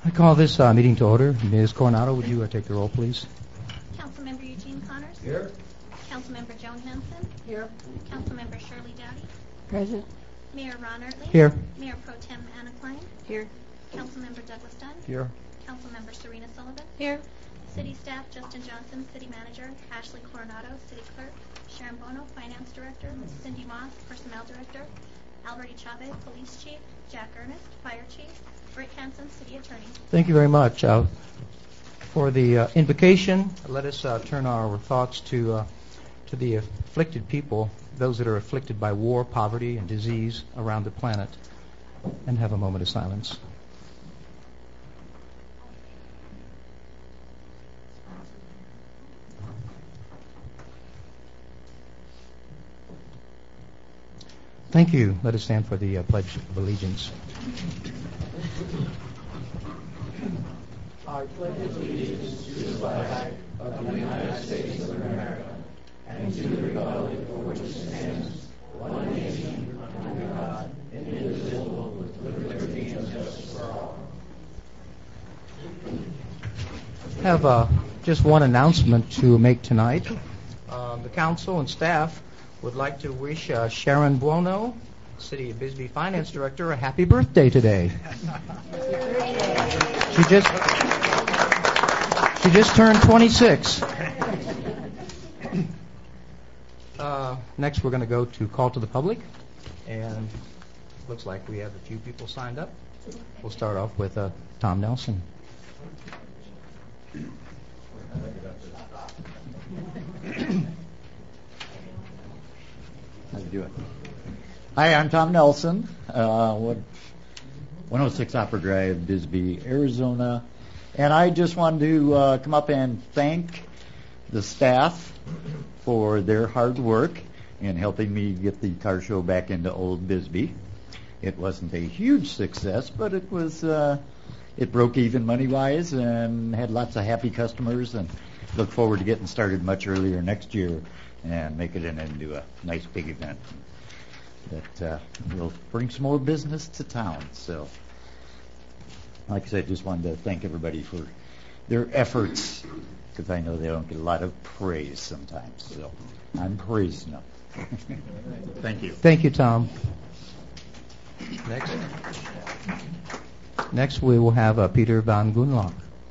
I call this meeting to order. Ms. Coronado, would you take the roll, please? Councilmember Eugene Connors. Here. Councilmember Joan Hanson. Here. Councilmember Shirley Dowdy. Present. Mayor Ron Ertley. Here. Mayor Pro Tem Anna Klein. Here. Councilmember Douglas Dunn. Here. Councilmember Serena Sullivan. Here. City Staff Justin Johnson, City Manager. Ashley Coronado, City Clerk. Sharon Bono, Finance Director. Cindy Moss, Personnel Director. Alberti Chavez, Police Chief. Jack Ernest, Fire Chief. Rick Hansen, City Attorney. Thank you very much. For the invocation, let us turn our thoughts to the afflicted people, those that are afflicted by war, poverty, and disease around the planet, and have a moment of silence. Thank you. Let us stand for the Pledge of Allegiance. I pledge allegiance to the flag of the United States of America and to the republic for which it stands, one nation, under God, indivisible, with liberty and justice for all. I have just one announcement to make tonight. The council and staff would like to wish Sharon Buono, City of Bisbee Finance Director, a happy birthday today. She just turned 26. Next, we're going to go to call to the public, and looks like we have a few people signed up. We'll start off with Tom Nelson. How you doing? Hi, I'm Tom Nelson, 106 Opera Drive, Bisbee, Arizona. And I just wanted to come up and thank the staff for their hard work in helping me get the car show back into Old Bisbee. It wasn't a huge success, but it was. It broke even money-wise and had lots of happy customers, and look forward to getting started much earlier next year and make it into a nice big event that will bring some more business to town. So, like I said, just wanted to thank everybody for their efforts, because I know they don't get a lot of praise sometimes. So I'm praising them. Thank you. Thank you, Tom. Next we will have Peter Van Gunlock.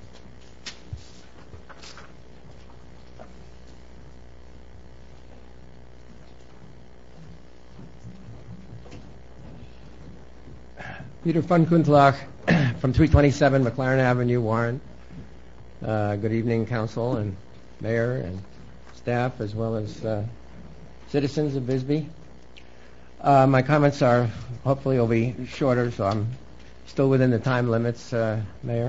Peter Van Gunlock from 327 McLaren Avenue, Warren. Good evening, Council and Mayor and staff, as well as citizens of Bisbee. My comments are hopefully will be shorter, so I'm still within the time limits, Mayor.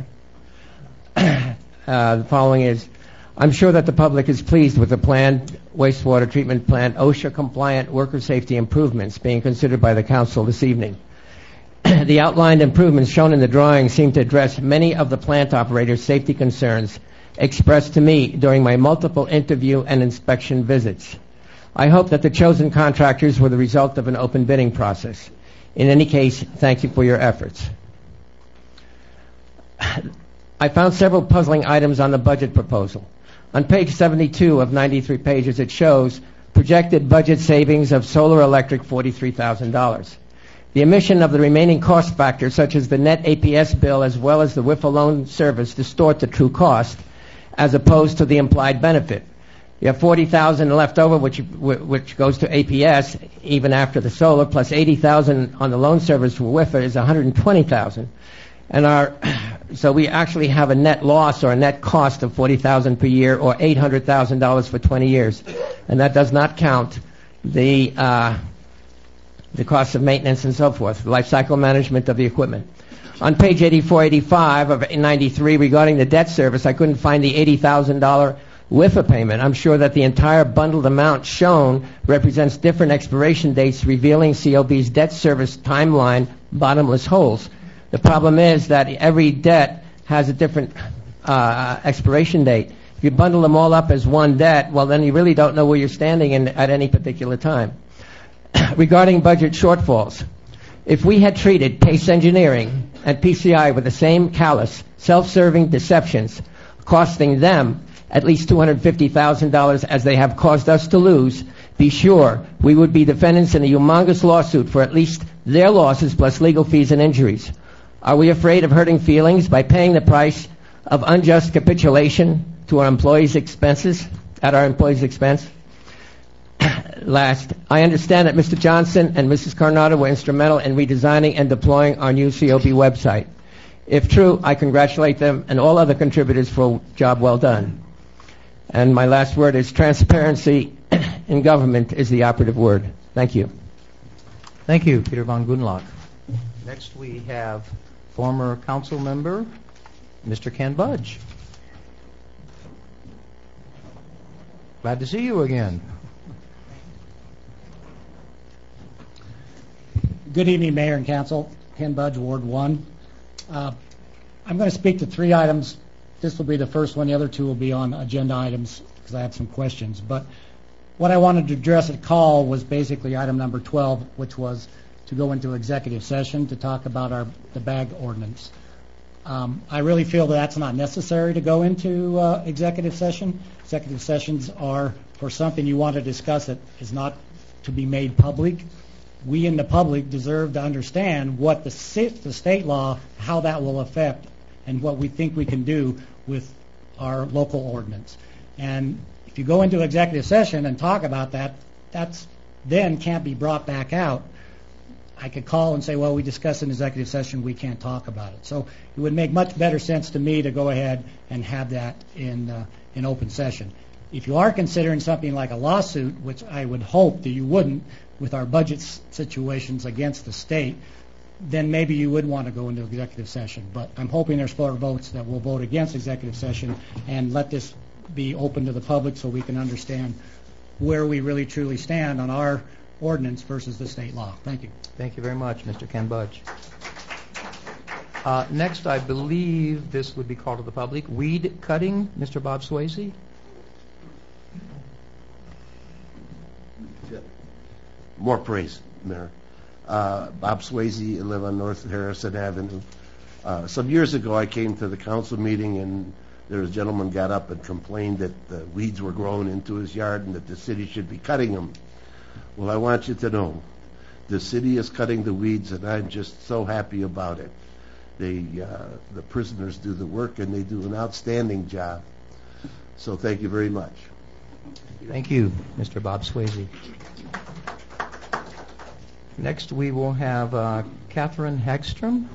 The following is, I'm sure that the public is pleased with the planned wastewater treatment plant OSHA-compliant worker safety improvements being considered by the Council this evening. The outlined improvements shown in the drawing seem to address many of the plant operators' safety concerns expressed to me during my multiple interview and inspection visits. I hope that the chosen contractors were the result of an open bidding process. In any case, thank you for your efforts. I found several puzzling items on the budget proposal. On page 72 of 93 pages, it shows projected budget savings of solar electric $43,000. The omission of the remaining cost factors, such as the net APS bill as well as the WIFA loan service, distort the true cost as opposed to the implied benefit. You have $40,000 left over, which goes to APS even after the solar, plus $80,000 on the loan service for WIFA is $120,000, and so we actually have a net loss or a net cost of $40,000 per year, or $800,000 for 20 years, and that does not count the cost of maintenance and so forth, life cycle management of the equipment. On page 84, 85 of 93, regarding the debt service, I couldn't find the $80,000 WIFA payment. I'm sure that the entire bundled amount shown represents different expiration dates, revealing COB's debt service timeline bottomless holes. The problem is that every debt has a different expiration date. If you bundle them all up as one debt, well, then you really don't know where you're standing at any particular time. Regarding budget shortfalls, if we had treated Pace Engineering and PCI with the same callous, self-serving deceptions, costing them at least $250,000 as they have caused us to lose, be sure we would be defendants in a humongous lawsuit for at least their losses plus legal fees and injuries. Are we afraid of hurting feelings by paying the price of unjust capitulation to our employees' expenses, at our employees' expense? Last, I understand that Mr. Johnson and Mrs. Coronado were instrumental in redesigning and deploying our new COB website. If true, I congratulate them and all other contributors for a job well done. And my last word is transparency in government is the operative word. Thank you. Thank you, Peter von Gunlock. Next we have former council member, Mr. Ken Budge. Glad to see you again. Good evening, Mayor and Council. Ken Budge, Ward 1. I'm going to speak to 3 items. This will be the first one. The other 2 will be on agenda items because I have some questions. But what I wanted to address at call was basically item number 12, which was to go into executive session to talk about the bag ordinance. I really feel that that's not necessary to go into executive session. Executive sessions are for something you want to discuss that is not to be made public. We in the public deserve to understand what the state law, how that will affect, and what we think we can do with our local ordinance. And if you go into executive session and talk about that, that's then can't be brought back out. I could call and say, well, we discussed in executive session, we can't talk about it. So it would make much better sense to me to go ahead and have that in open session. If you are considering something like a lawsuit, which I would hope that you wouldn't with our budget situations against the state, then maybe you would want to go into executive session. But I'm hoping there's 4 votes that will vote against executive session and let this be open to the public so we can understand where we really truly stand on our ordinance versus the state law. Thank you. Thank you very much, Mr. Ken Budge. Next, I believe this would be called to the public. Weed cutting, Mr. Bob Swayze. More praise, Mayor. Bob Swayze, I live on North Harrison Avenue. Some years ago, I came to the council meeting, and there was a gentleman got up and complained that the weeds were growing into his yard and that the city should be cutting them. Well, I want you to know, the city is cutting the weeds, and I'm just so happy about it. The prisoners do the work, and they do an outstanding job. So thank you very much. Thank you, Mr. Bob Swayze. Next, we will have Catherine Hagstrom.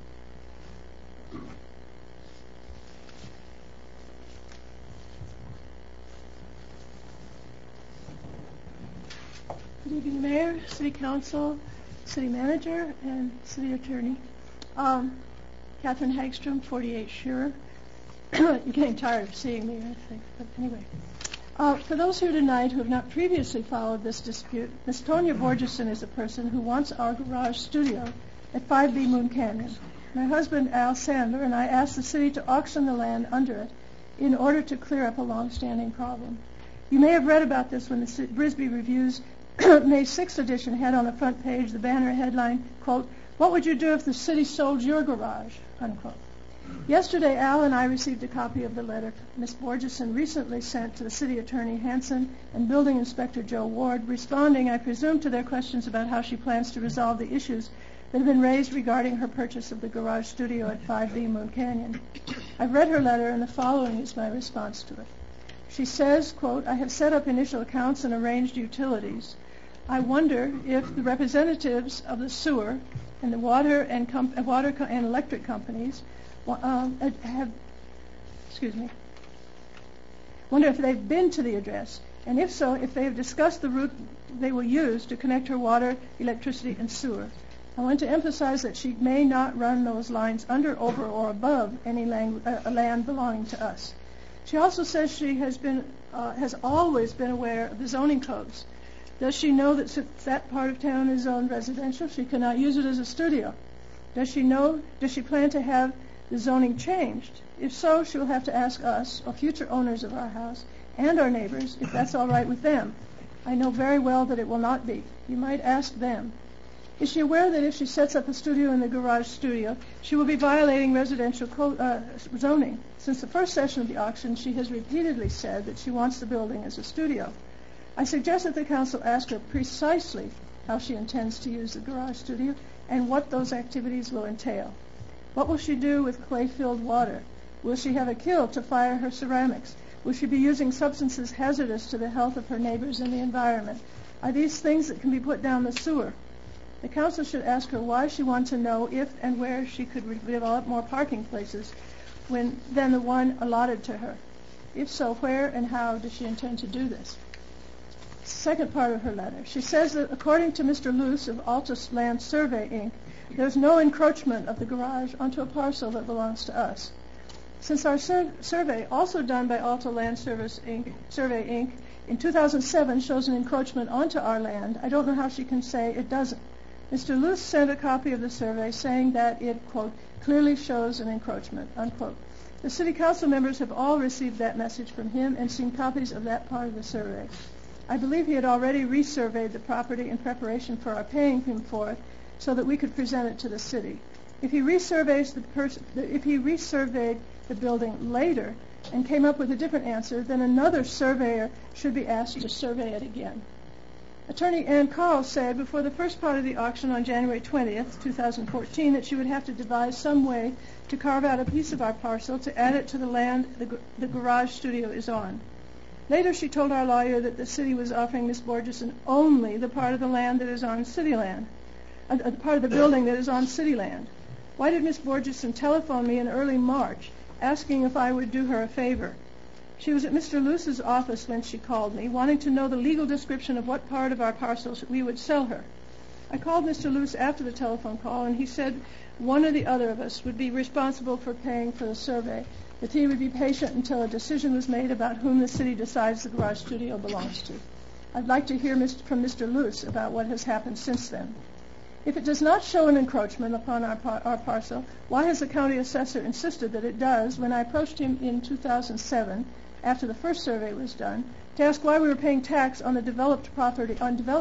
Good evening, Mayor, City Council, City Manager, and City Attorney. Catherine Hagstrom, 48 Shearer. You're getting tired of seeing me, I think. But anyway. For those here tonight who have not previously followed this dispute, Ms. Tonya Borgeson is a person who wants our garage studio at 5B Moon Canyon. My husband, Al Sandler, and I asked the city to auction the land under it in order to clear up a long-standing problem. You may have read about this when the Brisbee Review's May 6th edition had on the front page the banner headline, quote, "What would you do if the city sold your garage?" unquote. Yesterday, Al and I received a copy of the letter Ms. Borgeson recently sent to the City Attorney Hanson and Building Inspector Joe Ward, responding, I presume, to their questions about how she plans to resolve the issues that have been raised regarding her purchase of the garage studio at 5B Moon Canyon. I've read her letter, and the following is my response to it. She says, quote, "I have set up initial accounts and arranged utilities. I wonder if the representatives of the sewer and the water and electric companies wonder if they've been to the address, and if so, if they have discussed the route they will use to connect her water, electricity, and sewer. I want to emphasize that she may not run those lines under, over, or above any land belonging to us. She also says she has always been aware of the zoning codes. Does she know that since that part of town is zoned residential, she cannot use it as a studio? Does she plan to have the zoning changed? If so, she will have to ask us, or future owners of our house, and our neighbors, if that's all right with them. I know very well that it will not be. You might ask them. Is she aware that if she sets up a studio in the garage studio, she will be violating residential zoning? Since the first session of the auction, she has repeatedly said that she wants the building as a studio. I suggest that the council ask her precisely how she intends to use the garage studio and what those activities will entail. What will she do with clay-filled water? Will she have a kiln to fire her ceramics? Will she be using substances hazardous to the health of her neighbors and the environment? Are these things that can be put down the sewer? The council should ask her why she wants to know if and where she could develop more parking places than the one allotted to her. If so, where and how does she intend to do this? Second part of her letter. She says that according to Mr. Luce of Altus Land Survey, Inc., there's no encroachment of the garage onto a parcel that belongs to us. Since our survey, also done by Alta Land Survey, Inc., in 2007 shows an encroachment onto our land, I don't know how she can say it doesn't. Mr. Luce sent a copy of the survey saying that it, quote, clearly shows an encroachment, unquote. The city council members have all received that message from him and seen copies of that part of the survey. I believe he had already resurveyed the property in preparation for our paying him for it so that we could present it to the city. If he resurveyed the building later and came up with a different answer, then another surveyor should be asked to survey it again. Attorney Ann Carl said before the first part of the auction on January 20th, 2014, that she would have to devise some way to carve out a piece of our parcel to add it to the land the garage studio is on. Later she told our lawyer that the city was offering Miss Borgeson only the part of the land that is on city land, part of the building that is on city land. Why did Miss Borgeson telephone me in early March asking if I would do her a favor? She was at Mr. Luce's office when she called me, wanting to know the legal description of what part of our parcels we would sell her. I called Mr. Luce after the telephone call, and he said one or the other of us would be responsible for paying for the survey, that he would be patient until a decision was made about whom the city decides the garage studio belongs to. I'd like to hear from Mr. Luce about what has happened since then. If it does not show an encroachment upon our parcel, why has the county assessor insisted that it does when I approached him in 2007, after the first survey was done, to ask why we were paying tax on developed property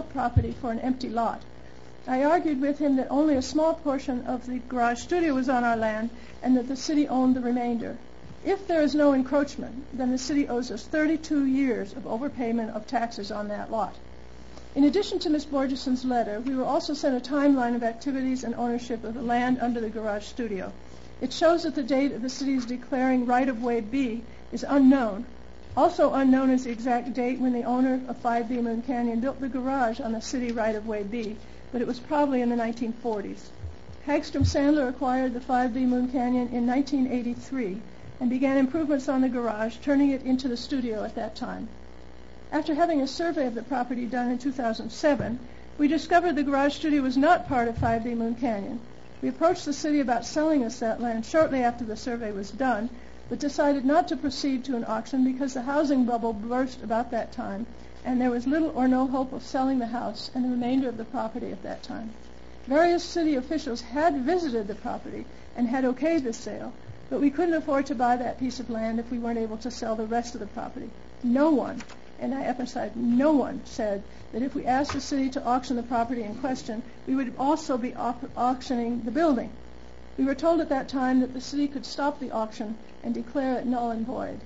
for an empty lot? I argued with him that only a small portion of the garage studio was on our land and that the city owned the remainder. If there is no encroachment, then the city owes us 32 years of overpayment of taxes on that lot. In addition to Ms. Borgeson's letter, we were also sent a timeline of activities and ownership of the land under the garage studio. It shows that the date of the city's declaring right-of-way B is unknown. Also unknown is the exact date when the owner of 5B Moon Canyon built the garage on the city right-of-way B, but it was probably in the 1940s. Hagstrom Sandler acquired the 5B Moon Canyon in 1983 and began improvements on the garage, turning it into the studio at that time. After having a survey of the property done in 2007, we discovered the garage studio was not part of 5B Moon Canyon. We approached the city about selling us that land shortly after the survey was done, but decided not to proceed to an auction because the housing bubble burst about that time, and there was little or no hope of selling the house and the remainder of the property at that time. Various city officials had visited the property and had okayed the sale, but we couldn't afford to buy that piece of land if we weren't able to sell the rest of the property. No one, and I emphasize no one, said that if we asked the city to auction the property in question, we would also be auctioning the building. We were told at that time that the city could stop the auction and declare it null and void.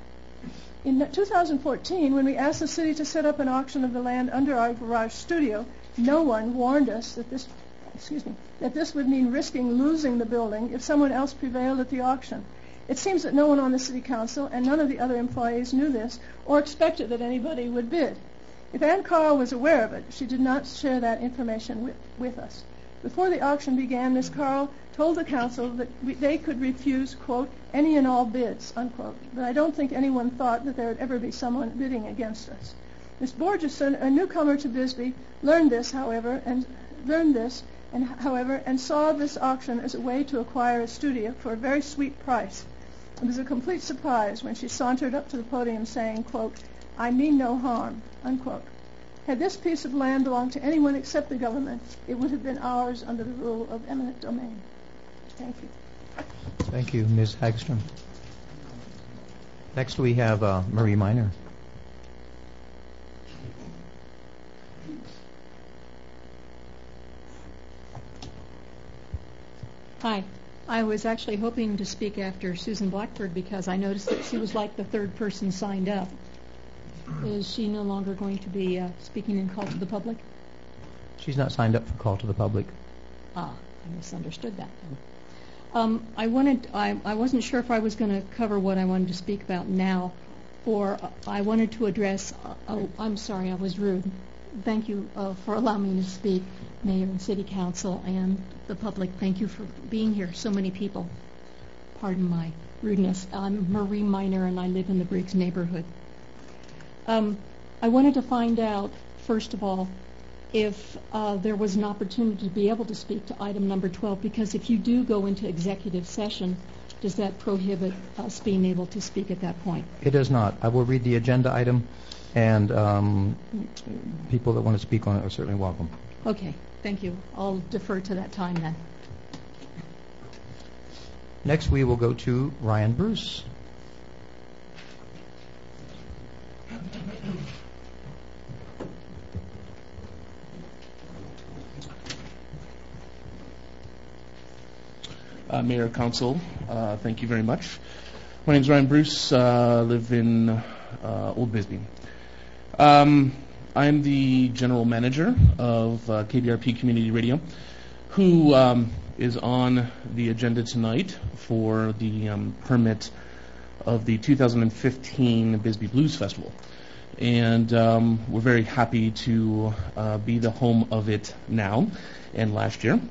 In 2014, when we asked the city to set up an auction of the land under our garage studio, no one warned us that this would mean risking losing the building if someone else prevailed at the auction. It seems that no one on the city council and none of the other employees knew this or expected that anybody would bid. If Ann Carl was aware of it, she did not share that information with us. Before the auction began, Ms. Carl told the council that they could refuse, quote, any and all bids, unquote, but I don't think anyone thought that there would ever be someone bidding against us. Ms. Borgeson, a newcomer to Bisbee, learned this, however, and saw this auction as a way to acquire a studio for a very sweet price. It was a complete surprise when she sauntered up to the podium saying, quote, I mean no harm, unquote. Had this piece of land belonged to anyone except the government, it would have been ours under the rule of eminent domain. Thank you. Thank you, Ms. Hagstrom. Next we have Marie Miner. Hi. I was actually hoping to speak after Susan Blackford because I noticed that she was like the third person signed up. Is she no longer going to be speaking in Call to the Public? She's not signed up for Call to the Public. I misunderstood that. I wasn't sure if I was going to cover what I wanted to speak about now, or I wanted to address. I'm sorry, I was rude. Thank you for allowing me to speak, Mayor and City Council and the public. Thank you for being here. So many people. Pardon my rudeness. I'm Marie Miner, and I live in the Briggs neighborhood. I wanted to find out, first of all, if there was an opportunity to be able to speak to item number 12, because if you do go into executive session, does that prohibit us being able to speak at that point? It does not. I will read the agenda item, and people that want to speak on it are certainly welcome. Okay, thank you. I'll defer to that time then. Next, we will go to Ryan Bruce. Mayor, Council, thank you very much. My name is Ryan Bruce. Live in Old Bisbee. I'm the general manager of KBRP Community Radio, who is on the agenda tonight for the permit of the 2015 Bisbee Blues Festival. And we're very happy to be the home of it now and last year.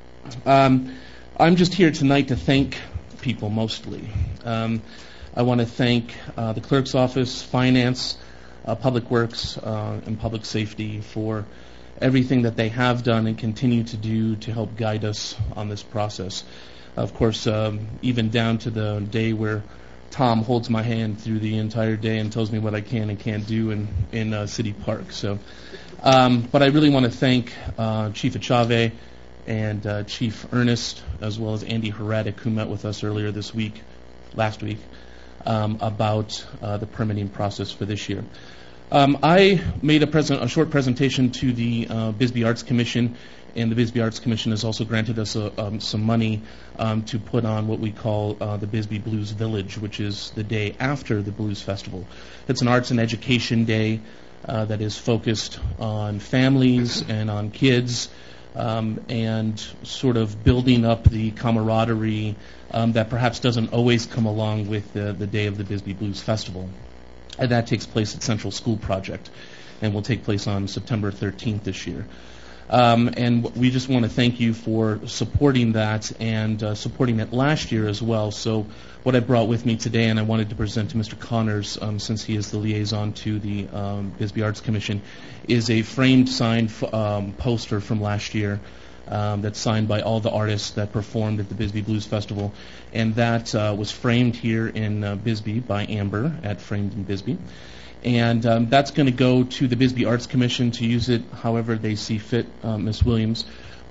I'm just here tonight to thank people mostly. I want to thank the clerk's office, finance, public works, and public safety for everything that they have done and continue to do to help guide us on this process. Of course, even down to the day where Tom holds my hand through the entire day and tells me what I can and can't do in City Park. So, but I really want to thank Chief Achave and Chief Ernest, as well as Andy Heradic, who met with us earlier last week, about the permitting process for this year. I made a short presentation to the Bisbee Arts Commission, and the Bisbee Arts Commission has also granted us some money to put on what we call the Bisbee Blues Village, which is the day after the Blues Festival. It's an arts and education day that is focused on families and on kids, and sort of building up the camaraderie that perhaps doesn't always come along with the day of the Bisbee Blues Festival. And that takes place at Central School Project and will take place on September 13th this year. And we just want to thank you for supporting that and supporting it last year as well. So what I brought with me today, and I wanted to present to Mr. Connors, since he is the liaison to the Bisbee Arts Commission, is a framed signed poster from last year that's signed by all the artists that performed at the Bisbee Blues Festival. And that was framed here in Bisbee by Amber at Framed in Bisbee. And that's going to go to the Bisbee Arts Commission to use it however they see fit, Ms. Williams,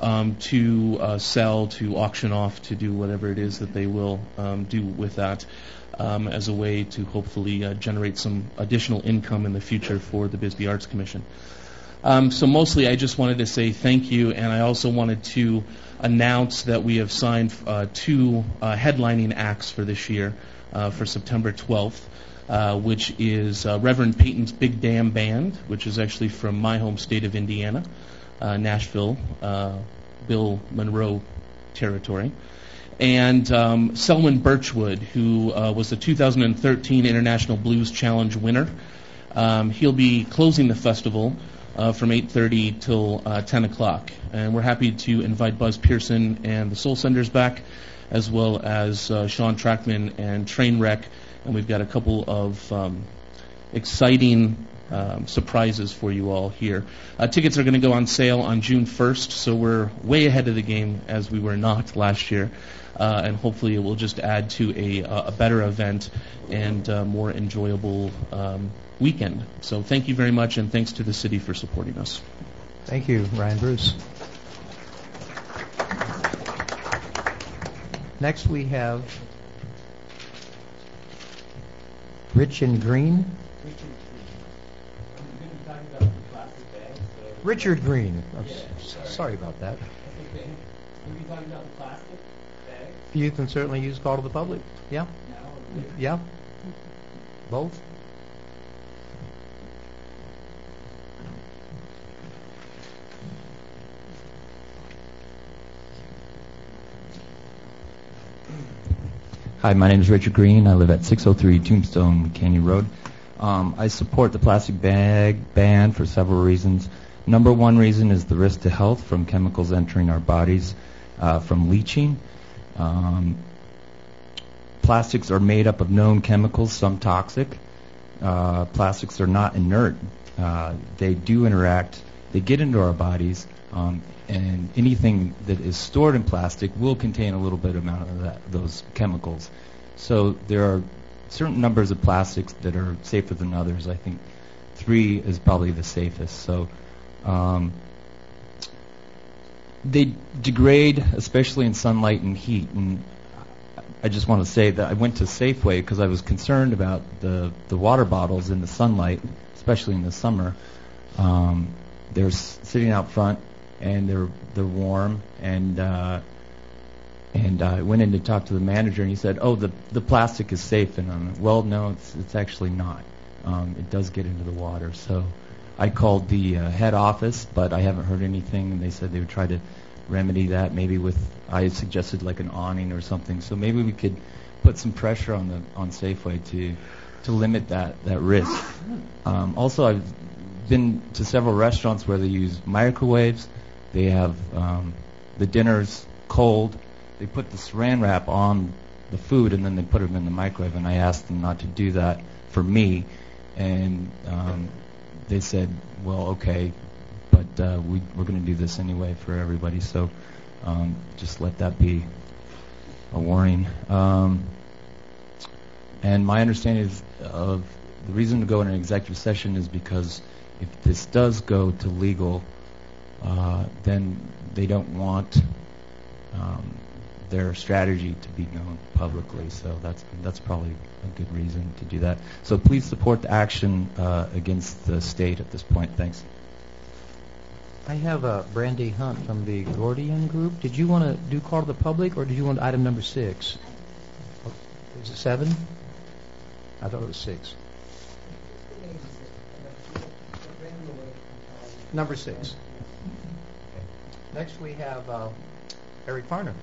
to sell, to auction off, to do whatever it is that they will do with that as a way to hopefully generate some additional income in the future for the Bisbee Arts Commission. So mostly I just wanted to say thank you, and I also wanted to announce that we have signed 2 headlining acts for this year for September 12th. Which is Reverend Peyton's Big Dam Band, which is actually from my home state of Indiana, Nashville, Bill Monroe territory. And Selwyn Birchwood, who was the 2013 International Blues Challenge winner. He'll be closing the festival from 8:30 till 10 o'clock. And we're happy to invite Buzz Pearson and the Soul Senders back, as well as Sean Trackman and Trainwreck. And we've got a couple of exciting surprises for you all here. Tickets are going to go on sale on June 1st, so we're way ahead of the game as we were not last year. And hopefully it will just add to a better event and more enjoyable weekend. So thank you very much, and thanks to the city for supporting us. Thank you, Ryan Bruce. Next we have Richard Green. Richard Green. Sorry about that. We'll be talking about the plastic. You can certainly use call to the public. Yeah? Yeah? Both? Hi, my name is Richard Green. I live at 603 Tombstone Canyon Road. I support the plastic bag ban for several reasons. Number one reason is the risk to health from chemicals entering our bodies from leaching. Plastics are made up of known chemicals, some toxic. Plastics are not inert. They do interact. They get into our bodies, and anything that is stored in plastic will contain a little bit amount of those chemicals. So there are certain numbers of plastics that are safer than others. I think 3 is probably the safest. So they degrade, especially in sunlight and heat. And I just want to say that I went to Safeway because I was concerned about the water bottles in the sunlight, especially in the summer. They're sitting out front, and they're warm. And I went in to talk to the manager, and he said, "Oh, the plastic is safe." And I'm like, "Well, no, it's actually not. It does get into the water." So I called the head office, but I haven't heard anything. And they said they would try to remedy that, maybe with, I suggested like an awning or something. So maybe we could put some pressure on Safeway to limit that risk. Also, I've been to several restaurants where they use microwaves. They have the dinner's cold. They put the saran wrap on the food, and then they put them in the microwave. And I asked them not to do that for me, and they said, "Well, okay, but we're going to do this anyway for everybody." So just let that be a warning. And my understanding of the reason to go in an executive session is because if this does go to legal, then they don't want their strategy to be known publicly. So that's probably a good reason to do that. So please support the action against the state at this point. Thanks. I have Brandy Hunt from the Gordian Group. Did you want to do call to the public, or did you want item number 6? Is it 7? I thought it was 6. Number 6. Next we have Eric Farner.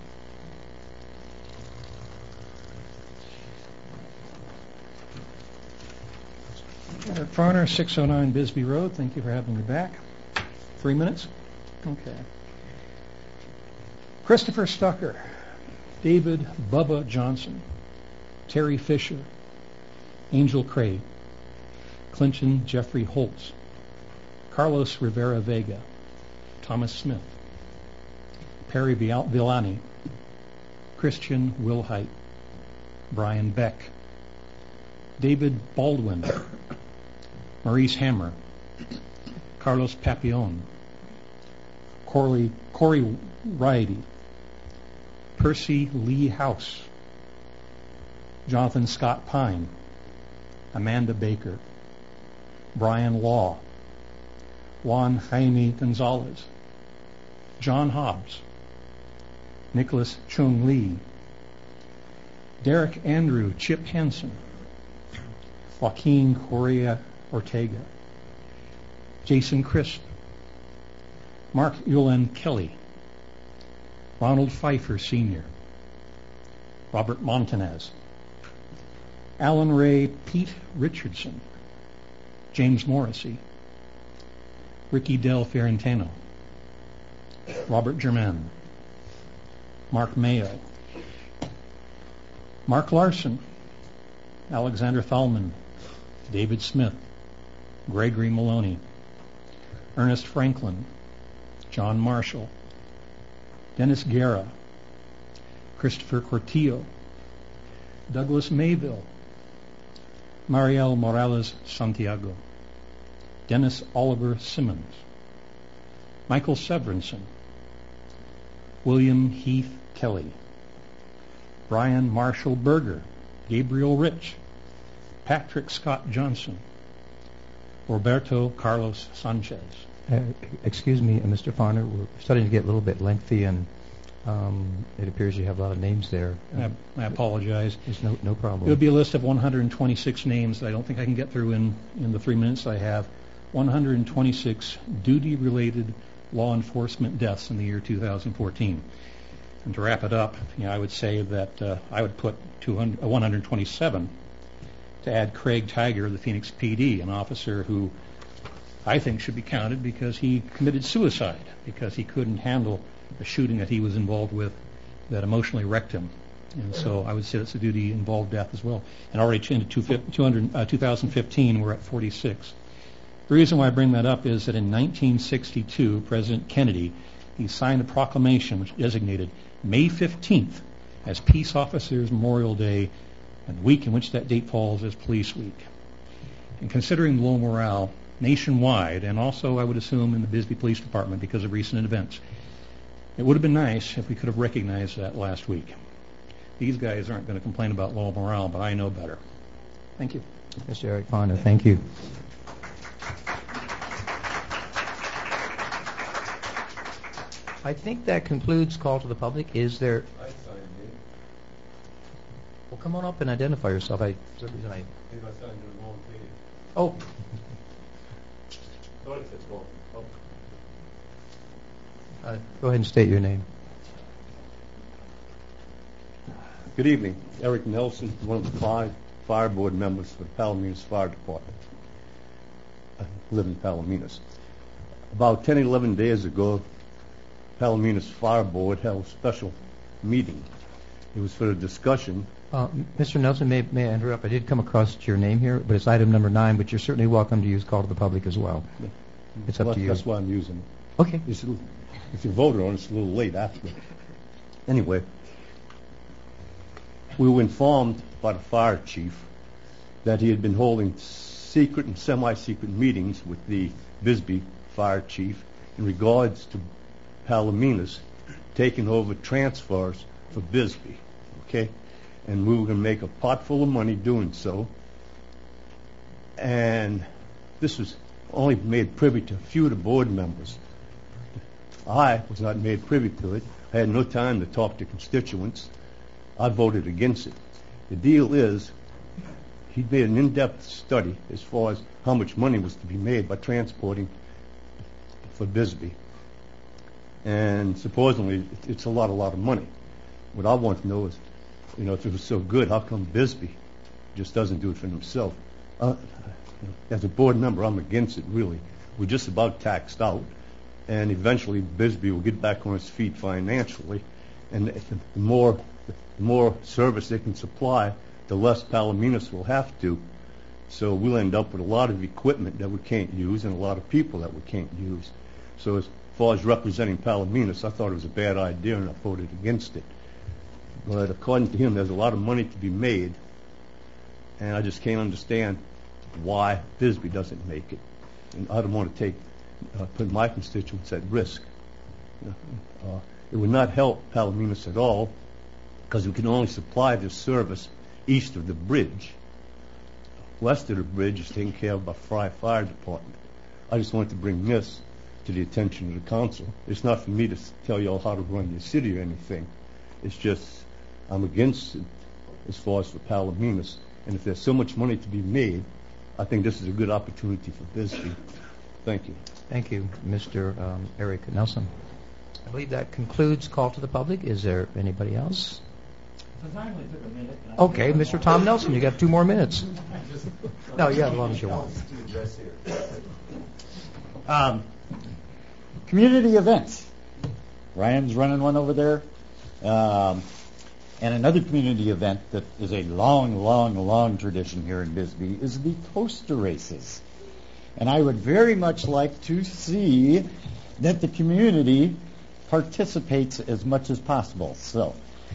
Eric Farner, 609 Bisbee Road. Thank you for having me back. 3 minutes? Okay. Christopher Stucker, David Bubba Johnson, Terry Fisher, Angel Craig, Clinton Jeffrey Holtz, Carlos Rivera Vega, Thomas Smith, Perry Villani, Christian Wilhite, Brian Beck, David Baldwin, Maurice Hammer, Carlos Papillon, Corey Riety, Percy Lee House, Jonathan Scott Pine, Amanda Baker, Brian Law, Juan Jaime Gonzalez, John Hobbs, Nicholas Chung Lee, Derek Andrew Chip Hansen, Joaquin Correa Ortega, Jason Crisp, Mark Yulen Kelly, Ronald Pfeiffer Sr., Robert Montanez, Alan Ray Pete Richardson, James Morrissey, Ricky Del Fiorentino, Robert Germain, Mark Mayo, Mark Larson, Alexander Thalman, David Smith, Gregory Maloney, Ernest Franklin, John Marshall, Dennis Guerra, Christopher Cortillo, Douglas Mayville, Mariel Morales Santiago, Dennis Oliver Simmons, Michael Severinson, William Heath Kelly, Brian Marshall Berger, Gabriel Rich, Patrick Scott Johnson, Roberto Carlos Sanchez. Excuse me, Mr. Farner, we're starting to get a little bit lengthy, and It appears you have a lot of names there. I apologize. There's no problem. It would be a list of 126 names that I don't think I can get through in the 3 minutes I have. 126 duty-related law enforcement deaths in the year 2014. And to wrap it up, I would say that I would put 127 to add Craig Tiger of the Phoenix PD, an officer who I think should be counted because he committed suicide because he couldn't handle a shooting that he was involved with that emotionally wrecked him. And so I would say that's a duty-involved death as well. And already in 2015, we're at 46. The reason why I bring that up is that in 1962, President Kennedy, he signed a proclamation which designated May 15th as Peace Officers Memorial Day, and the week in which that date falls as Police Week. And considering low morale nationwide, and also I would assume in the Bisbee Police Department because of recent events, it would have been nice if we could have recognized that last week. These guys aren't going to complain about low morale, but I know better. Thank you. Mr. Eric Fonda, thank you. I think that concludes call to the public. Is there... I signed it. Well, come on up and identify yourself. I think I signed the wrong page. Oh. Thought it said wrong. Go ahead and state your name. Good evening. Eric Nelson, one of the 5 fire board members for the Palominas Fire Department. I live in Palominas. About 10, 11 days ago, Palominas Fire Board held a special meeting. It was for the discussion. Mr. Nelson, may I interrupt? I did come across your name here, but it's item number 9, but you're certainly welcome to use call to the public as well. It's up to you. That's why I'm using it. Okay. If you voted on it, it's a little late after. Anyway, we were informed by the fire chief that he had been holding secret and semi-secret meetings with the Bisbee fire chief in regards to Palominas taking over transfers for Bisbee, okay? And we were going to make a pot full of money doing so. And this was only made privy to a few of the board members. I was not made privy to it. I had no time to talk to constituents. I voted against it. The deal is, he made an in-depth study as far as how much money was to be made by transporting for Bisbee. And supposedly, it's a lot of money. What I want to know is, if it was so good, how come Bisbee just doesn't do it for himself? As a board member, I'm against it, really. We're just about taxed out. And eventually, Bisbee will get back on its feet financially. And the more service they can supply, the less Palominas will have to. So we'll end up with a lot of equipment that we can't use and a lot of people that we can't use. So as far as representing Palominas, I thought it was a bad idea and I voted against it. But according to him, there's a lot of money to be made, and I just can't understand why Bisbee doesn't make it. And I don't want to put my constituents at risk. It would not help Palominas at all because we can only supply this service east of the bridge. West of the bridge is taken care of by Fry Fire Department. I just wanted to bring this to the attention of the council. It's not for me to tell you all how to run your city or anything. It's just I'm against it as far as for Palominas. And if there's so much money to be made, I think this is a good opportunity for Bisbee. Thank you. Thank you, Mr. Eric Nelson. I believe that concludes call to the public. Is there anybody else? Okay, Mr. Tom Nelson, you got 2 more minutes. No, yeah, as long as you want. Community events. Ryan's running one over there. And another community event that is a long tradition here in Bisbee is the coaster races. And I would very much like to see that the community participates as much as possible. So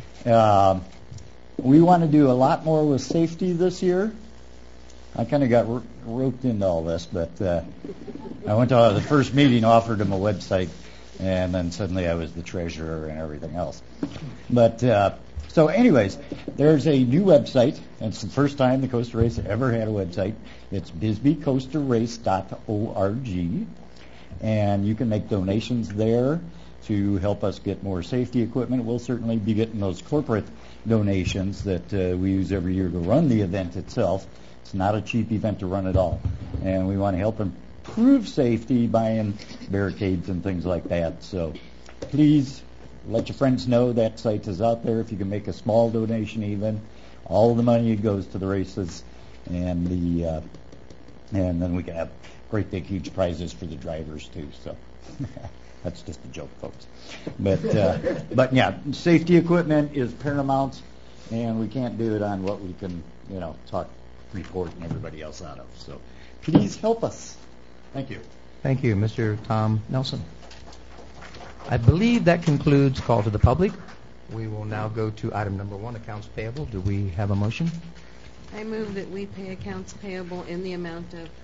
we want to do a lot more with safety this year. I kind of got roped into all this, but I went to the first meeting, offered them a website, and then suddenly I was the treasurer and everything else. But so anyways, there's a new website, and it's the first time the Coaster Race ever had a website. It's bisbeecoasterrace.org, and you can make donations there. to help us get more safety equipment. We'll certainly be getting those corporate donations that we use every year to run the event itself. It's not a cheap event to run at all. And we want to help improve safety buying barricades and things like that. So please let your friends know that site is out there. If you can make a small donation even, all the money goes to the races, and then we can have great big huge prizes for the drivers too. So that's just a joke, folks. But yeah, safety equipment is paramount, and we can't do it on what we can, talk, report, and everybody else out of. So please help us. Thank you. Thank you, Mr. Tom Nelson. I believe that concludes call to the public. We will now go to item number 1, accounts payable. Do we have a motion? I move that we pay accounts payable in the amount of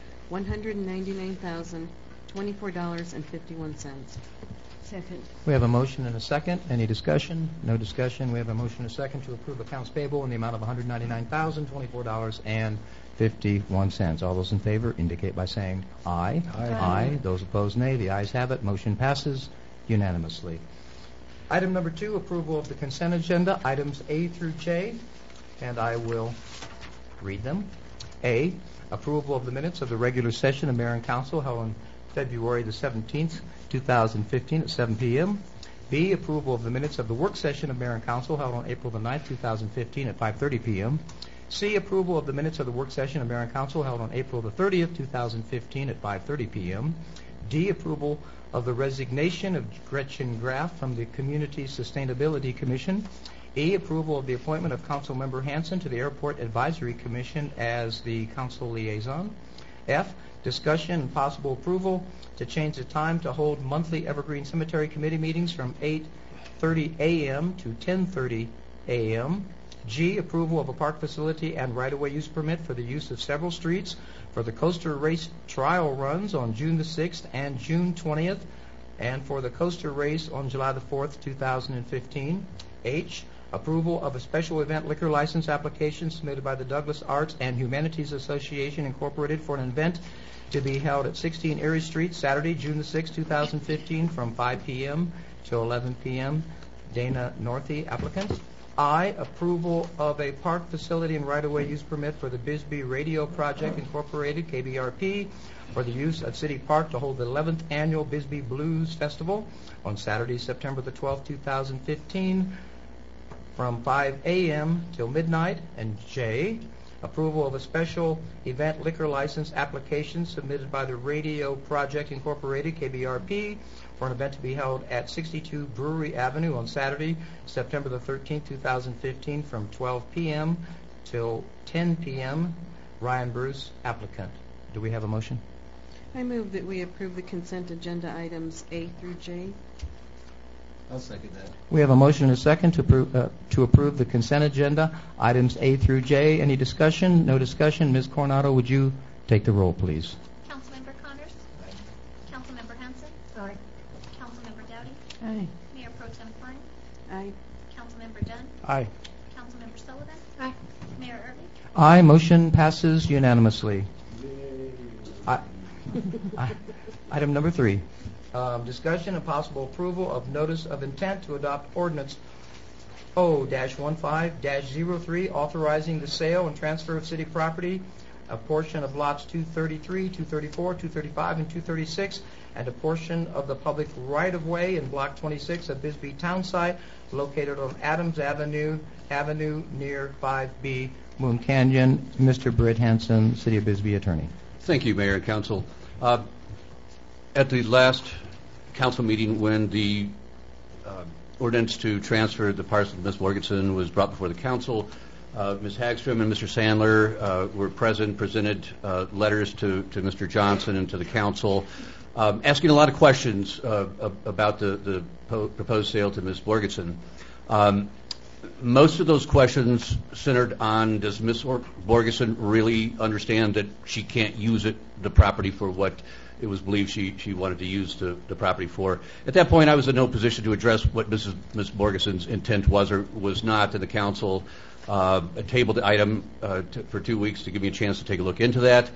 $199,024.51. Second. We have a motion and a second. Any discussion? No discussion. We have a motion and a second to approve accounts payable in the amount of $199,024.51. All those in favor indicate by saying aye. Aye. Those opposed, nay. The ayes have it. Motion passes unanimously. Item number 2, approval of the consent agenda, items A through J, and I will read them. A, approval of the minutes of the regular session of Mayor and Council held on February the 17th, 2015 at 7 p.m. B, approval of the minutes of the work session of Mayor and Council held on April the 9th, 2015 at 5:30 p.m. C, approval of the minutes of the work session of Mayor and Council held on April the 30th, 2015 at 5:30 p.m. D, approval of the resignation of Gretchen Graff from the Community Sustainability Commission. E, approval of the appointment of Councilmember Hanson to the Airport Advisory Commission as the council liaison. F, discussion and possible approval to change the time to hold monthly Evergreen Cemetery Committee meetings from 8:30 a.m. to 10:30 a.m. G, approval of a park facility and right-of-way use permit for the use of several streets for the coaster race trial runs on June the 6th and June 20th, and for the coaster race on July the 4th, 2015. H, approval of a special event liquor license application submitted by the Douglas Arts and Humanities Association Incorporated for an event to be held at 16 Erie Street, Saturday, June the 6th, 2015, from 5 p.m. to 11 p.m. Dana Northey, applicant. I, approval of a park facility and right-of-way use permit for the Bisbee Radio Project Incorporated, KBRP, for the use of City Park to hold the 11th Annual Bisbee Blues Festival on Saturday, September the 12th, 2015, from 5 a.m. till midnight. And J, approval of a special event liquor license application submitted by the Radio Project Incorporated, KBRP, for an event to be held at 62 Brewery Avenue on Saturday, September the 13th, 2015, from 12 p.m. till 10 p.m. Ryan Bruce, applicant. Do we have a motion? I move that we approve the consent agenda items A through J. I'll second that. We have a motion and a second to approve the consent agenda, items A through J. Any discussion? No discussion. Ms. Coronado, would you take the roll, please? Councilmember Connors? Aye. Councilmember Hanson? Aye. Councilmember Dowdy? Aye. Mayor Pro Tem Klein? Aye. Councilmember Dunn? Aye. Councilmember Sullivan? Aye. Mayor Irby? Aye. Motion passes unanimously. Item number 3. Discussion and possible approval of notice of intent to adopt ordinance O-15-03 authorizing the sale and transfer of city property, a portion of lots 233, 234, 235, and 236, and a portion of the public right-of-way in Block 26 of Bisbee Town Site located on Adams Avenue near 5B Moon Canyon. Mr. Britt Hanson, City of Bisbee Attorney. Thank you, Mayor and Council. At the last council meeting, when the ordinance to transfer the parcel to Ms. Morganson was brought before the council, Ms. Hagstrom and Mr. Sandler were present, presented letters to Mr. Johnson and to the council, asking a lot of questions about the proposed sale to Ms. Morganson. Most of those questions centered on, does Ms. Borgeson really understand that she can't use the property for what it was believed she wanted to use the property for? At that point, I was in no position to address what Ms. Borgeson's intent was or was not, and the council tabled the item for 2 weeks to give me a chance to take a look into that.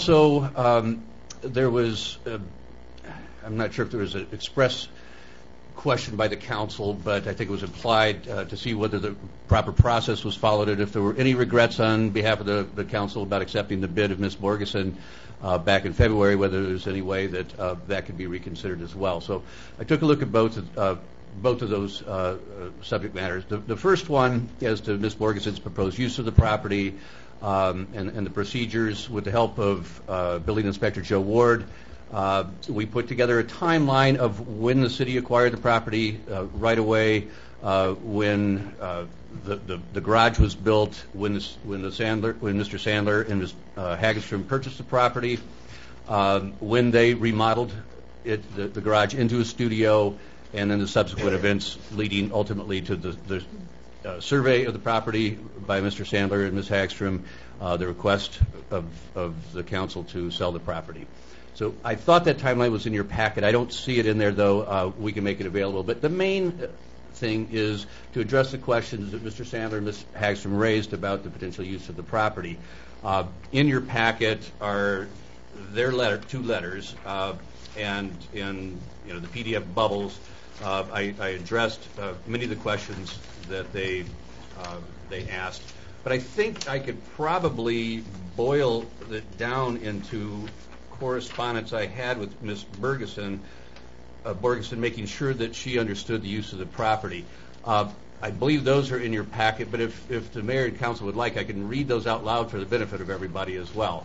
Also, there was, I'm not sure if there was an express questioned by the council, but I think it was implied to see whether the proper process was followed and if there were any regrets on behalf of the council about accepting the bid of Ms. Borgeson back in February, whether there's any way that that could be reconsidered as well. So I took a look at both of those subject matters. The first one is to Ms. Borgeson's proposed use of the property and the procedures. With the help of Building Inspector Joe Ward, we put together a timeline of when the city acquired the property right away, when the garage was built, when Mr. Sandler and Ms. Hagstrom purchased the property, when they remodeled the garage into a studio, and then the subsequent events leading ultimately to the survey of the property by Mr. Sandler and Ms. Hagstrom, the request of the council to sell the property. So I thought that timeline was in your packet. I don't see it in there, though. We can make it available. But the main thing is to address the questions that Mr. Sandler and Ms. Hagstrom raised about the potential use of the property. In your packet are their two letters, and in the PDF bubbles, I addressed many of the questions that they asked. But I think I could probably boil it down into correspondence I had with Ms. Borgeson, making sure that she understood the use of the property. I believe those are in your packet, but if the mayor and council would like, I can read those out loud for the benefit of everybody as well.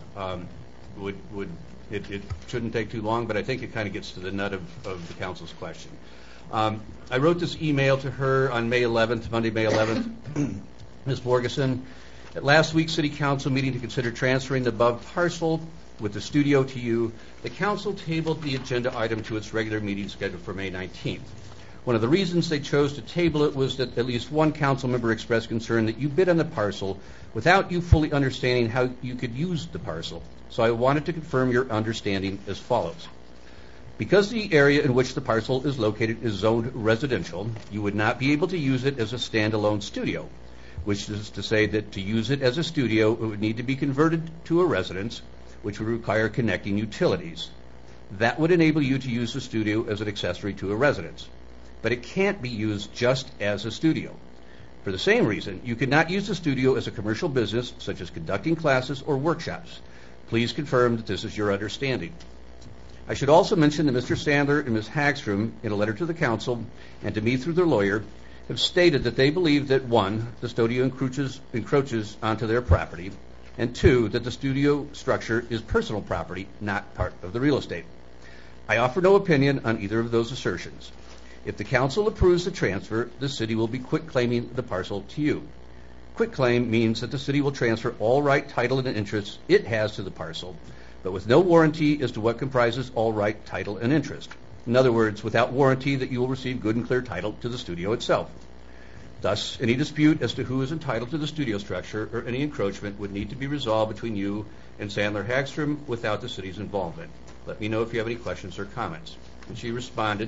It shouldn't take too long, but I think it kind of gets to the nut of the council's question. I wrote this email to her on Monday, May 11th. Ms. Borgeson, at last week's city council meeting to consider transferring the above parcel with the studio to you, the council tabled the agenda item to its regular meeting scheduled for May 19th. One of the reasons they chose to table it was that at least one council member expressed concern that you bid on the parcel without you fully understanding how you could use the parcel. So I wanted to confirm your understanding as follows. Because the area in which the parcel is located is zoned residential, you would not be able to use it as a standalone studio, which is to say that to use it as a studio, it would need to be converted to a residence, which would require connecting utilities. That would enable you to use the studio as an accessory to a residence. But it can't be used just as a studio. For the same reason, you cannot use the studio as a commercial business, such as conducting classes or workshops. Please confirm that this is your understanding. I should also mention that Mr. Sandler and Ms. Hagstrom, in a letter to the council and to me through their lawyer, have stated that they believe that, 1, the studio encroaches onto their property, and 2, that the studio structure is personal property, not part of the real estate. I offer no opinion on either of those assertions. If the council approves the transfer, the city will be quitclaiming the parcel to you. Quitclaim means that the city will transfer all right, title, and interest it has to the parcel, but with no warranty as to what comprises all right, title, and interest. In other words, without warranty that you will receive good and clear title to the studio itself. Thus, any dispute as to who is entitled to the studio structure or any encroachment would need to be resolved between you and Sandler Hagstrom without the city's involvement. Let me know if you have any questions or comments. And she responded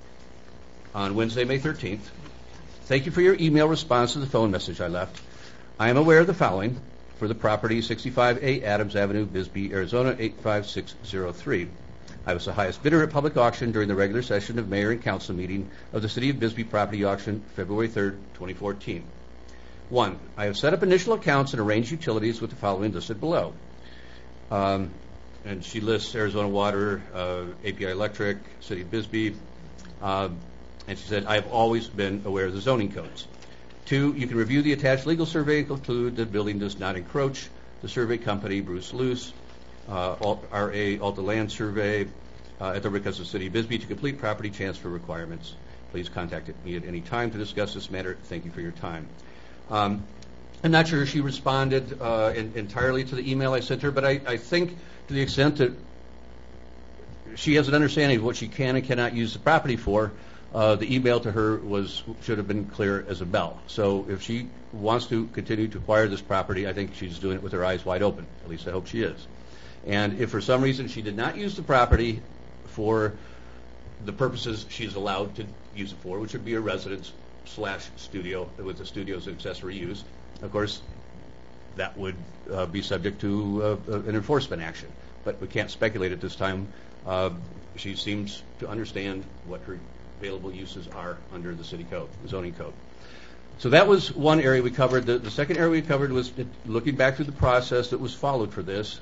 on Wednesday, May 13th. Thank you for your email response to the phone message I left. I am aware of the following for the property 65A Adams Avenue, Bisbee, Arizona 85603. I was the highest bidder at public auction during the regular session of mayor and council meeting of the City of Bisbee property auction February 3rd, 2014. 1. I have set up initial accounts and arranged utilities with the following listed below. And she lists Arizona Water, API Electric, City of Bisbee, and she said, I have always been aware of the zoning codes. 2, you can review the attached legal survey and conclude that the building does not encroach. The survey company, Bruce Luce, RA Alta Land Survey at the request of the City of Bisbee to complete property transfer requirements. Please contact me at any time to discuss this matter. Thank you for your time. I'm not sure she responded entirely to the email I sent her, but I think to the extent that she has an understanding of what she can and cannot use the property for, the email to her should have been clear as a bell. So if she wants to continue to acquire this property, I think she's doing it with her eyes wide open. At least I hope she is. And if for some reason she did not use the property for the purposes she's allowed to use it for, which would be a residence/studio with the studio as accessory use, of course, that would be subject to an enforcement action. But we can't speculate at this time. She seems to understand what her available uses are under the city code, the zoning code. So that was one area we covered. The second area we covered was looking back through the process that was followed for this,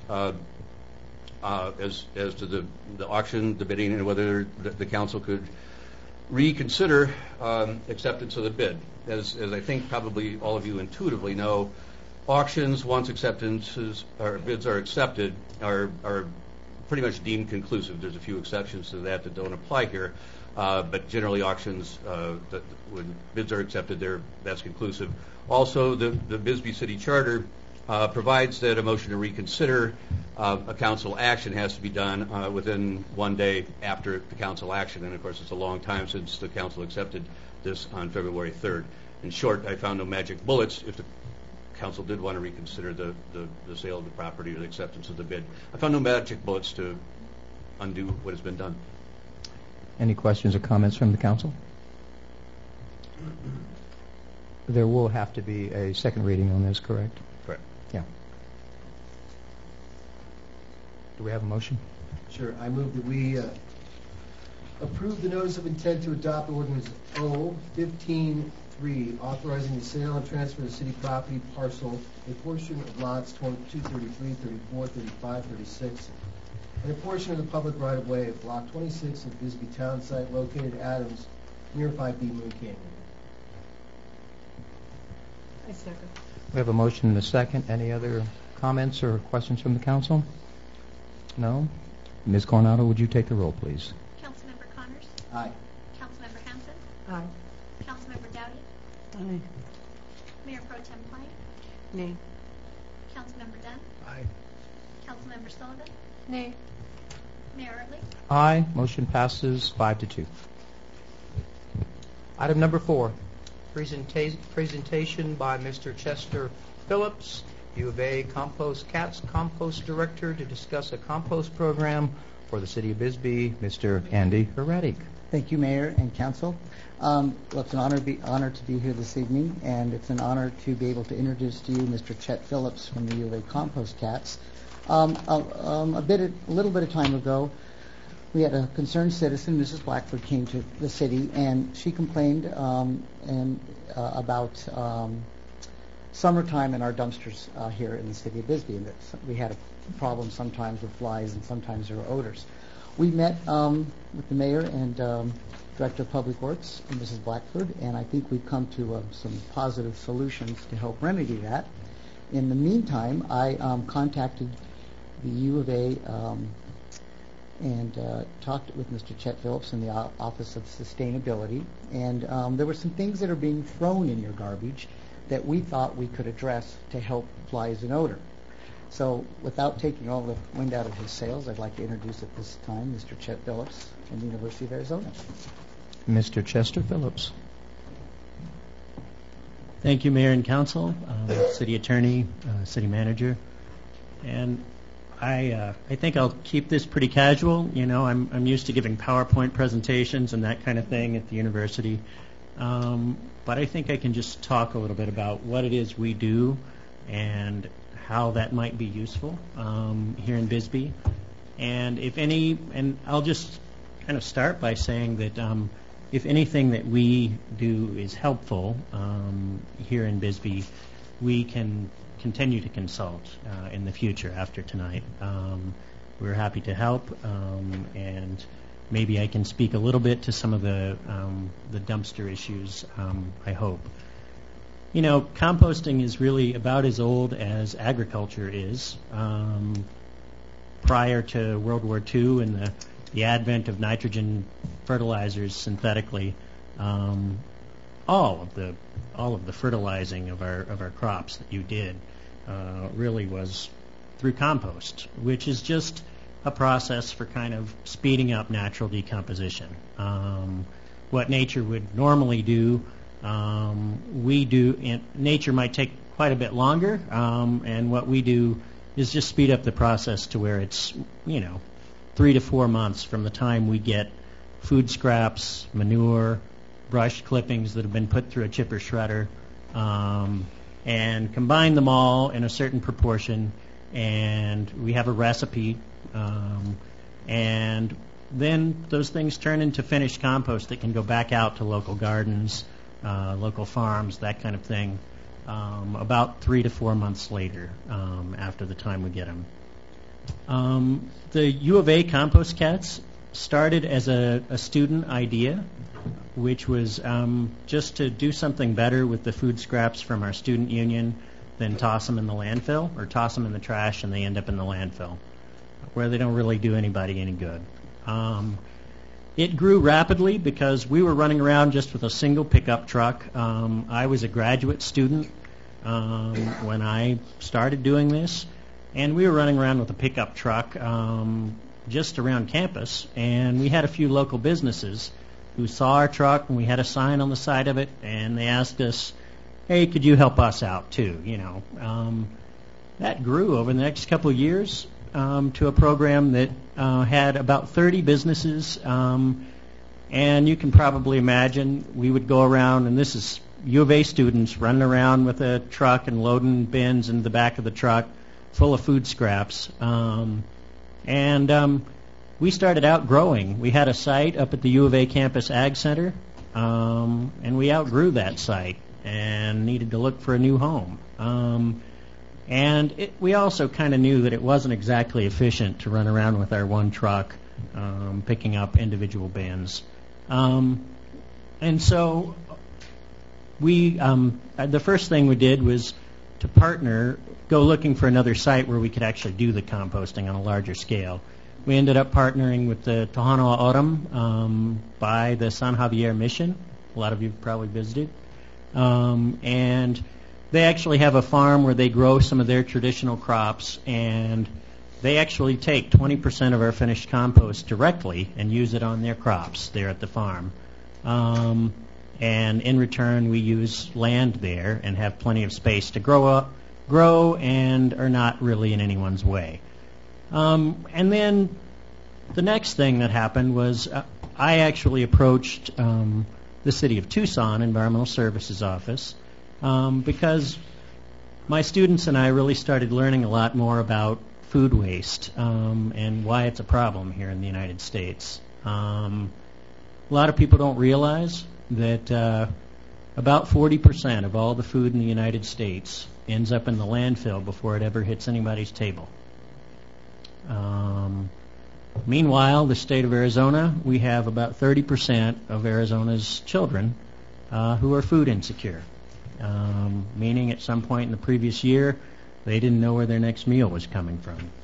as to the auction, the bidding, and whether the council could reconsider acceptance of the bid. As I think probably all of you intuitively know, auctions, once acceptances or bids are accepted, are pretty much deemed conclusive. There's a few exceptions to that don't apply here, but generally auctions, when bids are accepted, that's conclusive. Also, the Bisbee City Charter provides that a motion to reconsider a council action has to be done within 1 day after the council action, and of course it's a long time since the council accepted this on February 3rd. In short, I found no magic bullets if the council did want to reconsider the sale of the property or the acceptance of the bid. I found no magic bullets to undo what has been done. Any questions or comments from the council? There will have to be a second reading on this, correct? Correct. Yeah. Do we have a motion? Sure. I move that we approve the notice of intent to adopt ordinance O-15-3, authorizing the sale and transfer of city property parcel, a portion of lots 233, 34, 35, 36, and a portion of the public right-of-way of Block 26 of Bisbee Town Site located at Adams, near 5B Moon Canyon. I second. We have a motion and a second. Any other comments or questions from the council? No? Ms. Coronado, would you take the roll, please? Councilmember Connors? Aye. Councilmember Hanson? Aye. Councilmember Dowdy? Aye. Mayor Pro Tem Klein? Nay. Councilmember Dunn? Aye. Councilmember Sullivan? Nay. Mayor Utley? Aye. Motion passes 5-2. Item number 4, presentation by Mr. Chester Phillips, U of A Cats Compost Director, to discuss a compost program for the City of Bisbee, Mr. Andy Heretic. Thank you, Mayor and Council. Well, it's an honor to be here this evening, and it's an honor to be able to introduce to you Mr. Chet Phillips from the U of A Compost Cats. A little bit of time ago, we had a concerned citizen, Mrs. Blackford, came to the city, and she complained about summertime in our dumpsters here in the City of Bisbee, and that we had a problem sometimes with flies and sometimes there were odors. We met with the mayor and Director of Public Works, and Mrs. Blackford, and I think we've come to some positive solutions to help remedy that. In the meantime, I contacted the U of A and talked with Mr. Chet Phillips in the Office of Sustainability, and there were some things that are being thrown in your garbage that we thought we could address to help flies and odor. So without taking all the wind out of his sails, I'd like to introduce at this time Mr. Chet Phillips from the University of Arizona. Mr. Chester Phillips. Thank you, Mayor and Council, City Attorney, City Manager, and I think I'll keep this pretty casual. You know, I'm used to giving PowerPoint presentations and that kind of thing at the university, but I think I can just talk a little bit about what it is we do and how that might be useful here in Bisbee. And I'll just kind of start by saying that if anything that we do is helpful here in Bisbee, we can continue to consult in the future after tonight. We're happy to help, and maybe I can speak a little bit to some of the dumpster issues, I hope. You know, composting is really about as old as agriculture is. Prior to World War II and the advent of nitrogen fertilizers synthetically, all of the fertilizing of our crops that you did really was through compost, which is just a process for kind of speeding up natural decomposition. What nature would normally do, we do. And nature might take quite a bit longer, and what we do is just speed up the process to where it's 3 to 4 months from the time we get food scraps, manure, brush clippings that have been put through a chipper shredder, and combine them all in a certain proportion, and we have a recipe, and then those things turn into finished compost that can go back out to local gardens, local farms, that kind of thing, about 3 to 4 months later after the time we get them. The U of A compost cats started as a student idea, which was just to do something better with the food scraps from our student union than toss them in the landfill or toss them in the trash and they end up in the landfill, where they don't really do anybody any good. It grew rapidly because we were running around just with a single pickup truck. I was a graduate student when I started doing this, and we were running around with a pickup truck just around campus, and we had a few local businesses who saw our truck, and we had a sign on the side of it, and they asked us, hey, could you help us out too? That grew over the next couple of years to a program that had about 30 businesses, and you can probably imagine we would go around, and this is U of A students running around with a truck and loading bins in the back of the truck full of food scraps. And we started outgrowing. We had a site up at the U of A campus Ag Center, and we outgrew that site and needed to look for a new home. We also kind of knew that it wasn't exactly efficient to run around with our one truck picking up individual bins. And so the first thing we did was to go looking for another site where we could actually do the composting on a larger scale. We ended up partnering with the Tohono O'odham by the San Javier Mission. A lot of you have probably visited. And they actually have a farm where they grow some of their traditional crops, and they actually take 20% of our finished compost directly and use it on their crops there at the farm. And in return, we use land there and have plenty of space to grow and are not really in anyone's way. And then the next thing that happened was I actually approached the City of Tucson Environmental Services Office because my students and I really started learning a lot more about food waste and why it's a problem here in the United States. A lot of people don't realize that about 40% of all the food in the United States ends up in the landfill before it ever hits anybody's table. Meanwhile, the state of Arizona, we have about 30% of Arizona's children who are food insecure, meaning at some point in the previous year, they didn't know where their next meal was coming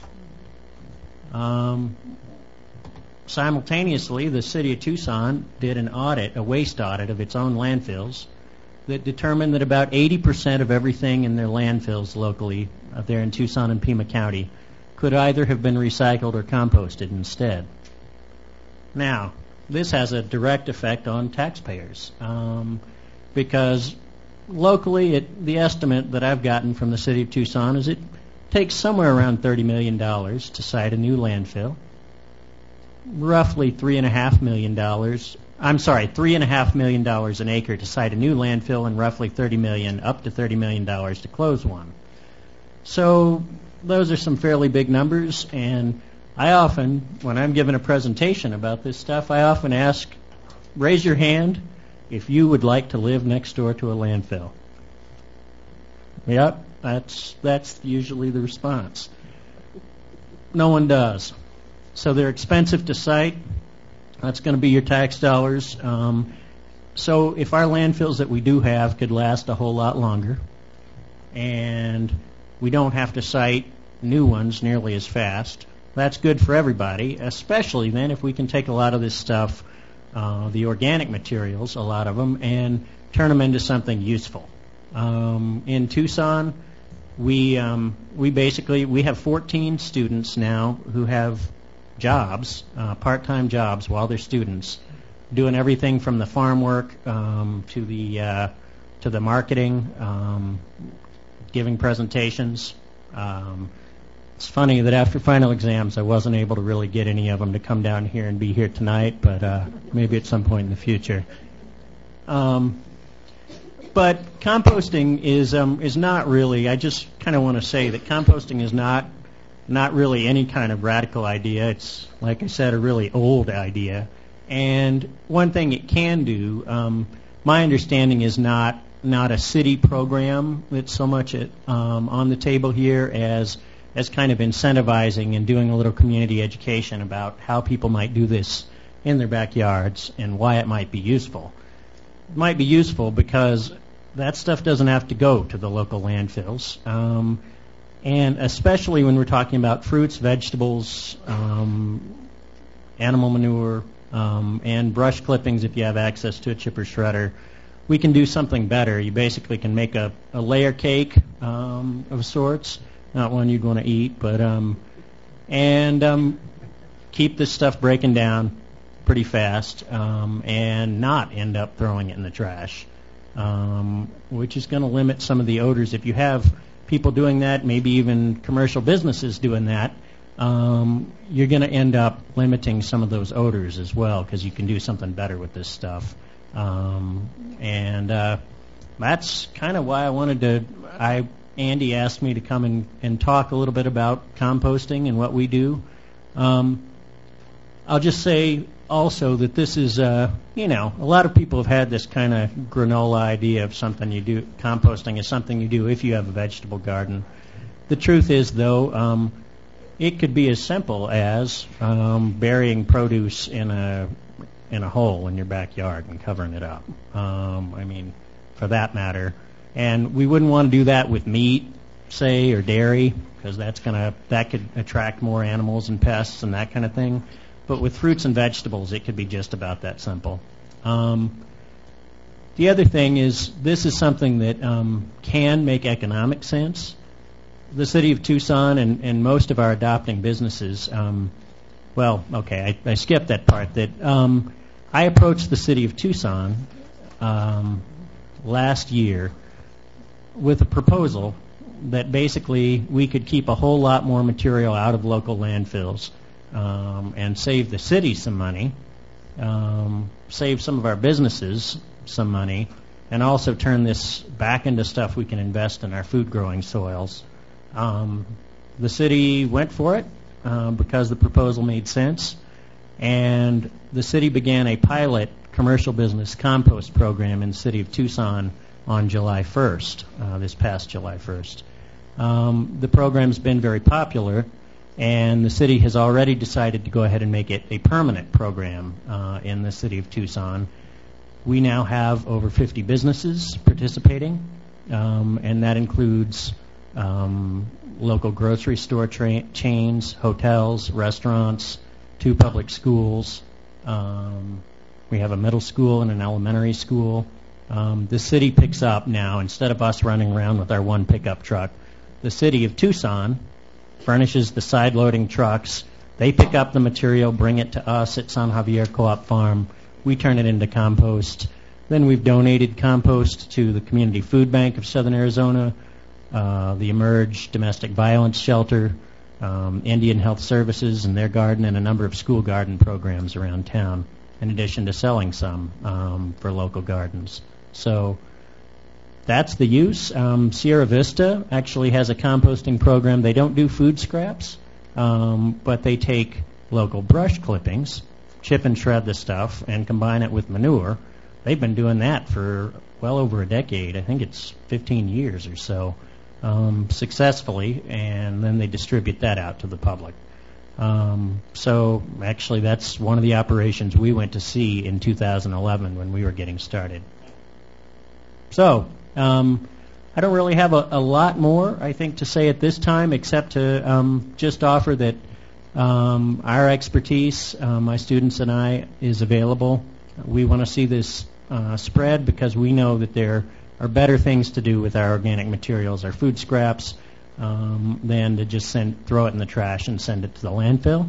from. Simultaneously, the city of Tucson did a waste audit of its own landfills that determined that about 80% of everything in their landfills locally, there in Tucson and Pima County, could either have been recycled or composted instead. Now, this has a direct effect on taxpayers because locally, the estimate that I've gotten from the city of Tucson is it takes somewhere around $30 million to site a new landfill, roughly $3.5 million an acre to site a new landfill, and roughly up to $30 million to close one. So those are some fairly big numbers, and I often, when I'm giving a presentation about this stuff, I often ask, raise your hand if you would like to live next door to a landfill. Yep, that's usually the response. No one does. So they're expensive to site. That's going to be your tax dollars. So if our landfills that we do have could last a whole lot longer, and we don't have to site new ones nearly as fast, that's good for everybody, especially then if we can take a lot of this stuff, the organic materials, a lot of them, and turn them into something useful. In Tucson, we have 14 students now who have jobs, part-time jobs while they're students, doing everything from the farm work to the marketing, giving presentations. It's funny that after final exams, I wasn't able to really get any of them to come down here and be here tonight, but maybe at some point in the future. But composting is not really. I just kind of want to say that composting is not not really any kind of radical idea. It's, like I said, a really old idea. And one thing it can do, my understanding is not a city program that's so much on the table here as kind of incentivizing and doing a little community education about how people might do this in their backyards and why it might be useful. It might be useful because that stuff doesn't have to go to the local landfills. And especially when we're talking about fruits, vegetables, animal manure, and brush clippings if you have access to a chipper shredder, we can do something better. You basically can make a layer cake of sorts, not one you'd want to eat, but and keep this stuff breaking down pretty fast and not end up throwing it in the trash, which is going to limit some of the odors. If you have people doing that, maybe even commercial businesses doing that, you're going to end up limiting some of those odors as well because you can do something better with this stuff. And that's kind of why I wanted to. Andy asked me to come and talk a little bit about composting and what we do. I'll just say also that this is, a lot of people have had this kind of granola idea of something you do. Composting is something you do if you have a vegetable garden. The truth is, though, it could be as simple as burying produce in a hole in your backyard and covering it up. For that matter. And we wouldn't want to do that with meat, say, or dairy, because that could attract more animals and pests and that kind of thing. But with fruits and vegetables, it could be just about that simple. The other thing is this is something that can make economic sense. The city of Tucson and most of our adopting businesses, I skipped that part. That I approached the city of Tucson last year with a proposal that basically we could keep a whole lot more material out of local landfills and save the city some money, save some of our businesses some money, and also turn this back into stuff we can invest in our food growing soils. The city went for it because the proposal made sense, and the city began a pilot commercial business compost program in the city of Tucson on July 1st, this past July 1st. The program's been very popular, and the city has already decided to go ahead and make it a permanent program in the city of Tucson. We now have over 50 businesses participating, and that includes local grocery store chains, hotels, restaurants, 2 public schools. We have a middle school and an elementary school. The city picks up now, instead of us running around with our one pickup truck, the city of Tucson furnishes the side-loading trucks. They pick up the material, bring it to us at San Javier Co-op Farm. We turn it into compost. Then we've donated compost to the Community Food Bank of Southern Arizona, the Emerge Domestic Violence Shelter, Indian Health Services and their garden, and a number of school garden programs around town, in addition to selling some for local gardens. So that's the use. Sierra Vista actually has a composting program. They don't do food scraps, but they take local brush clippings, chip and shred the stuff, and combine it with manure. They've been doing that for well over a decade. I think it's 15 years or so, successfully, and then they distribute that out to the public. So actually that's one of the operations we went to see in 2011 when we were getting started. So I don't really have a lot more, I think, to say at this time, except to just offer that our expertise, my students and I, is available. We want to see this spread because we know that there are better things to do with our organic materials, our food scraps, than to just throw it in the trash and send it to the landfill.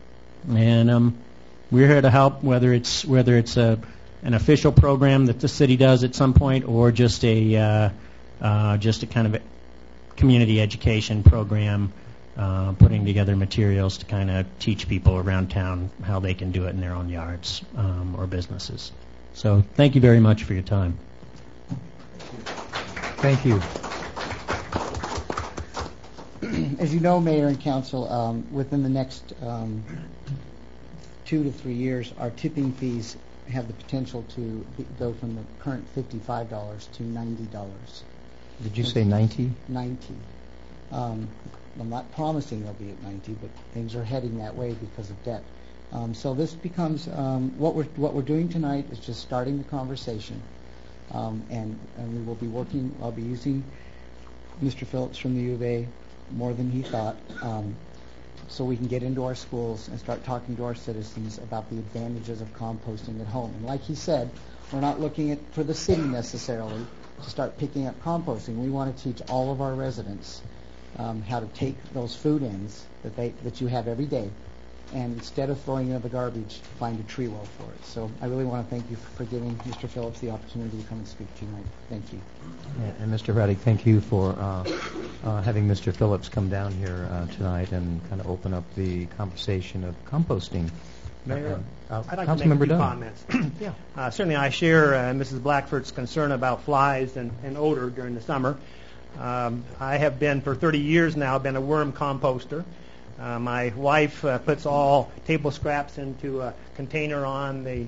And we're here to help, whether it's an official program that the city does at some point, or just a kind of a community education program, putting together materials to kind of teach people around town how they can do it in their own yards or businesses. So thank you very much for your time. Thank you. As you know, Mayor and Council, within the next 2 to 3 years, our tipping fees have the potential to go from the current $55 to $90. Did you say 90? 90. I'm not promising they'll be at 90, but things are heading that way because of debt. So this becomes what we're doing tonight is just starting the conversation, and we will be working. I'll be using Mr. Phillips from the U of A more than he thought, so we can get into our schools and start talking to our citizens about the advantages of composting at home. And like he said, we're not looking for the city necessarily to start picking up composting. We want to teach all of our residents how to take those food ends that you have every day, and instead of throwing it in the garbage, find a tree well for it. So I really want to thank you for giving Mr. Phillips the opportunity to come and speak tonight. Thank you. Yeah, and Mr. Raddick, thank you for having Mr. Phillips come down here tonight and kind of open up the conversation of composting. Mayor, I'd like to Councilmember make a few Dunn. comments. Certainly I share Mrs. Blackford's concern about flies and odor during the summer. I have been, for 30 years now, been a worm composter. My wife puts all table scraps into a container on the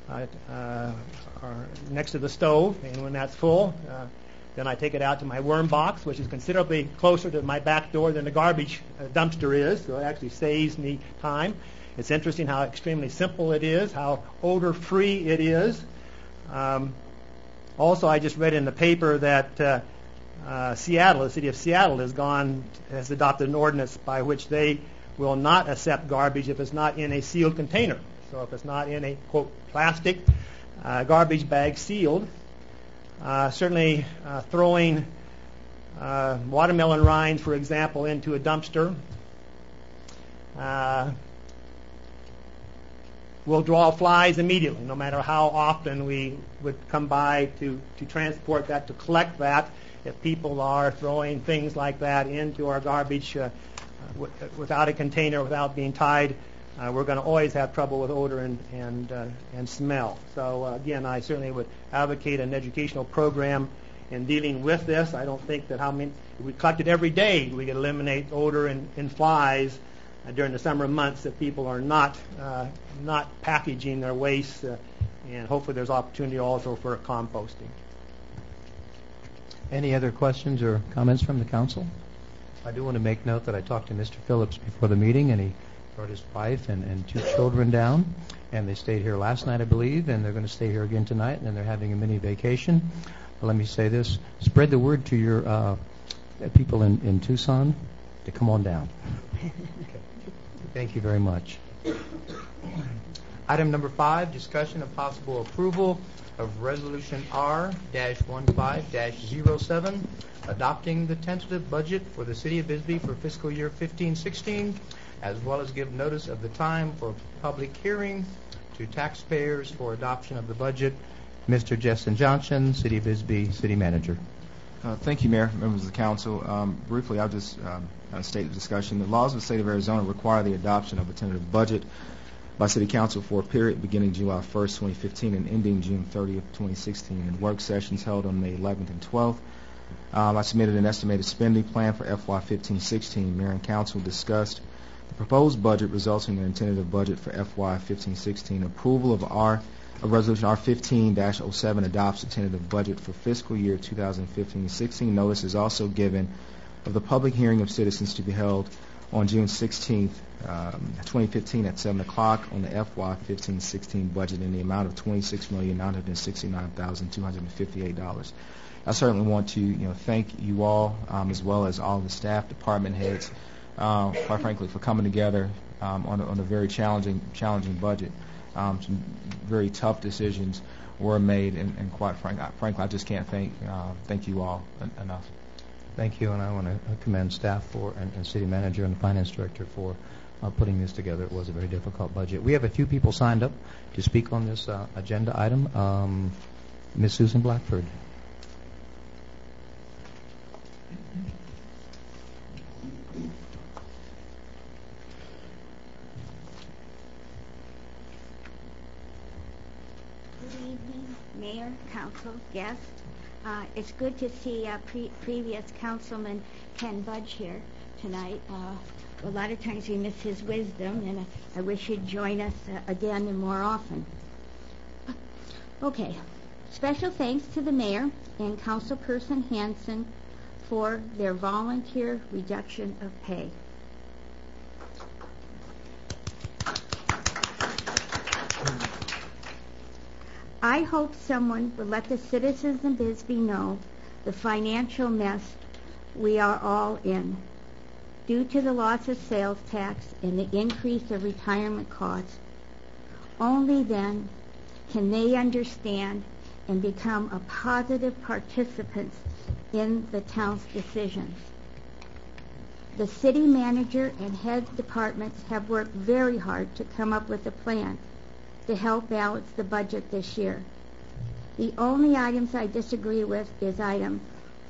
next to the stove, and when that's full, then I take it out to my worm box, which is considerably closer to my back door than the garbage dumpster is, so it actually saves me time. It's interesting how extremely simple it is, how odor-free it is. Also, I just read in the paper that Seattle, the city of Seattle, has adopted an ordinance by which they will not accept garbage if it's not in a sealed container. So if it's not in a, quote, plastic garbage bag sealed, certainly throwing watermelon rinds, for example, into a dumpster will draw flies immediately, no matter how often we would come by to transport that, to collect that. If people are throwing things like that into our garbage without a container, without being tied, we're going to always have trouble with odor and smell. So again, I certainly would advocate an educational program in dealing with this. I don't think that if we collected every day, we could eliminate odor and flies during the summer months, that people are not packaging their waste, and hopefully there's opportunity also for composting. Any other questions or comments from the council? I do want to make note that I talked to Mr. Phillips before the meeting, and he brought his wife and 2 children down, and they stayed here last night, I believe, and they're going to stay here again tonight, and then they're having a mini vacation. But let me say this: spread the word to your people in Tucson to come on down. Okay. Thank you very much. Item number 5, discussion of possible approval of Resolution R-15-07, adopting the tentative budget for the City of Bisbee for fiscal year 15-16, as well as give notice of the time for public hearing to taxpayers for adoption of the budget. Mr. Justin Johnson, City of Bisbee, City Manager. Thank you, Mayor, members of the council. Briefly, I'll just state the discussion. The laws of the state of Arizona require the adoption of a tentative budget by City Council for a period beginning July 1st, 2015 and ending June 30th, 2016. In work sessions held on May 11th and 12th, I submitted an estimated spending plan for FY 15-16. Mayor and Council discussed the proposed budget, resulting in a tentative budget for FY 15-16. Approval of Resolution R-15-07 adopts a tentative budget for fiscal year 2015-16. Notice is also given of the public hearing of citizens to be held on June 16th, 2015 at 7 o'clock on the FY 15-16 budget in the amount of $26,969,258. I certainly want to thank you all, as well as all the staff, department heads, quite frankly, for coming together on a very challenging budget. Some very tough decisions were made, and quite frankly, I just can't thank you all enough. Thank you, and I want to commend staff and City Manager and the Finance Director for putting this together. It was a very difficult budget. We have a few people signed up to speak on this agenda item. Ms. Susan Blackford. Mayor, council, guests. It's good to see previous councilman Ken Budge here tonight. A lot of times we miss his wisdom, and I wish he'd join us again and more often. Okay. Special thanks to the mayor and councilperson Hanson for their volunteer reduction of pay. I hope someone will let the citizens in Bisbee know the financial mess we are all in due to the loss of sales tax and the increase of retirement costs. Only then can they understand and become a positive participant in the town's decisions. The city manager and head departments have worked very hard to come up with a plan to help balance the budget this year. The only items I disagree with is item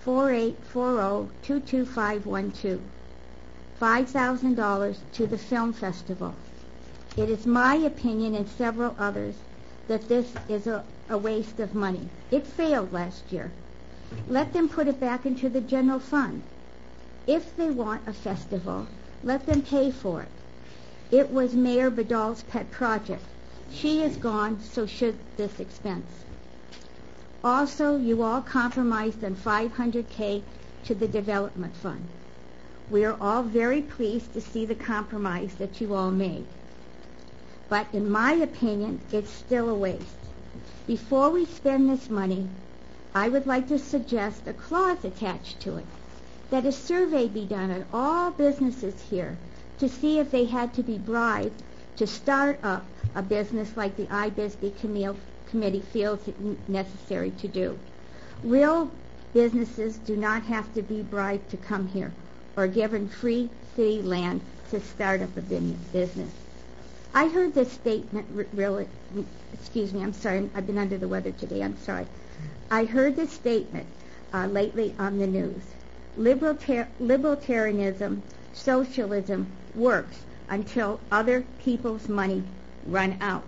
4840-22512, $5,000 to the film festival. It is my opinion and several others that this is a waste of money. It failed last year. Let them put it back into the general fund. If they want a festival, let them pay for it. It was Mayor Badal's pet project. She is gone, so should this expense. Also, you all compromised on $500K to the development fund. We are all very pleased to see the compromise that you all made. But in my opinion, it's still a waste. Before we spend this money, I would like to suggest a clause attached to it, that a survey be done at all businesses here to see if they had to be bribed to start up a business like the iBisbee Committee feels it necessary to do. Real businesses do not have to be bribed to come here or given free city land to start up a business. I heard this statement excuse me, I'm sorry, I've been under the weather today, I'm sorry. I heard this statement lately on the news. Libertarianism, socialism works until other people's money run out.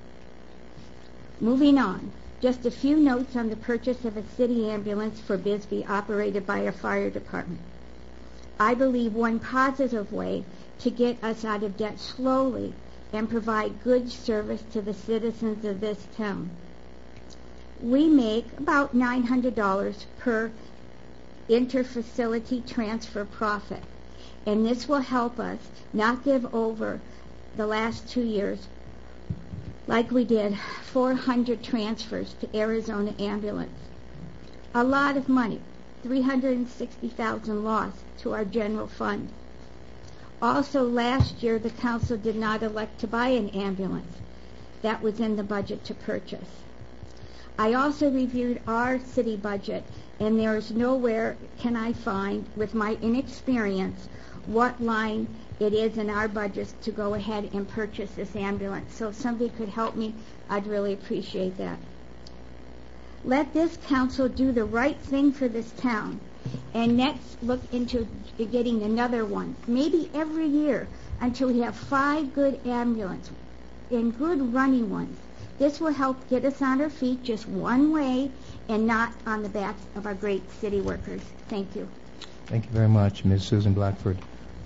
Moving on, just a few notes on the purchase of a city ambulance for Bisbee operated by a fire department. I believe one positive way to get us out of debt slowly and provide good service to the citizens of this town. We make about $900 per interfacility transfer profit, and this will help us not give over the last 2 years like we did 400 transfers to Arizona Ambulance. A lot of money, $360,000 lost to our general fund. Also, last year, the council did not elect to buy an ambulance. That was in the budget to purchase. I also reviewed our city budget, and there is nowhere can I find, with my inexperience, what line it is in our budgets to go ahead and purchase this ambulance. So if somebody could help me, I'd really appreciate that. Let this council do the right thing for this town, and next look into getting another one, maybe every year, until we have 5 good ambulances and good running ones. This will help get us on our feet just one way and not on the backs of our great city workers. Thank you. Thank you very much, Ms. Susan Blackford.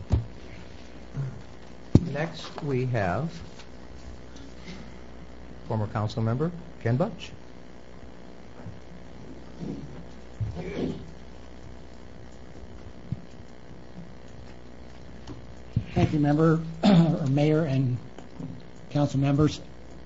Next, we have former council member Ken Butch. Thank you, Mayor and council members.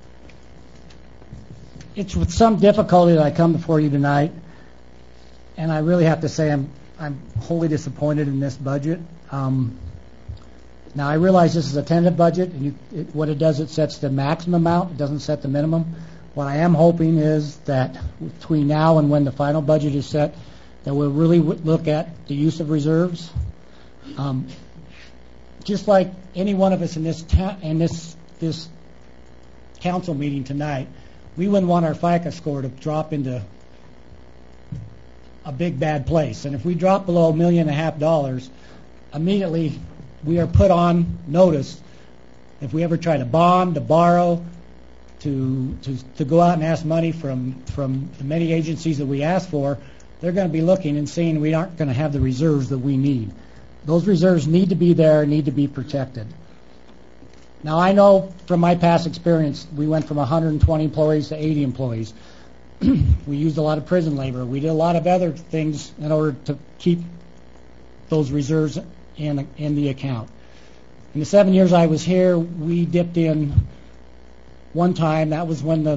It's with some difficulty that I come before you tonight, and I really have to say I'm wholly disappointed in this budget. Now, I realize this is a tentative budget, and what it does, it sets the maximum amount. It doesn't set the minimum. What I am hoping is that between now and when the final budget is set, that we'll really look at the use of reserves. Just like any one of us in this council meeting tonight, we wouldn't want our FICA score to drop into a big bad place. And if we drop below $1.5 million, immediately we are put on notice. If we ever try to bond, to borrow, to go out and ask money from the many agencies that we ask for, they're going to be looking and seeing we aren't going to have the reserves that we need. Those reserves need to be there, need to be protected. Now, I know from my past experience, we went from 120 employees to 80 employees. We used a lot of prison labor. We did a lot of other things in order to keep those reserves in the account. In the 7 years I was here, we dipped in one time. That was when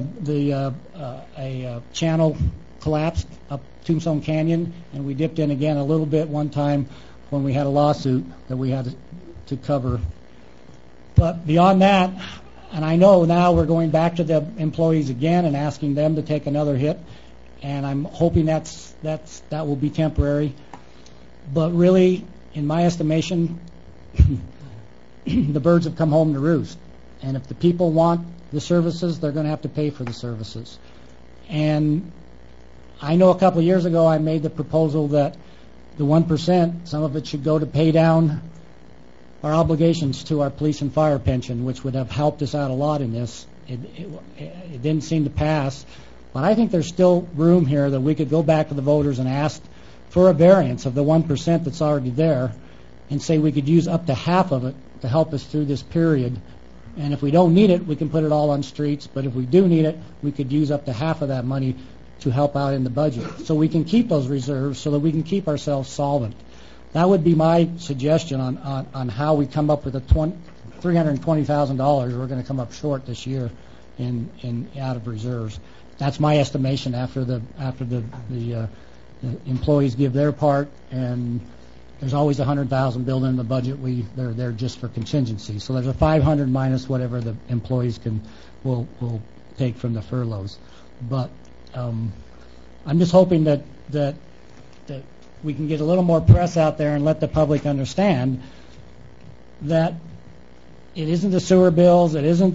a channel collapsed up Tombstone Canyon, and we dipped in again a little bit one time when we had a lawsuit that we had to cover. But beyond that, and I know now we're going back to the employees again and asking them to take another hit, and I'm hoping that will be temporary. But really, in my estimation, the birds have come home to roost. And if the people want the services, they're going to have to pay for the services. And I know a couple of years ago I made the proposal that the 1%, some of it should go to pay down our obligations to our police and fire pension, which would have helped us out a lot in this. It didn't seem to pass. But I think there's still room here that we could go back to the voters and ask for a variance of the 1% that's already there and say we could use up to half of it to help us through this period. And if we don't need it, we can put it all on streets. But if we do need it, we could use up to half of that money to help out in the budget. So we can keep those reserves so that we can keep ourselves solvent. That would be my suggestion on how we come up with the $320,000 we're going to come up short this year in out of reserves. That's my estimation after the employees give their part, and there's always $100,000 built in the budget. They're there just for contingency. So there's a $500 minus whatever the employees will take from the furloughs. But I'm just hoping that we can get a little more press out there and let the public understand that it isn't the sewer bills, it isn't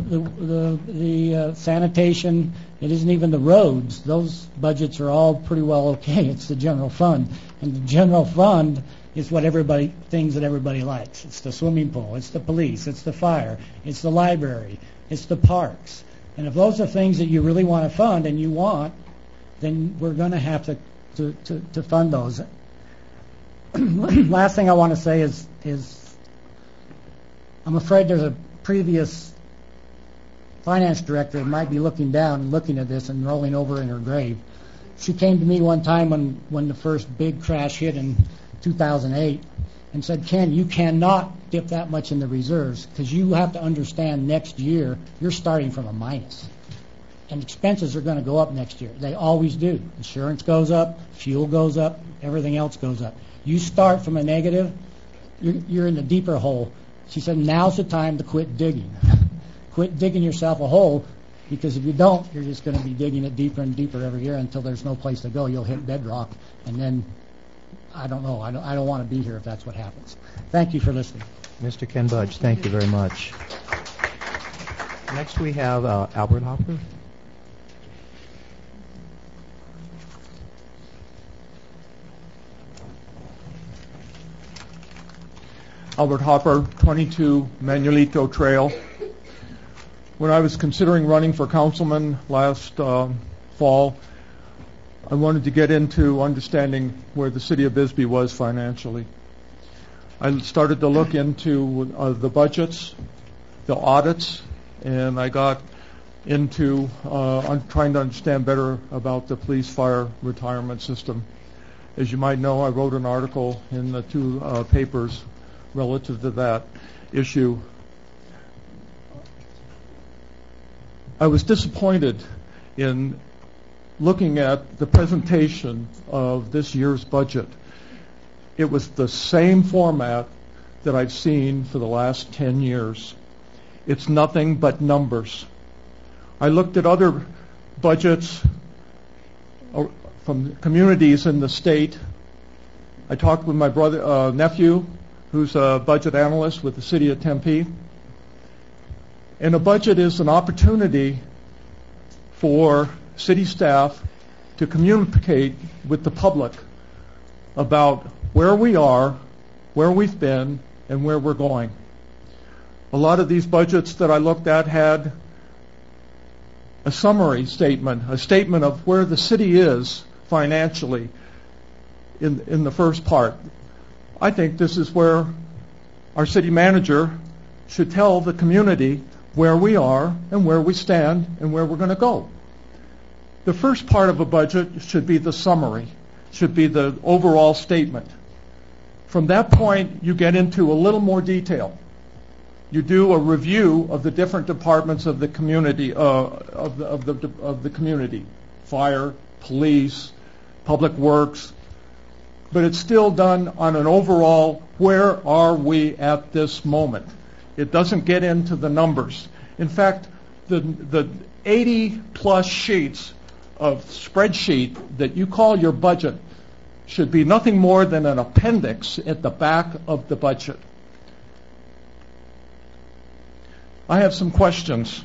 the sanitation, it isn't even the roads. Those budgets are all pretty well okay. It's the general fund, and the general fund is what things that everybody likes. It's the swimming pool, it's the police, it's the fire, it's the library, it's the parks. And if those are things that you really want to fund and you want, then we're going to have to fund those. Last thing I want to say is I'm afraid there's a previous finance director that might be looking down and looking at this and rolling over in her grave. She came to me one time when the first big crash hit in 2008 and said, Ken, you cannot dip that much in the reserves because you have to understand next year you're starting from a minus. And expenses are going to go up next year. They always do. Insurance goes up, fuel goes up, everything else goes up. You start from a negative, you're in the deeper hole. She said, now's the time to quit digging. Quit digging yourself a hole, because if you don't, you're just going to be digging it deeper and deeper every year until there's no place to go. You'll hit bedrock, and then, I don't know. I don't want to be here if that's what happens. Thank you for listening. Mr. Ken Budge, thank you very much. Next we have Albert Hopper. Albert Hopper, 22 Manuelito Trail. When I was considering running for councilman last fall, I wanted to get into understanding where the city of Bisbee was financially. I started to look into the budgets, the audits, and I got into trying to understand better about the police fire retirement system. As you might know, I wrote an article in the two papers relative to that issue. I was disappointed in looking at the presentation of this year's budget. It was the same format that I've seen for the last 10 years. It's nothing but numbers. I looked at other budgets from communities in the state. I talked with my nephew, who's a budget analyst with the city of Tempe. And a budget is an opportunity for city staff to communicate with the public about where we are, where we've been, and where we're going. A lot of these budgets that I looked at had a summary statement, a statement of where the city is financially in the first part. I think this is where our city manager should tell the community where we are and where we stand and where we're going to go. The first part of a budget should be the summary, should be the overall statement. From that point, you get into a little more detail. You do a review of the different departments of the community, of the community, fire, police, public works, but it's still done on an overall, where are we at this moment? It doesn't get into the numbers. In fact, the 80-plus sheets of spreadsheet that you call your budget should be nothing more than an appendix at the back of the budget. I have some questions.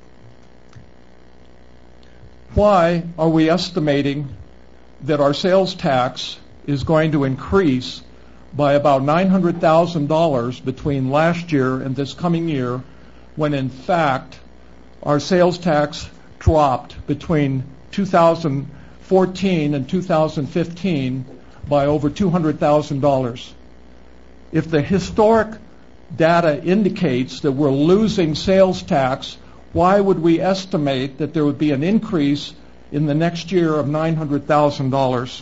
Why are we estimating that our sales tax is going to increase by about $900,000 between last year and this coming year, when in fact our sales tax dropped between 2014 and 2015 by over $200,000? If the historic data indicates that we're losing sales tax, why would we estimate that there would be an increase in the next year of $900,000?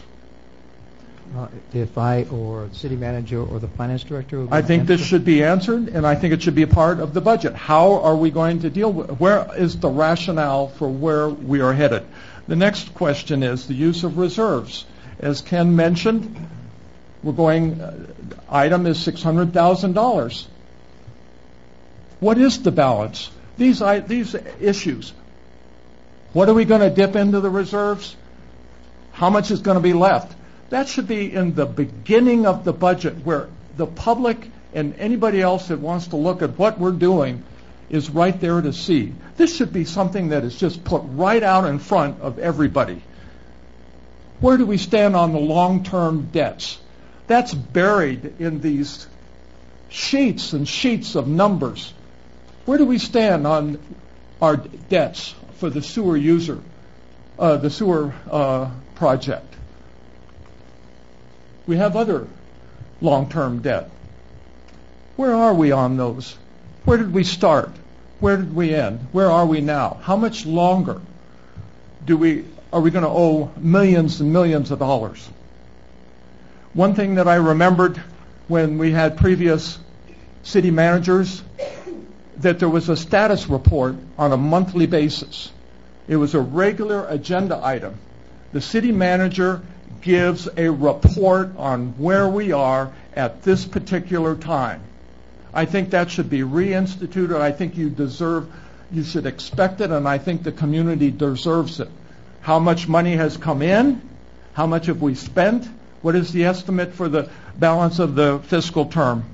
If I or the city manager or the finance director... I think this should be answered, and I think it should be a part of the budget. How are we going to deal with... Where is the rationale for where we are headed? The next question is the use of reserves. As Ken mentioned, item is $600,000. What is the balance? These issues. What are we going to dip into the reserves? How much is going to be left? That should be in the beginning of the budget, where the public and anybody else that wants to look at what we're doing is right there to see. This should be something that is just put right out in front of everybody. Where do we stand on the long-term debts? That's buried in these sheets and sheets of numbers. Where do we stand on our debts for the sewer project? We have other long-term debt. Where are we on those? Where did we start? Where did we end? Where are we now? How much longer are we going to owe millions and millions of dollars? One thing that I remembered when we had previous city managers, that there was a status report on a monthly basis. It was a regular agenda item. The city manager gives a report on where we are at this particular time. I think that should be reinstituted. I think you should expect it, and I think the community deserves it. How much money has come in? How much have we spent? What is the estimate for the balance of the fiscal term?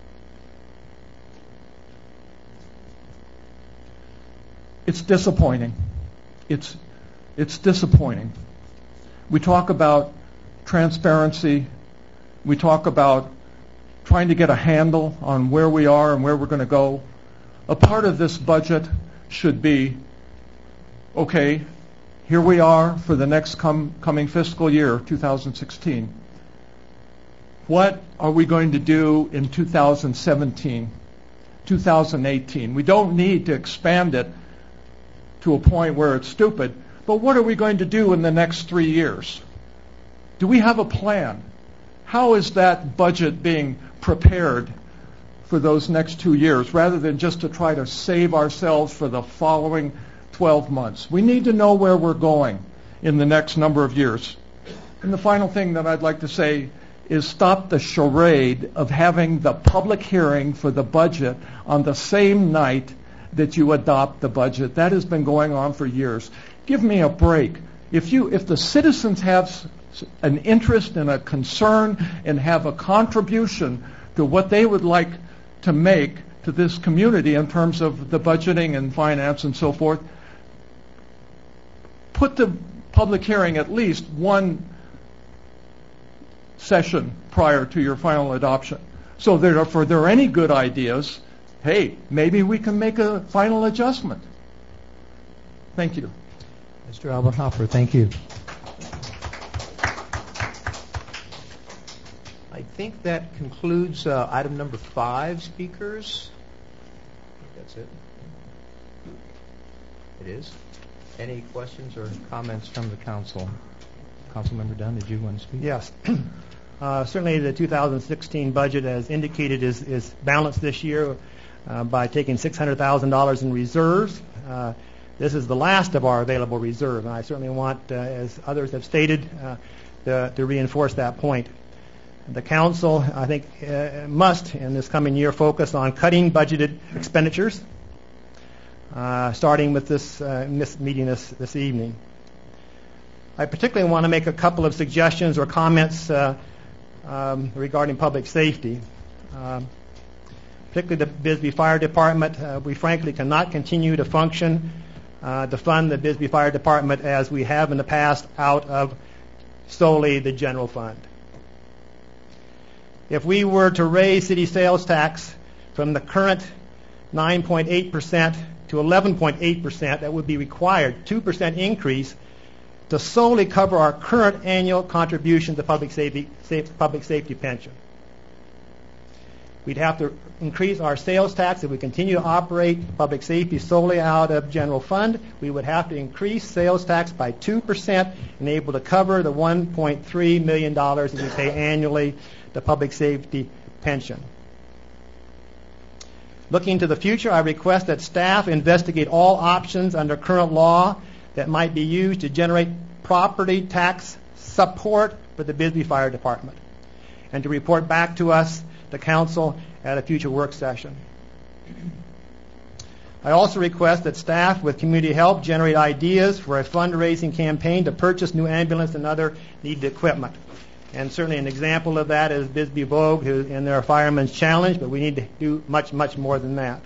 It's disappointing. It's disappointing. We talk about transparency. We talk about trying to get a handle on where we are and where we're going to go. A part of this budget should be, okay, here we are for the next coming fiscal year, 2016. What are we going to do in 2017, 2018? We don't need to expand it to a point where it's stupid, but what are we going to do in the next 3 years? Do we have a plan? How is that budget being prepared for those next 2 years, rather than just to try to save ourselves for the following 12 months? We need to know where we're going in the next number of years. And the final thing that I'd like to say is stop the charade of having the public hearing for the budget on the same night that you adopt the budget. That has been going on for years. Give me a break. If the citizens have an interest and a concern and have a contribution to what they would like to make to this community in terms of the budgeting and finance and so forth, put the public hearing at least one session prior to your final adoption. So that if there are any good ideas, hey, maybe we can make a final adjustment. Thank you. Mr. Albert Hopper, thank you. I think think that concludes item number 5, speakers. I think that's it. It is. Any questions or comments from the council? Councilmember Dunn, did you want to speak? Yes. Certainly the 2016 budget, as indicated, is balanced this year by taking $600,000 in reserves. This is the last of our available reserve, and I certainly want, as others have stated, to reinforce that point. The council, I think, must, in this coming year, focus on cutting budgeted expenditures, starting with this meeting this evening. I particularly want to make a couple of suggestions or comments regarding public safety. Particularly the Bisbee Fire Department, we frankly cannot continue to function to fund the Bisbee Fire Department as we have in the past out of solely the general fund. If we were to raise city sales tax from the current 9.8% to 11.8%, that would be required, 2% increase to solely cover our current annual contribution to public safety pension. We'd have to increase our sales tax if we continue to operate public safety solely out of general fund. We would have to increase sales tax by 2% and able to cover the $1.3 million that we pay annually to public safety pension. Looking to the future, I request that staff investigate all options under current law that might be used to generate property tax support for the Bisbee Fire Department, and to report back to us, the council, at a future work session. I also request that staff, with community help, generate ideas for a fundraising campaign to purchase new ambulance and other needed equipment. And certainly an example of that is Bisbee Vogue in their Fireman's Challenge, but we need to do much, much more than that.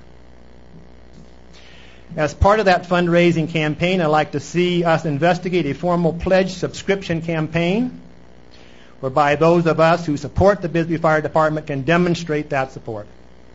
As part of that fundraising campaign, I'd like to see us investigate a formal pledge subscription campaign whereby those of us who support the Bisbee Fire Department can demonstrate that support.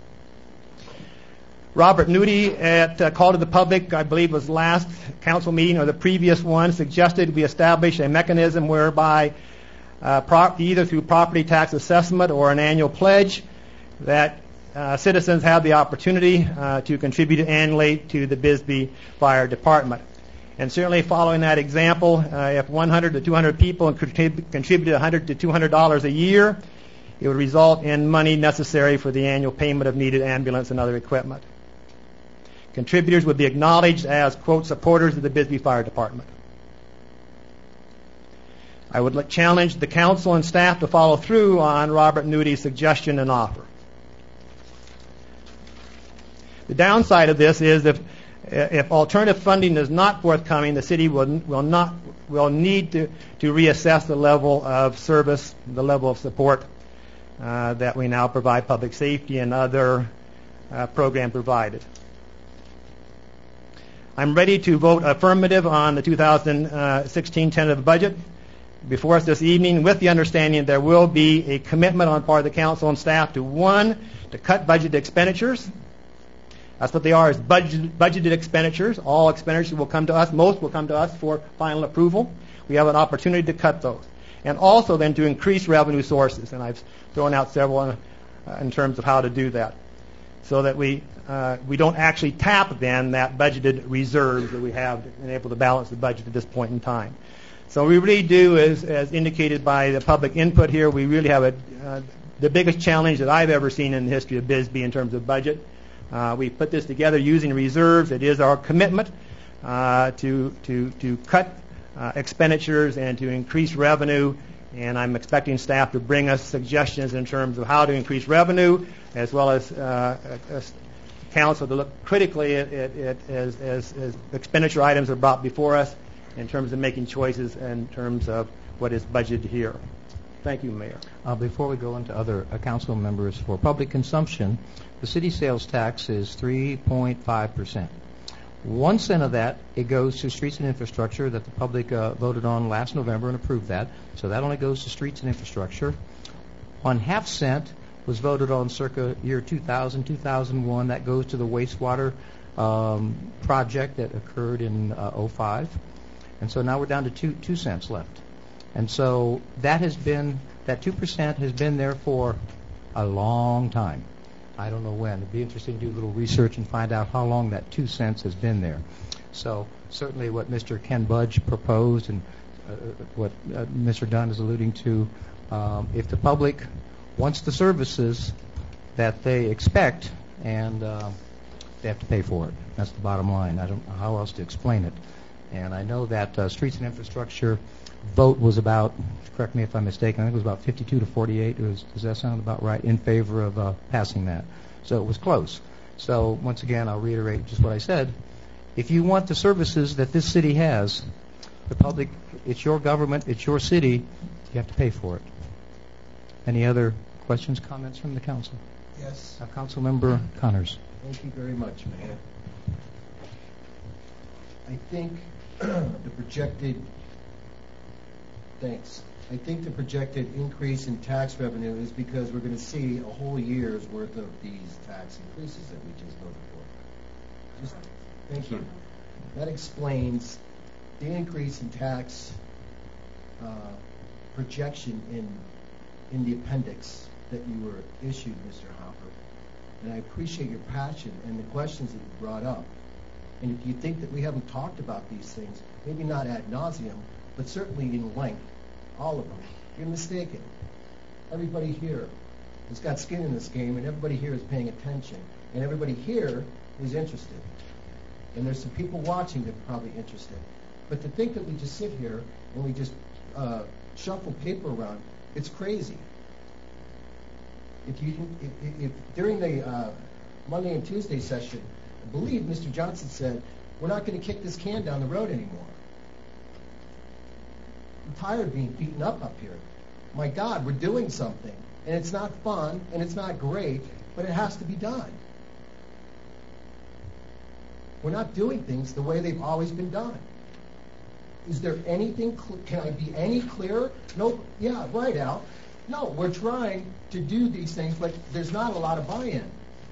Robert Nudie at Call to the Public, I believe was last council meeting or the previous one, suggested we establish a mechanism whereby either through property tax assessment or an annual pledge that citizens have the opportunity to contribute annually to the Bisbee Fire Department. And certainly following that example, if 100 to 200 people contributed $100 to $200 a year, it would result in money necessary for the annual payment of needed ambulance and other equipment. Contributors would be acknowledged as, quote, supporters of the Bisbee Fire Department. I would challenge the council and staff to follow through on Robert Nudie's suggestion and offer. The downside of this is if alternative funding is not forthcoming, the city will need to reassess the level of service, the level of support that we now provide public safety and other program provided. I'm ready to vote affirmative on the 2016 tentative budget before us this evening, with the understanding there will be a commitment on part of the council and staff to, one, to cut budgeted expenditures. That's what they are, is budgeted expenditures. All expenditures will come to us. Most will come to us for final approval. We have an opportunity to cut those. And also then to increase revenue sources. And I've thrown out several in terms of how to do that. So that we don't actually tap then that budgeted reserves that we have and able to balance the budget at this point in time. So we really do, as indicated by the public input here, we really have the biggest challenge that I've ever seen in the history of Bisbee in terms of budget. We put this together using reserves. It is our commitment to cut expenditures and to increase revenue. And I'm expecting staff to bring us suggestions in terms of how to increase revenue, as well as council to look critically at as expenditure items are brought before us in terms of making choices in terms of what is budgeted here. Thank you, Mayor. Before we go into other council members, for public consumption, the city sales tax is 3.5%. 1 cent of that, it goes to streets and infrastructure that the public voted on last November and approved that. So that only goes to streets and infrastructure. 1/2 cent was voted on circa year 2000, 2001. That goes to the wastewater project that occurred in 05. And so now we're down to 2 cents left. And so that has been That 2% has been there for a long time. I don't know when. It'd be interesting to do a little research and find out how long that 2 cents has been there. So certainly what Mr. Ken Budge proposed and what Mr. Dunn is alluding to, if the public wants the services that they expect, and they have to pay for it. That's the bottom line. I don't know how else to explain it. And I know that Streets and Infrastructure vote was about, correct me if I'm mistaken, I think it was about 52 to 48. Does that sound about right? In favor of passing that. So it was close. So once again, I'll reiterate just what I said. If you want the services that this city has, the public, it's your government, it's your city, you have to pay for it. Any other questions, comments from the council? Yes. Councilmember Connors. Thank you very much, Mayor. I think the projected increase in tax revenue is because we're going to see a whole year's worth of these tax increases that we just voted for. Thank you. That explains the increase in tax projection in the appendix that you were issued, Mr. Hopper. And I appreciate your passion and the questions that you brought up. And if you think that we haven't talked about these things, maybe not ad nauseum, but certainly in length, all of them, you're mistaken. Everybody here has got skin in this game, and everybody here is paying attention, and everybody here is interested. And there's some people watching that are probably interested. But to think that we just sit here and we just shuffle paper around, it's crazy. If during the Monday and Tuesday session, I believe Mr. Johnson said, we're not going to kick this can down the road anymore. I'm tired of being beaten up here. My God, we're doing something. And it's not fun, and it's not great, but it has to be done. We're not doing things the way they've always been done. Is there anything, can I be any clearer? No, yeah, right, Al. No, we're trying to do these things, but there's not a lot of buy-in.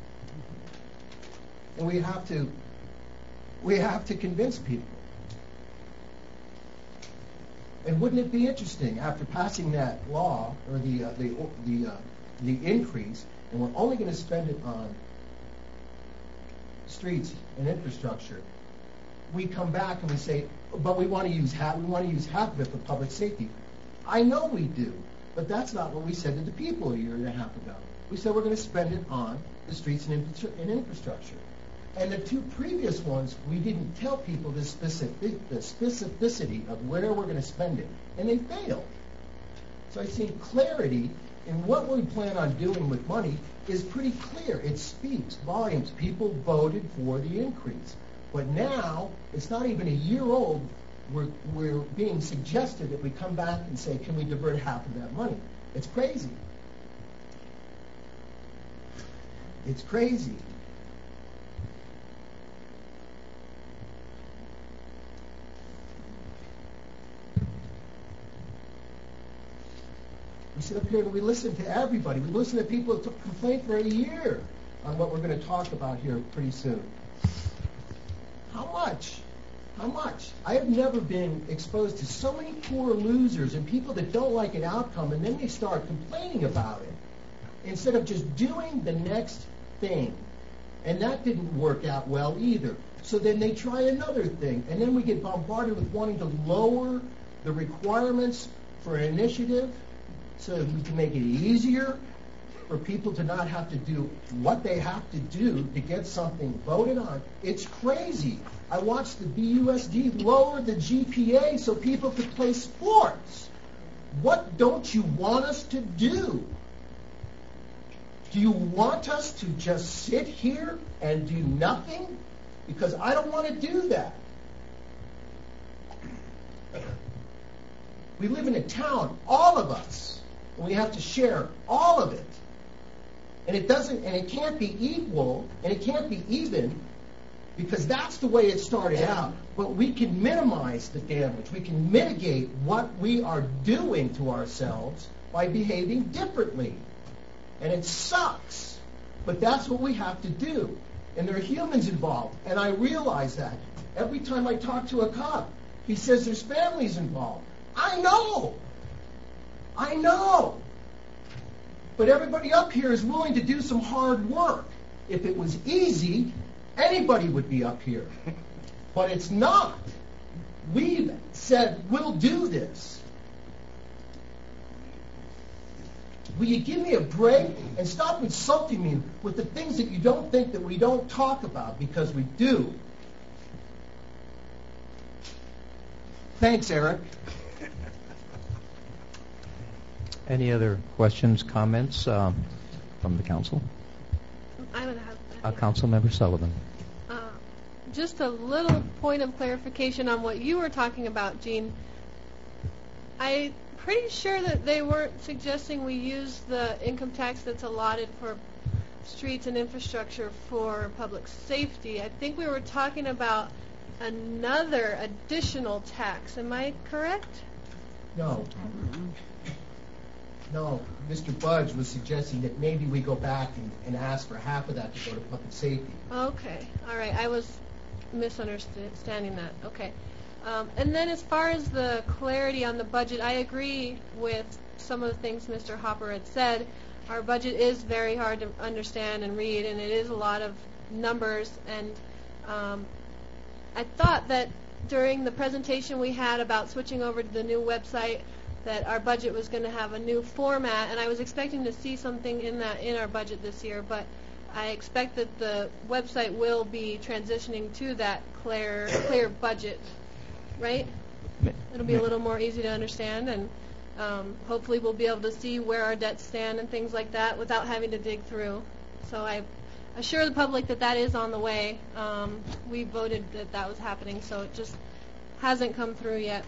And we have to convince people. And wouldn't it be interesting after passing that law or the increase, and we're only going to spend it on streets and infrastructure, we come back and we say, but we want to use half of it for public safety. I know we do, but that's not what we said to the people a year and a half ago. We said we're going to spend it on the streets and infrastructure. And the two previous ones, we didn't tell people the specificity of where we're going to spend it, and they failed. So I think clarity in what we plan on doing with money is pretty clear. It speaks volumes. People voted for the increase. But now, it's not even a year old, we're being suggested that we come back and say, can we divert half of that money? It's crazy. It's crazy. We sit up here and we listen to everybody. We listen to people complain for a year on what we're going to talk about here pretty soon. How much? How much? I have never been exposed to so many poor losers and people that don't like an outcome, and then they start complaining about it instead of just doing the next thing. And that didn't work out well either. So then they try another thing, and then we get bombarded with wanting to lower the requirements for an initiative so that we can make it easier for people to not have to do what they have to do to get something voted on. It's crazy. I watched the BUSD lower the GPA so people could play sports. What don't you want us to do? Do you want us to just sit here and do nothing? Because I don't want to do that. We live in a town, all of us, and we have to share all of it. And it can't be equal, and it can't be even, because that's the way it started out. But we can minimize the damage. We can mitigate what we are doing to ourselves by behaving differently. And it sucks, but that's what we have to do. And there are humans involved, and I realize that. Every time I talk to a cop, he says there's families involved. I know. I know. But everybody up here is willing to do some hard work. If it was easy, anybody would be up here. But it's not. We've said, we'll do this. Will you give me a break and stop insulting me with the things that you don't think that we don't talk about, because we do. Thanks, Eric. Any other questions, comments from the council? I would have Councilmember Sullivan. Just a little point of clarification on what you were talking about, Gene. I'm pretty sure that they weren't suggesting we use the income tax that's allotted for streets and infrastructure for public safety. I think we were talking about another additional tax. Am I correct? No. No, Mr. Budge was suggesting that maybe we go back and ask for half of that to go to public safety. Okay, all right. I was misunderstanding that. Okay. And then as far as the clarity on the budget, I agree with some of the things Mr. Hopper had said. Our budget is very hard to understand and read, and it is a lot of numbers. And I thought that during the presentation we had about switching over to the new website, that our budget was going to have a new format, and I was expecting to see something in our budget this year, but I expect that the website will be transitioning to that clear budget, right? It'll be a little more easy to understand, and hopefully we'll be able to see where our debts stand and things like that without having to dig through. So I assure the public that that is on the way. We voted that was happening, so it just hasn't come through yet.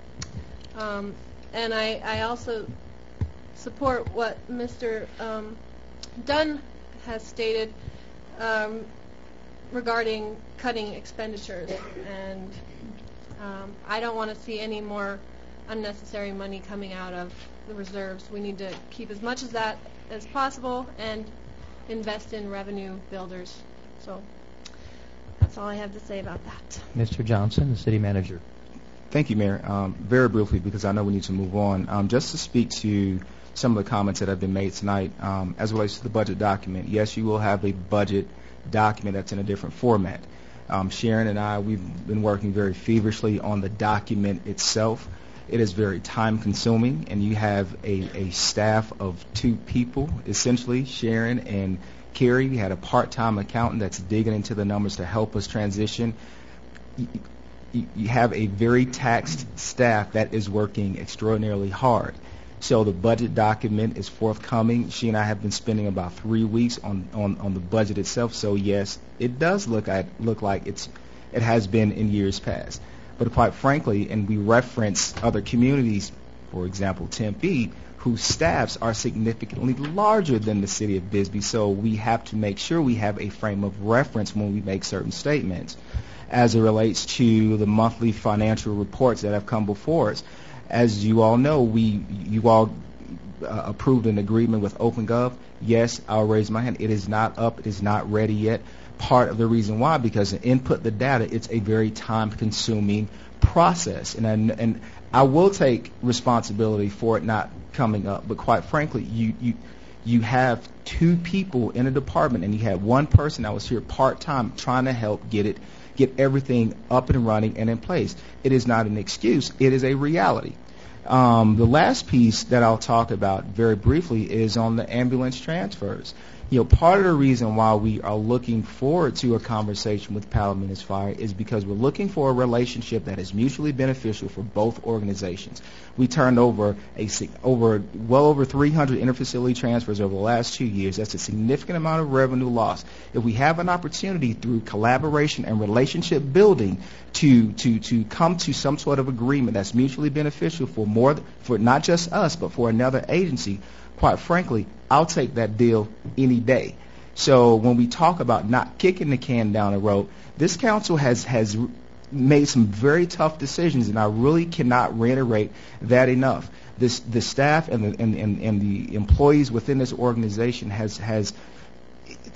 And I also support what Mr. Dunn has stated regarding cutting expenditures. And I don't want to see any more unnecessary money coming out of the reserves. We need to keep as much of that as possible and invest in revenue builders. So that's all I have to say about that. Mr. Johnson, the city manager. Thank you, Mayor. Very briefly, because I know we need to move on, just to speak to some of the comments that have been made tonight as it relates to the budget document. Yes, you will have a budget document that's in a different format. Sharon and I, we've been working very feverishly on the document itself. It is very time-consuming, and you have a staff of 2 people, essentially, Sharon and Carrie. We had a part-time accountant that's digging into the numbers to help us transition. You have a very taxed staff that is working extraordinarily hard. So the budget document is forthcoming. She and I have been spending about 3 weeks on the budget itself. So yes, it does look like it has been in years past. But quite frankly, and we reference other communities, for example, Tempe, whose staffs are significantly larger than the city of Bisbee. So we have to make sure we have a frame of reference when we make certain statements. As it relates to the monthly financial reports that have come before us, as you all know, you all approved an agreement with OpenGov. Yes, I'll raise my hand. It is not up. It is not ready yet. Part of the reason why, because to input the data, it's a very time-consuming process. And I will take responsibility for it not coming up. But quite frankly, you have 2 people in a department, and you had 1 person that was here part-time trying to help get everything up and running and in place. It is not an excuse. It is a reality. The last piece that I'll talk about very briefly is on the ambulance transfers. Part of the reason why we are looking forward to a conversation with Palominas Fire is because we're looking for a relationship that is mutually beneficial for both organizations. We turned over well over 300 interfacility transfers over the last 2 years. That's a significant amount of revenue loss. If we have an opportunity through collaboration and relationship building to come to some sort of agreement that's mutually beneficial for not just us but for another agency, quite frankly, I'll take that deal any day. So when we talk about not kicking the can down the road, this council has made some very tough decisions, and I really cannot reiterate that enough. The staff and the employees within this organization has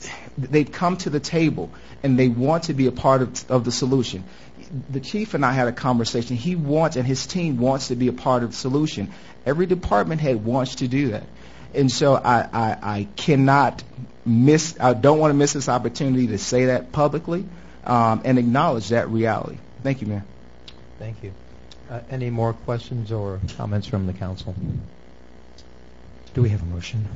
they've come to the table and they want to be a part of the solution. The chief and I had a conversation. He wants, and his team wants to be a part of the solution. Every department head wants to do that. And so I cannot miss, I don't want to miss this opportunity to say that publicly and acknowledge that reality. Thank you, Mayor. Thank you. Any more questions or comments from the council? Do we have a motion?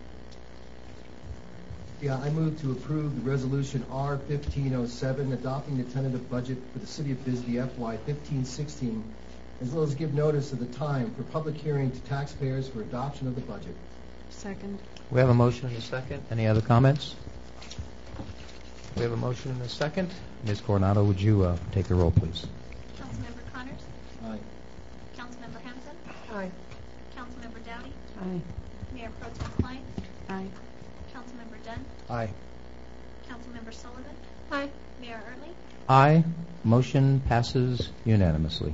Yeah, I move to approve the resolution R-1507, adopting the tentative budget for the City of Bisbee FY 15-16, as well as give notice of the time for public hearing to taxpayers for adoption of the budget. Second. We have a motion and a second. Any other comments? We have a motion and a second. Ms. Coronado, would you take the roll, please? Councilmember Connors? Aye. Councilmember Hanson? Aye. Councilmember Dowdy? Aye. Mayor Pro Tem Klein? Aye. Councilmember Dunn? Aye. Councilmember Sullivan? Aye. Mayor Early? Aye. Motion passes unanimously.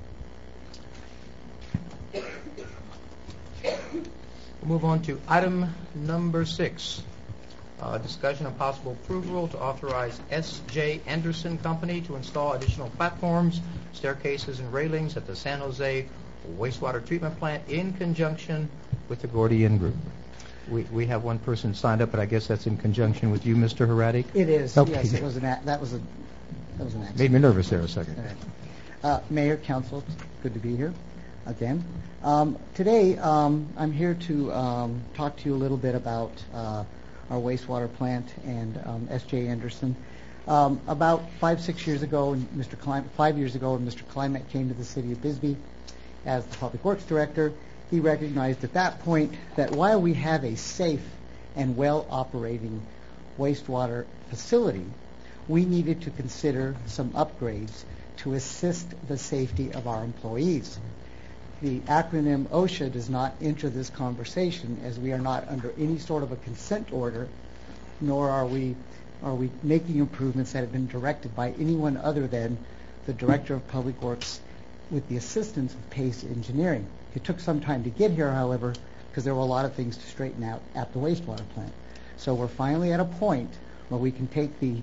We'll move on to item number 6. Discussion and possible approval to authorize S.J. Anderson Company to install additional platforms, staircases, and railings at the San Jose wastewater treatment plant in conjunction with the Gordian Group. We have one person signed up, but I guess that's in conjunction with you, Mr. Heratic? It is. Okay. Yes, it was that was an accident. Made me nervous there a second. Mayor, Council, it's good to be here again. Today, I'm here to talk to you a little bit about our wastewater plant and S.J. Anderson. About 5 years ago, Mr. Climate came to the City of Bisbee as the Public Works Director. He recognized at that point that while we have a safe and well-operating wastewater facility, we needed to consider some upgrades to assist the safety of our employees. The acronym OSHA does not enter this conversation, as we are not under any sort of a consent order, nor are we making improvements that have been directed by anyone other than the Director of Public Works with the assistance of Pace Engineering. It took some time to get here, however, because there were a lot of things to straighten out at the wastewater plant. So we're finally at a point where we can take the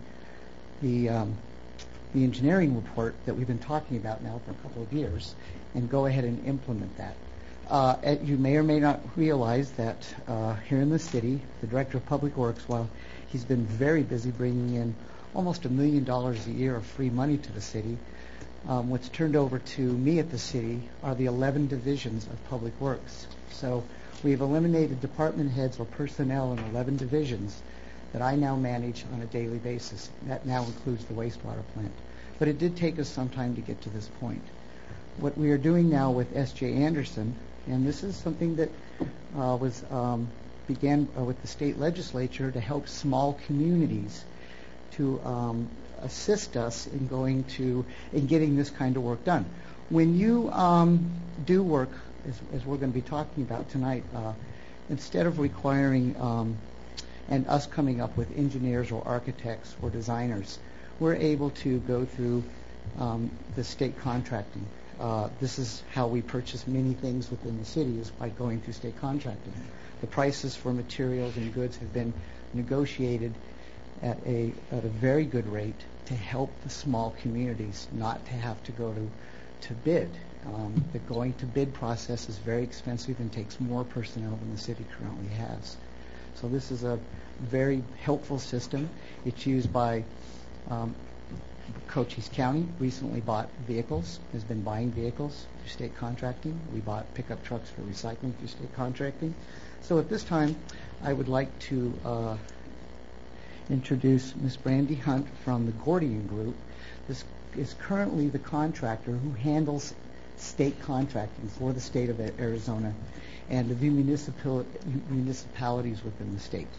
engineering report that we've been talking about now for a couple of years and go ahead and implement that. You may or may not realize that here in the city, the Director of Public Works, while he's been very busy bringing in almost $1 million a year of free money to the city, what's turned over to me at the city are the 11 divisions of Public Works. So we've eliminated department heads or personnel in 11 divisions that I now manage on a daily basis. That now includes the wastewater plant. But it did take us some time to get to this point. What we are doing now with S.J. Anderson, and this is something that began with the state legislature to help small communities to assist us in getting this kind of work done. When you do work, as we're going to be talking about tonight, instead of requiring and us coming up with engineers or architects or designers, we're able to go through the state contracting. This is how we purchase many things within the city, is by going through state contracting. The prices for materials and goods have been negotiated at a very good rate to help the small communities not to have to go to bid. The going to bid process is very expensive and takes more personnel than the city currently has. So this is a very helpful system. It's used by Cochise County. Recently bought vehicles, has been buying vehicles through state contracting. We bought pickup trucks for recycling through state contracting. So at this time, I would like to introduce Ms. Brandy Hunt from the Gordian Group. This is currently the contractor who handles state contracting for the state of Arizona and the municipalities within the state.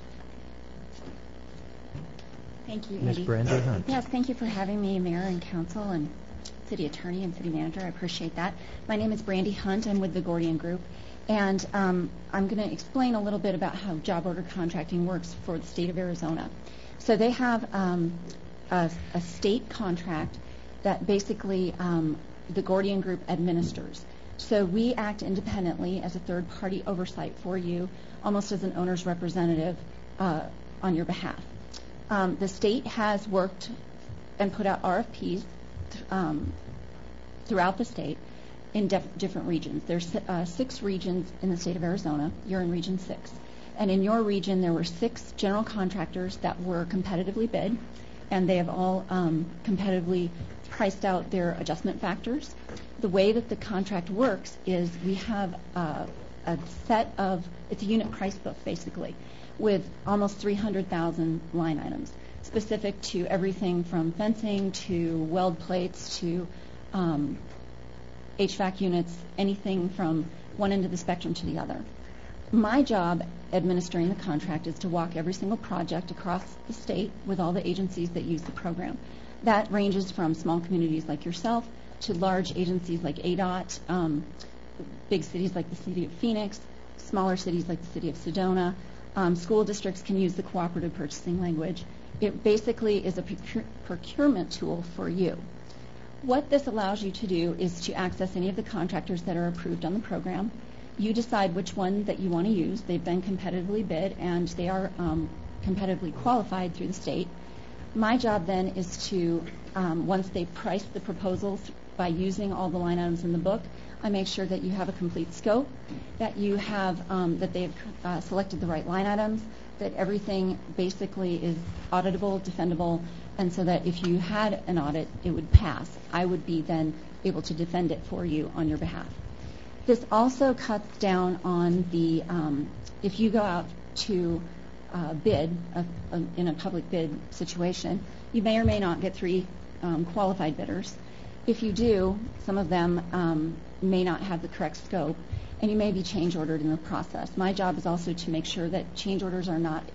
Thank you, Ms. Andy. Brandy Hunt. Yes, thank you for having me, Mayor and Council and City Attorney and City Manager. I appreciate that. My name is Brandy Hunt. I'm with the Gordian Group. And I'm going to explain a little bit about how job order contracting works for the state of Arizona. So they have a state contract that basically the Gordian Group administers. So we act independently as a third-party oversight for you, almost as an owner's representative on your behalf. The state has worked and put out RFPs throughout the state in different regions. There's 6 regions in the state of Arizona. You're in Region 6. And in your region, there were 6 general contractors that were competitively bid, and they have all competitively priced out their adjustment factors. The way that the contract works is we have a set of, it's a unit price book basically, with almost 300,000 line items, specific to everything from fencing to weld plates to HVAC units, anything from one end of the spectrum to the other. My job administering the contract is to walk every single project across the state with all the agencies that use the program. That ranges from small communities like yourself to large agencies like ADOT, big cities like the city of Phoenix, smaller cities like the city of Sedona. School districts can use the cooperative purchasing language. It basically is a procurement tool for you. What this allows you to do is to access any of the contractors that are approved on the program. You decide which one that you want to use. They've been competitively bid, and they are competitively qualified through the state. My job then is to, once they price the proposals by using all the line items in the book, I make sure that you have a complete scope, that you have that they've selected the right line items, that everything basically is auditable, defendable, and so that if you had an audit, it would pass. I would be then able to defend it for you on your behalf. This also cuts down on the, if you go out to bid in a public bid situation, you may or may not get 3 qualified bidders. If you do, some of them may not have the correct scope, and you may be change ordered in the process. My job is also to make sure that change orders are not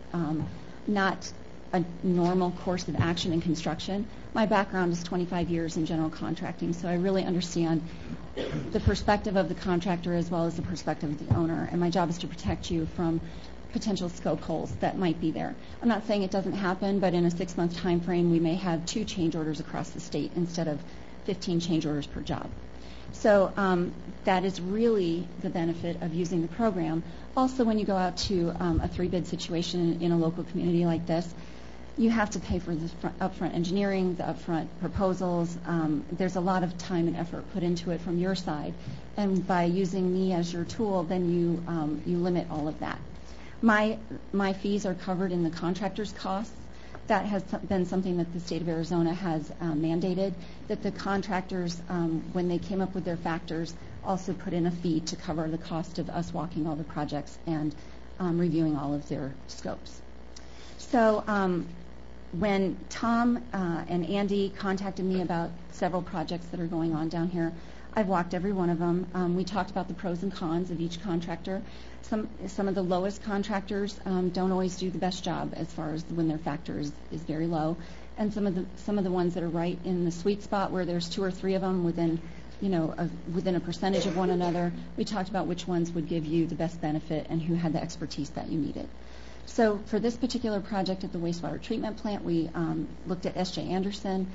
a normal course of action in construction. My background is 25 years in general contracting, so I really understand the perspective of the contractor as well as the perspective of the owner, and my job is to protect you from potential scope holes that might be there. I'm not saying it doesn't happen, but in a 6-month time frame, we may have 2 change orders across the state instead of 15 change orders per job. So that is really the benefit of using the program. Also, when you go out to a 3-bid situation in a local community like this, you have to pay for the upfront engineering, the upfront proposals. There's a lot of time and effort put into it from your side, and by using me as your tool, then you limit all of that. My fees are covered in the contractor's costs. That has been something that the state of Arizona has mandated, that the contractors, when they came up with their factors, also put in a fee to cover the cost of us walking all the projects and reviewing all of their scopes. So when Tom and Andy contacted me about several projects that are going on down here, I've walked every one of them. We talked about the pros and cons of each contractor. Some of the lowest contractors don't always do the best job as far as when their factor is very low, and some of the ones that are right in the sweet spot where there's 2 or 3 of them within a percentage of one another. We talked about which ones would give you the best benefit and who had the expertise that you needed. So for this particular project at the wastewater treatment plant, we looked at S.J. Anderson.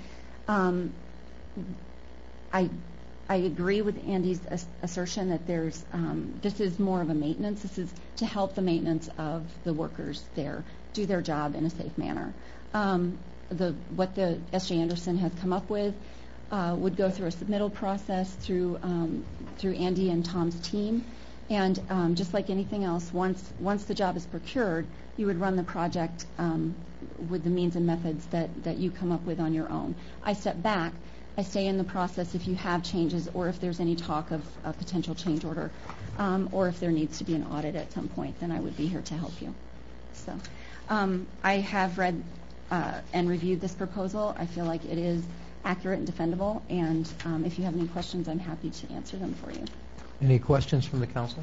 I agree with Andy's assertion that this is more of a maintenance. This is to help the maintenance of the workers there do their job in a safe manner. What the S.J. Anderson has come up with would go through a submittal process through Andy and Tom's team. And just like anything else, once the job is procured, you would run the project with the means and methods that you come up with on your own. I step back. I stay in the process if you have changes or if there's any talk of a potential change order or if there needs to be an audit at some point, then I would be here to help you. So I have read and reviewed this proposal. I feel like it is accurate and defendable, and if you have any questions, I'm happy to answer them for you. Any questions from the council?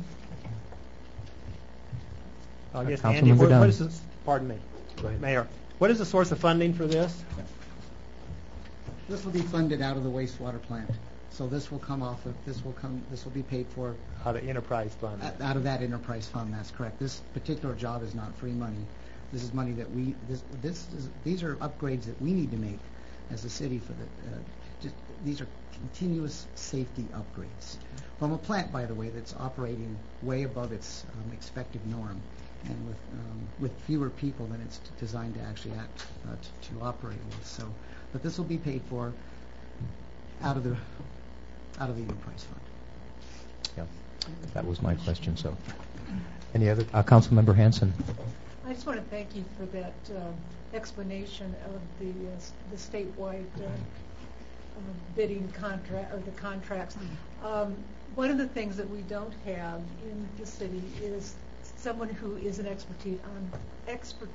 Yes, Andy, what is this? Pardon me, Mayor. What is the source of funding for this? This will be funded out of the wastewater plant. So this will come off of this will be paid for out of enterprise fund. Out of that enterprise fund, that's correct. This particular job is not free money. This is money that these are upgrades that we need to make as a city for these are continuous safety upgrades from a plant, by the way, that's operating way above its expected norm. and with fewer people than it's designed to actually to operate with. So, but this will be paid for out of the unit price fund. Yeah, that was my question. So, any other? Councilmember Hanson. I just want to thank you for that explanation of the statewide bidding contract or the contracts. One of the things that we don't have in the city is someone who is an expert.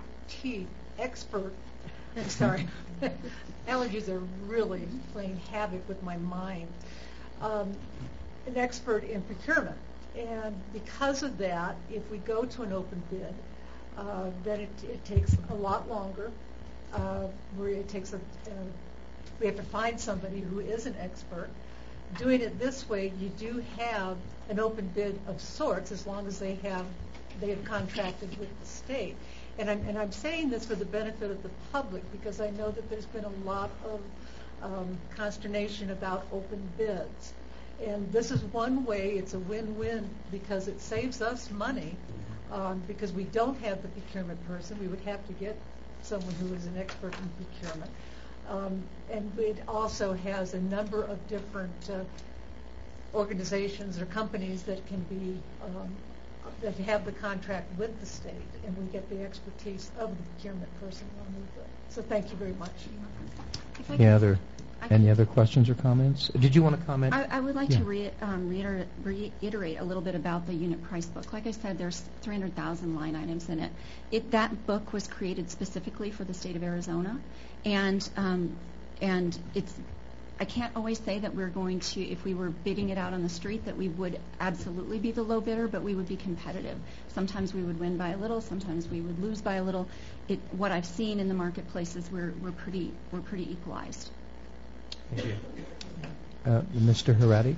Sorry, allergies are really playing havoc with my mind. An expert in procurement, and because of that, if we go to an open bid, then it takes a lot longer. Where it takes we have to find somebody who is an expert. Doing it this way, you do have an open bid of sorts, as long as they have contracted with the state. And I'm saying this for the benefit of the public, because I know that there's been a lot of consternation about open bids. And this is one way. It's a win-win, because it saves us money, because we don't have the procurement person. We would have to get someone who is an expert in procurement. And it also has a number of different organizations or companies that can be that have the contract with the state, and we get the expertise of the procurement person along with it. So thank you very much. Any other questions or comments? Did you want to comment? I would like to reiterate a little bit about the unit price book. Like I said, there's 300,000 line items in it. That book was created specifically for the state of Arizona, and it's. I can't always say that we're going to, if we were bidding it out on the street, that we would absolutely be the low bidder, but we would be competitive. Sometimes we would win by a little, sometimes we would lose by a little. What I've seen in the marketplaces, we're pretty equalized. Thank you. Mr. Heratic?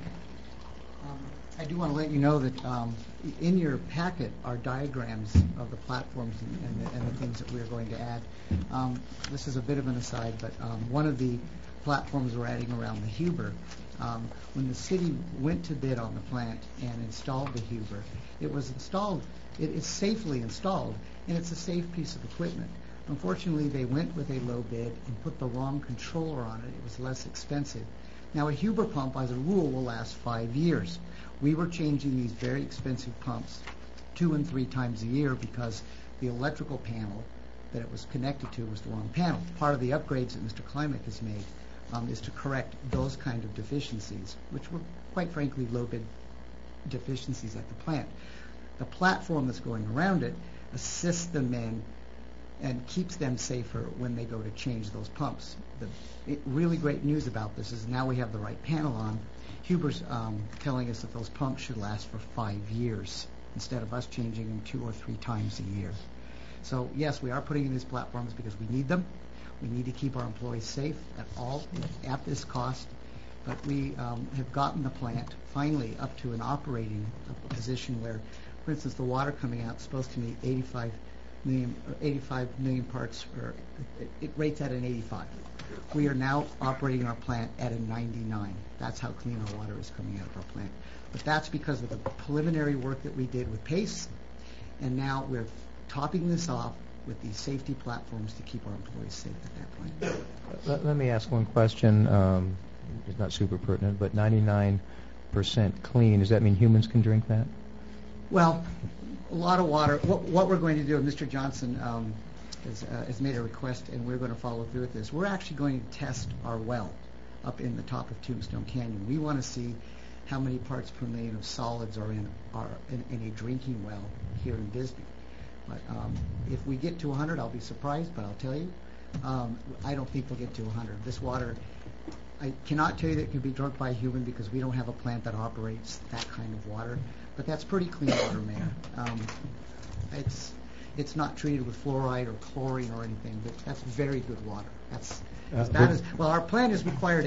I do want to let you know that in your packet are diagrams of the platforms and the things that we're going to add. This is a bit of an aside, but one of the platforms we're adding around the Huber, when the city went to bid on the plant and installed the Huber, it was installed, it is safely installed, and it's a safe piece of equipment. Unfortunately, they went with a low bid and put the wrong controller on it. It was less expensive. Now, a Huber pump, as a rule, will last 5 years. We were changing these very expensive pumps 2 and 3 times a year because the electrical panel that it was connected to was the wrong panel. Part of the upgrades that Mr. Klimek has made is to correct those kind of deficiencies, which were, quite frankly, low bid deficiencies at the plant. The platform that's going around it assists the men and keeps them safer when they go to change those pumps. The really great news about this is now we have the right panel on. Huber's telling us that those pumps should last for 5 years instead of us changing them 2 or 3 times a year. So yes, we are putting in these platforms because we need them. We need to keep our employees safe at this cost. But we have gotten the plant finally up to an operating position where, for instance, the water coming out is supposed to meet 85 million parts, or it rates at an 85. We are now operating our plant at a 99. That's how clean our water is coming out of our plant. But that's because of the preliminary work that we did with PACE, and now we're topping this off with these safety platforms to keep our employees safe at that point. Let me ask one question. It's not super pertinent, but 99% clean, does that mean humans can drink that? Well, a lot of water. What we're going to do, and Mr. Johnson has made a request, and we're going to follow through with this. We're actually going to test our well up in the top of Tombstone Canyon. We want to see how many parts per million of solids are in a drinking well here in Bisbee. But if we get to 100, I'll be surprised, but I'll tell you, I don't think we'll get to 100. This water, I cannot tell you that it can be drunk by a human because we don't have a plant that operates that kind of water. But that's pretty clean water, Mayor. It's not treated with fluoride or chlorine or anything, but that's very good water. Well, our plant has required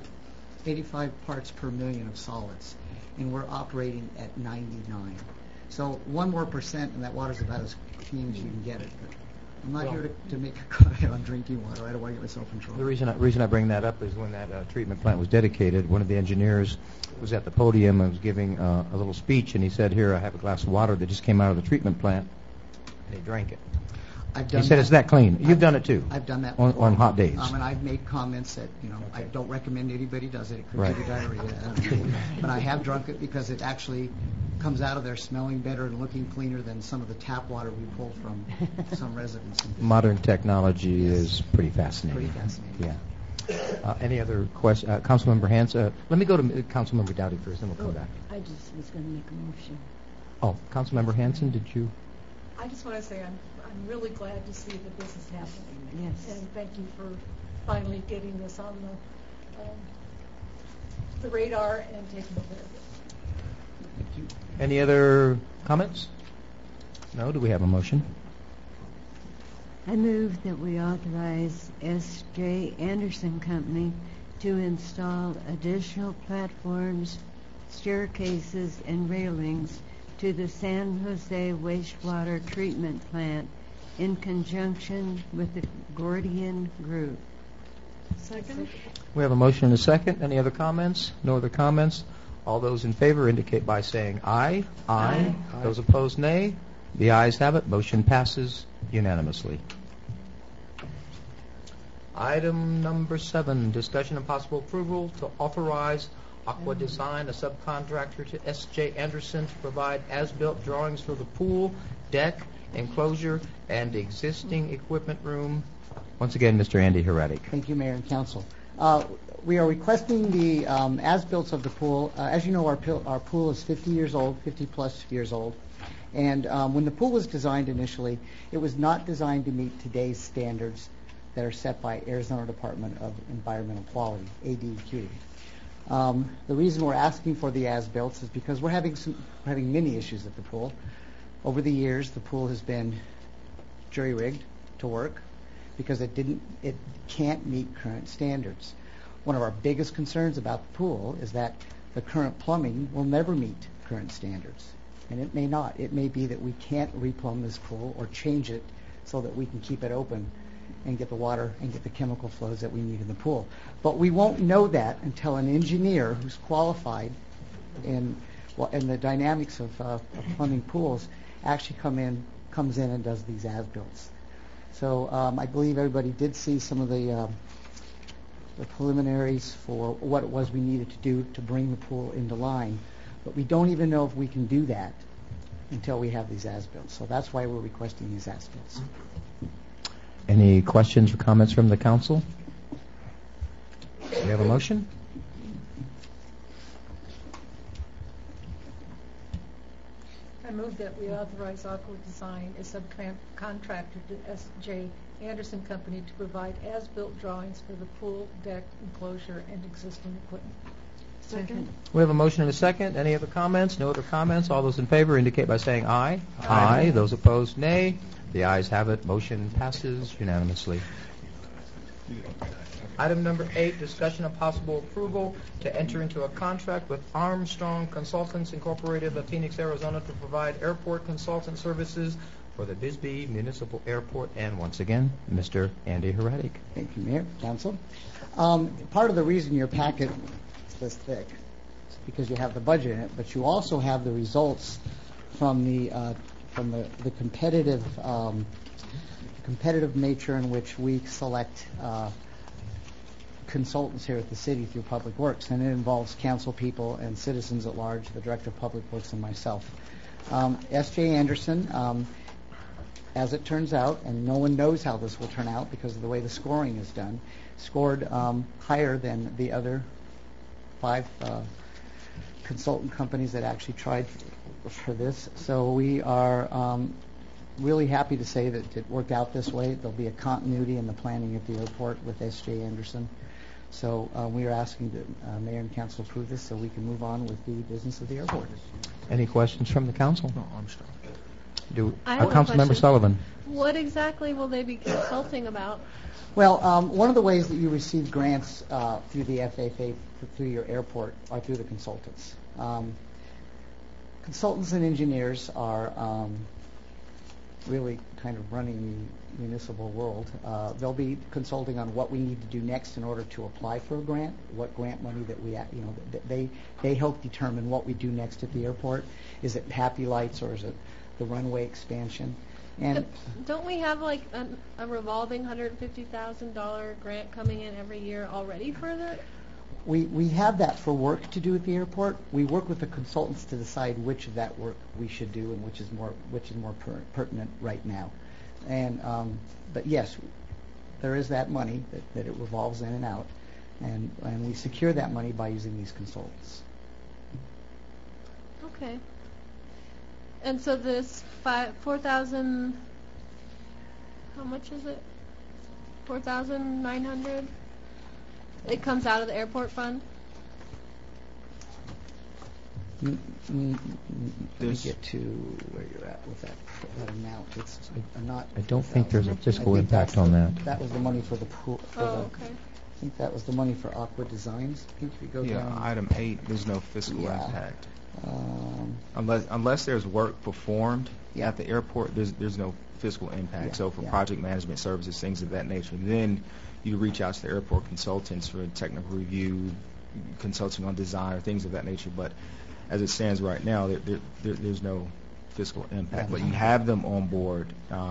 85 parts per million of solids, and we're operating at 99. So 1 more percent, and that water's about as clean as you can get it. But I'm not here to make a comment on drinking water. I don't want to get myself in trouble. The reason I bring that up is when that treatment plant was dedicated, one of the engineers was at the podium and was giving a little speech, and he said, "Here, I have a glass of water that just came out of the treatment plant." they drank it. I've done He said that. it's that clean. You've done it too. I've done that on hot days. And I've made comments that, I don't recommend anybody does it. It could Right. give you diarrhea. But I have drunk it because it actually comes out of there smelling better and looking cleaner than some of the tap water we pull from some residents. Modern technology is pretty fascinating. Pretty fascinating. Yeah. Any other questions? Councilmember Hanson? Let me go to Councilmember Dowdy first, then we'll come back. I just was going to make a motion. Oh, Councilmember Hanson, did you? I just want to say I'm really glad to see that this is happening. Yes. And thank you for finally getting this on the radar and taking care of it. Thank you. Any other comments? No? Do we have a motion? I move that we authorize S.J. Anderson Company to install additional platforms, staircases, and railings to the San Jose Wastewater Treatment Plant in conjunction with the Gordian Group. Second. We have a motion and a second. Any other comments? No other comments? All those in favor indicate by saying aye. Aye. Those opposed, nay. The ayes have it. Motion passes unanimously. Item number 7, discussion and possible approval to authorize Aqua Design, a subcontractor to S.J. Anderson, to provide as-built drawings for the pool, deck, enclosure, and existing equipment room. Once again, Mr. Andy Heretic. Thank you, Mayor and Council. We are requesting the as-built of the pool. As you know, our pool is 50 years old, 50-plus years old. And when the pool was designed initially, it was not designed to meet today's standards that are set by Arizona Department of Environmental Quality, ADEQ. The reason we're asking for the as-built is because we're having many issues at the pool. Over the years, the pool has been jury-rigged to work because it can't meet current standards. One of our biggest concerns about the pool is that the current plumbing will never meet current standards. And it may not. It may be that we can't replumb this pool or change it so that we can keep it open and get the water and get the chemical flows that we need in the pool. But we won't know that until an engineer who's qualified in the dynamics of plumbing pools actually comes in and does these as-builts. So I believe everybody did see some of the preliminaries for what it was we needed to do to bring the pool into line. But we don't even know if we can do that until we have these as-builts. So that's why we're requesting these as-builts. Any questions or comments from the council? Do we have a motion? I move that we authorize Aqua Design, a subcontractor to S.J. Anderson Company, to provide as-built drawings for the pool, deck, enclosure, and existing equipment. Second. We have a motion and a second. Any other comments? No other comments? All those in favor indicate by saying aye. Aye. Those opposed, nay. The ayes have it. Motion passes unanimously. Item number 8, discussion of possible approval to enter into a contract with Armstrong Consultants Incorporated of Phoenix, Arizona, to provide airport consultant services for the Bisbee Municipal Airport. And once again, Mr. Andy Heretic. Thank you, Mayor, Council. Part of the reason your packet is this thick is because you have the budget in it, but you also have the results from the competitive nature in which we select consultants here at the city through Public Works, and it involves council people and citizens at large, the Director of Public Works and myself. S.J. Anderson, as it turns out, and no one knows how this will turn out because of the way the scoring is done, scored higher than the other 5 consultant companies that actually tried for this. So we are really happy to say that it worked out this way. There'll be a continuity in the planning at the airport with S.J. Anderson. So we are asking that Mayor and Council approve this so we can move on with the business of the airport. Any questions from the council? No, Armstrong. I have a Councilmember question. Sullivan. What exactly will they be consulting about? Well, one of the ways that you receive grants through the FAA, through your airport, are through the consultants. Consultants and engineers are really kind of running the municipal world. They'll be consulting on what we need to do next in order to apply for a grant, what grant money that they help determine what we do next at the airport. Is it happy lights or is it the runway expansion? And don't we have like a revolving $150,000 grant coming in every year already for that? we have that for work to do at the airport. We work with the consultants to decide which of that work we should do and which is more pertinent right now. And but yes, there is that money that it revolves in and out, and we secure that money by using these consultants. Okay. And so this 4,000, how much is it? 4,900? It comes out of the airport fund? Let me get to where you're at with that amount. It's not. I don't think there's a fiscal impact on that. That was the money for the pool. Okay. I think that was the money for Aqua Designs. I think if you go down. Item 8, there's no fiscal impact. Unless there's work performed at the airport, there's no fiscal impact. So for project management services, things of that nature, then you reach out to the airport consultants for technical review, consulting on design, or things of that nature. But as it stands right now, there's no fiscal impact. But you have them on board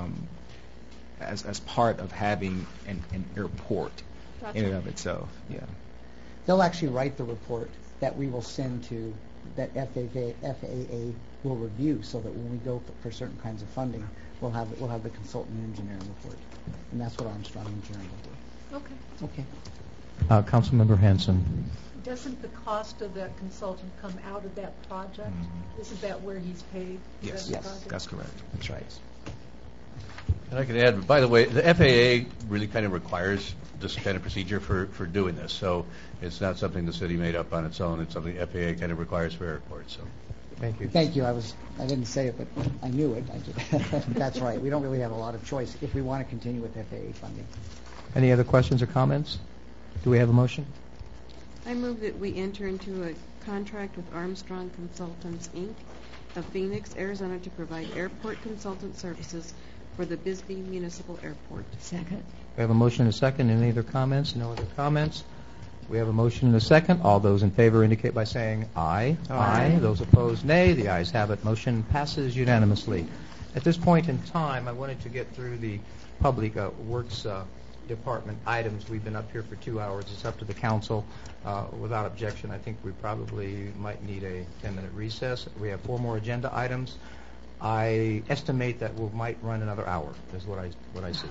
as part of having an airport in and of itself. Yeah. They'll actually write the report that we will send to that FAA will review, so that when we go for certain kinds of funding, we'll have the consultant engineering report, and that's what Armstrong Engineering will do. Okay. Okay. Councilmember Hanson. Doesn't the cost of that consultant come out of that project? Mm-hmm. Isn't that where he's paid? Yes, that's correct. That's right. And I could add, by the way, the FAA really kind of requires this kind of procedure for doing this. So it's not something the city made up on its own. It's something the FAA kind of requires for airports. So thank you. Thank you. I didn't say it, but I knew it. That's right. We don't really have a lot of choice if we want to continue with FAA funding. Any other questions or comments? Do we have a motion? I move that we enter into a contract with Armstrong Consultants, Inc. of Phoenix, Arizona to provide airport consultant services for the Bisbee Municipal Airport. Second. We have a motion and a second. Any other comments? No other comments. We have a motion and a second. All those in favor indicate by saying aye. Aye. Those opposed, nay. The ayes have it. Motion passes unanimously. At this point in time, I wanted to get through the Public Works Department items. We've been up here for 2 hours. It's up to the council. Without objection, I think we probably might need a 10-minute recess. We have 4 more agenda items. I estimate that we might run another hour, is what I see.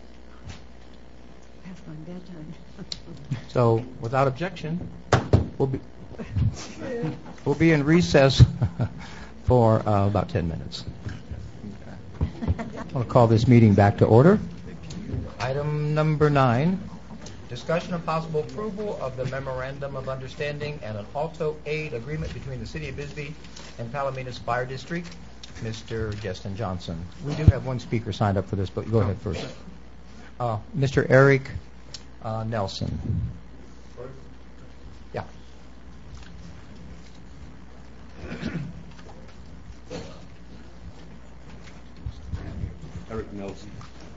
Past my bedtime. So, without objection, we'll be in recess for about 10 minutes. I want to call this meeting back to order. Item number 9, discussion of possible approval of the Memorandum of Understanding and an Alto Aid Agreement between the City of Bisbee and Palominas Fire District. Mr. Justin Johnson. We do have one speaker signed up for this, but go ahead first. Mr. Eric Nelson. Yeah. Eric Nelson.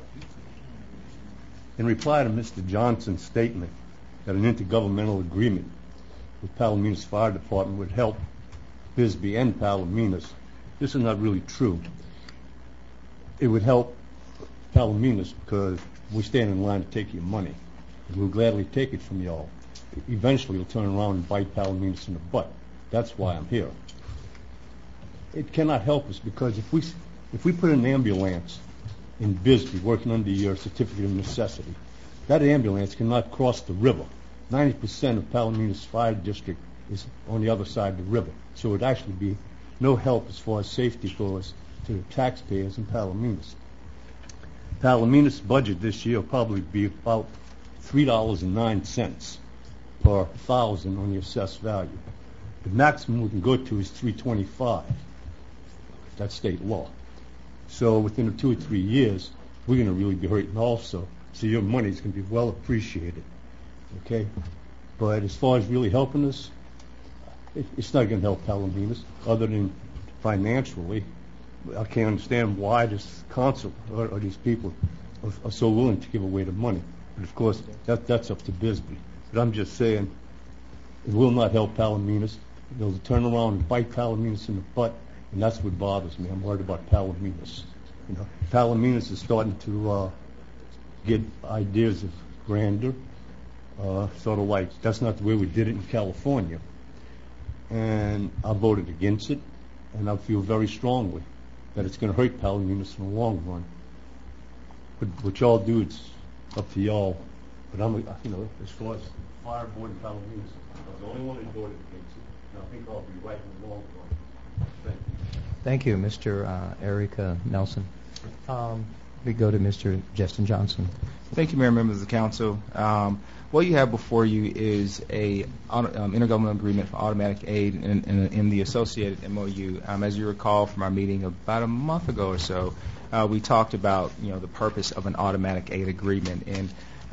In reply to Mr. Johnson's statement that an intergovernmental agreement with Palominas Fire Department would help Bisbee and Palominas, this is not really true. It would help Palominas because we stand in line to take your money. We'll gladly take it from y'all. Eventually, you'll turn around and bite Palominas in the butt. That's why I'm here. It cannot help us because if we put an ambulance in Bisbee working under your certificate of necessity, that ambulance cannot cross the river. 90% of Palominas Fire District is on the other side of the river. So it would actually be no help as far as safety for us to the taxpayers in Palominas. Palominas' budget this year will probably be about $3.09 per 1,000 on the assessed value. The maximum we can go to is $3.25. That's state law. So within 2 or 3 years, we're going to really be hurting also. So your money is going to be well appreciated. Okay? But as far as really helping us, it's not going to help Palominas other than financially. I can't understand why this council or these people are so willing to give away the money. But of course, that's up to Bisbee. But I'm just saying, it will not help Palominas. They'll turn around and bite Palominas in the butt, and that's what bothers me. I'm worried about Palominas. Palominas is starting to get ideas of grandeur, sort of like that's not the way we did it in California. And I voted against it, and I feel very strongly that it's going to hurt Palominas in the long run. But what y'all do, it's up to y'all. But I'm, as far as fire board in Palominas, I'm the only one that voted against it, and I think I'll be right in the long run. Thank you. Thank you, Mr. Eric Nelson. We go to Mr. Justin Johnson. Thank you, Mayor and members of the council. What you have before you is a intergovernmental agreement for automatic aid in the associated MOU. As you recall from our meeting about a month ago or so, we talked about the purpose of an automatic aid agreement. And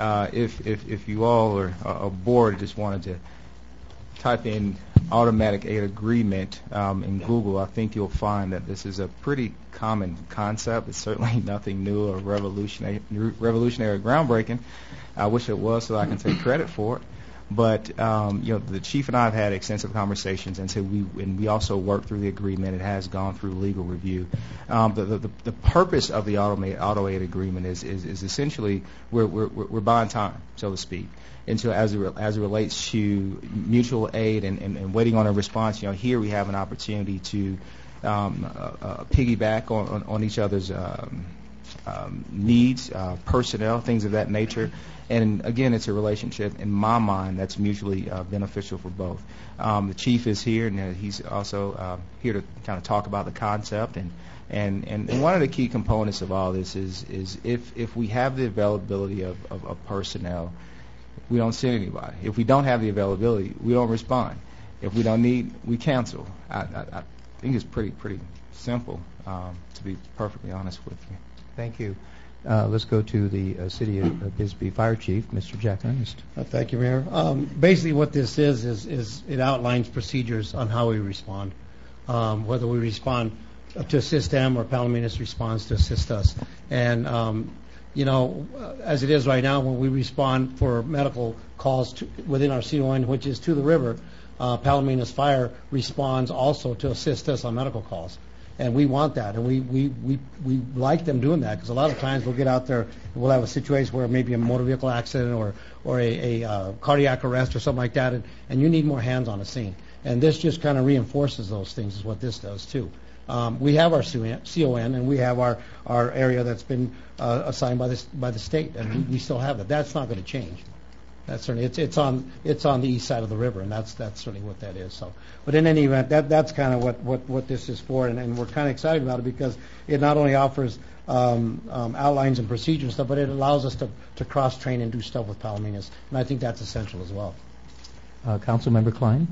if you all or a board just wanted to type in automatic aid agreement in Google, I think you'll find that this is a pretty common concept. It's certainly nothing new or revolutionary or groundbreaking. I wish it was so I can take credit for it. But the chief and I have had extensive conversations, and so we also worked through the agreement. It has gone through legal review. The purpose of the auto aid agreement is essentially we're buying time, so to speak. And so as it relates to mutual aid and waiting on a response, here we have an opportunity to piggyback on each other's needs, personnel, things of that nature. And again, it's a relationship, in my mind, that's mutually beneficial for both. The chief is here, and he's also here to kind of talk about the concept. And one of the key components of all this is if we have the availability of personnel, we don't send anybody. If we don't have the availability, we don't respond. If we don't need, we cancel. I think it's pretty simple, to be perfectly honest with you. Thank you. Let's go to the City of Bisbee Fire Chief, Mr. Jack Ernest. Thank you, Mayor. Basically what this is it outlines procedures on how we respond, whether we respond to assist them or Palominas responds to assist us. And, as it is right now, when we respond for medical calls within our CON, which is to the river, Palominas Fire responds also to assist us on medical calls. And we want that, and we like them doing that, because a lot of times we'll get out there and we'll have a situation where maybe a motor vehicle accident or a cardiac arrest or something like that, and you need more hands on the scene. And this just kind of reinforces those things, is what this does too. We have our CON, and we have our area that's been assigned by the state, and we still have that. That's not going to change. That's certainly it's on the east side of the river, and that's certainly what that is. So, but in any event, that's kind of what this is for, and we're kind of excited about it because it not only offers outlines and procedures and stuff, but it allows us to cross train and do stuff with Palominas, and I think that's essential as well. Councilmember Klein.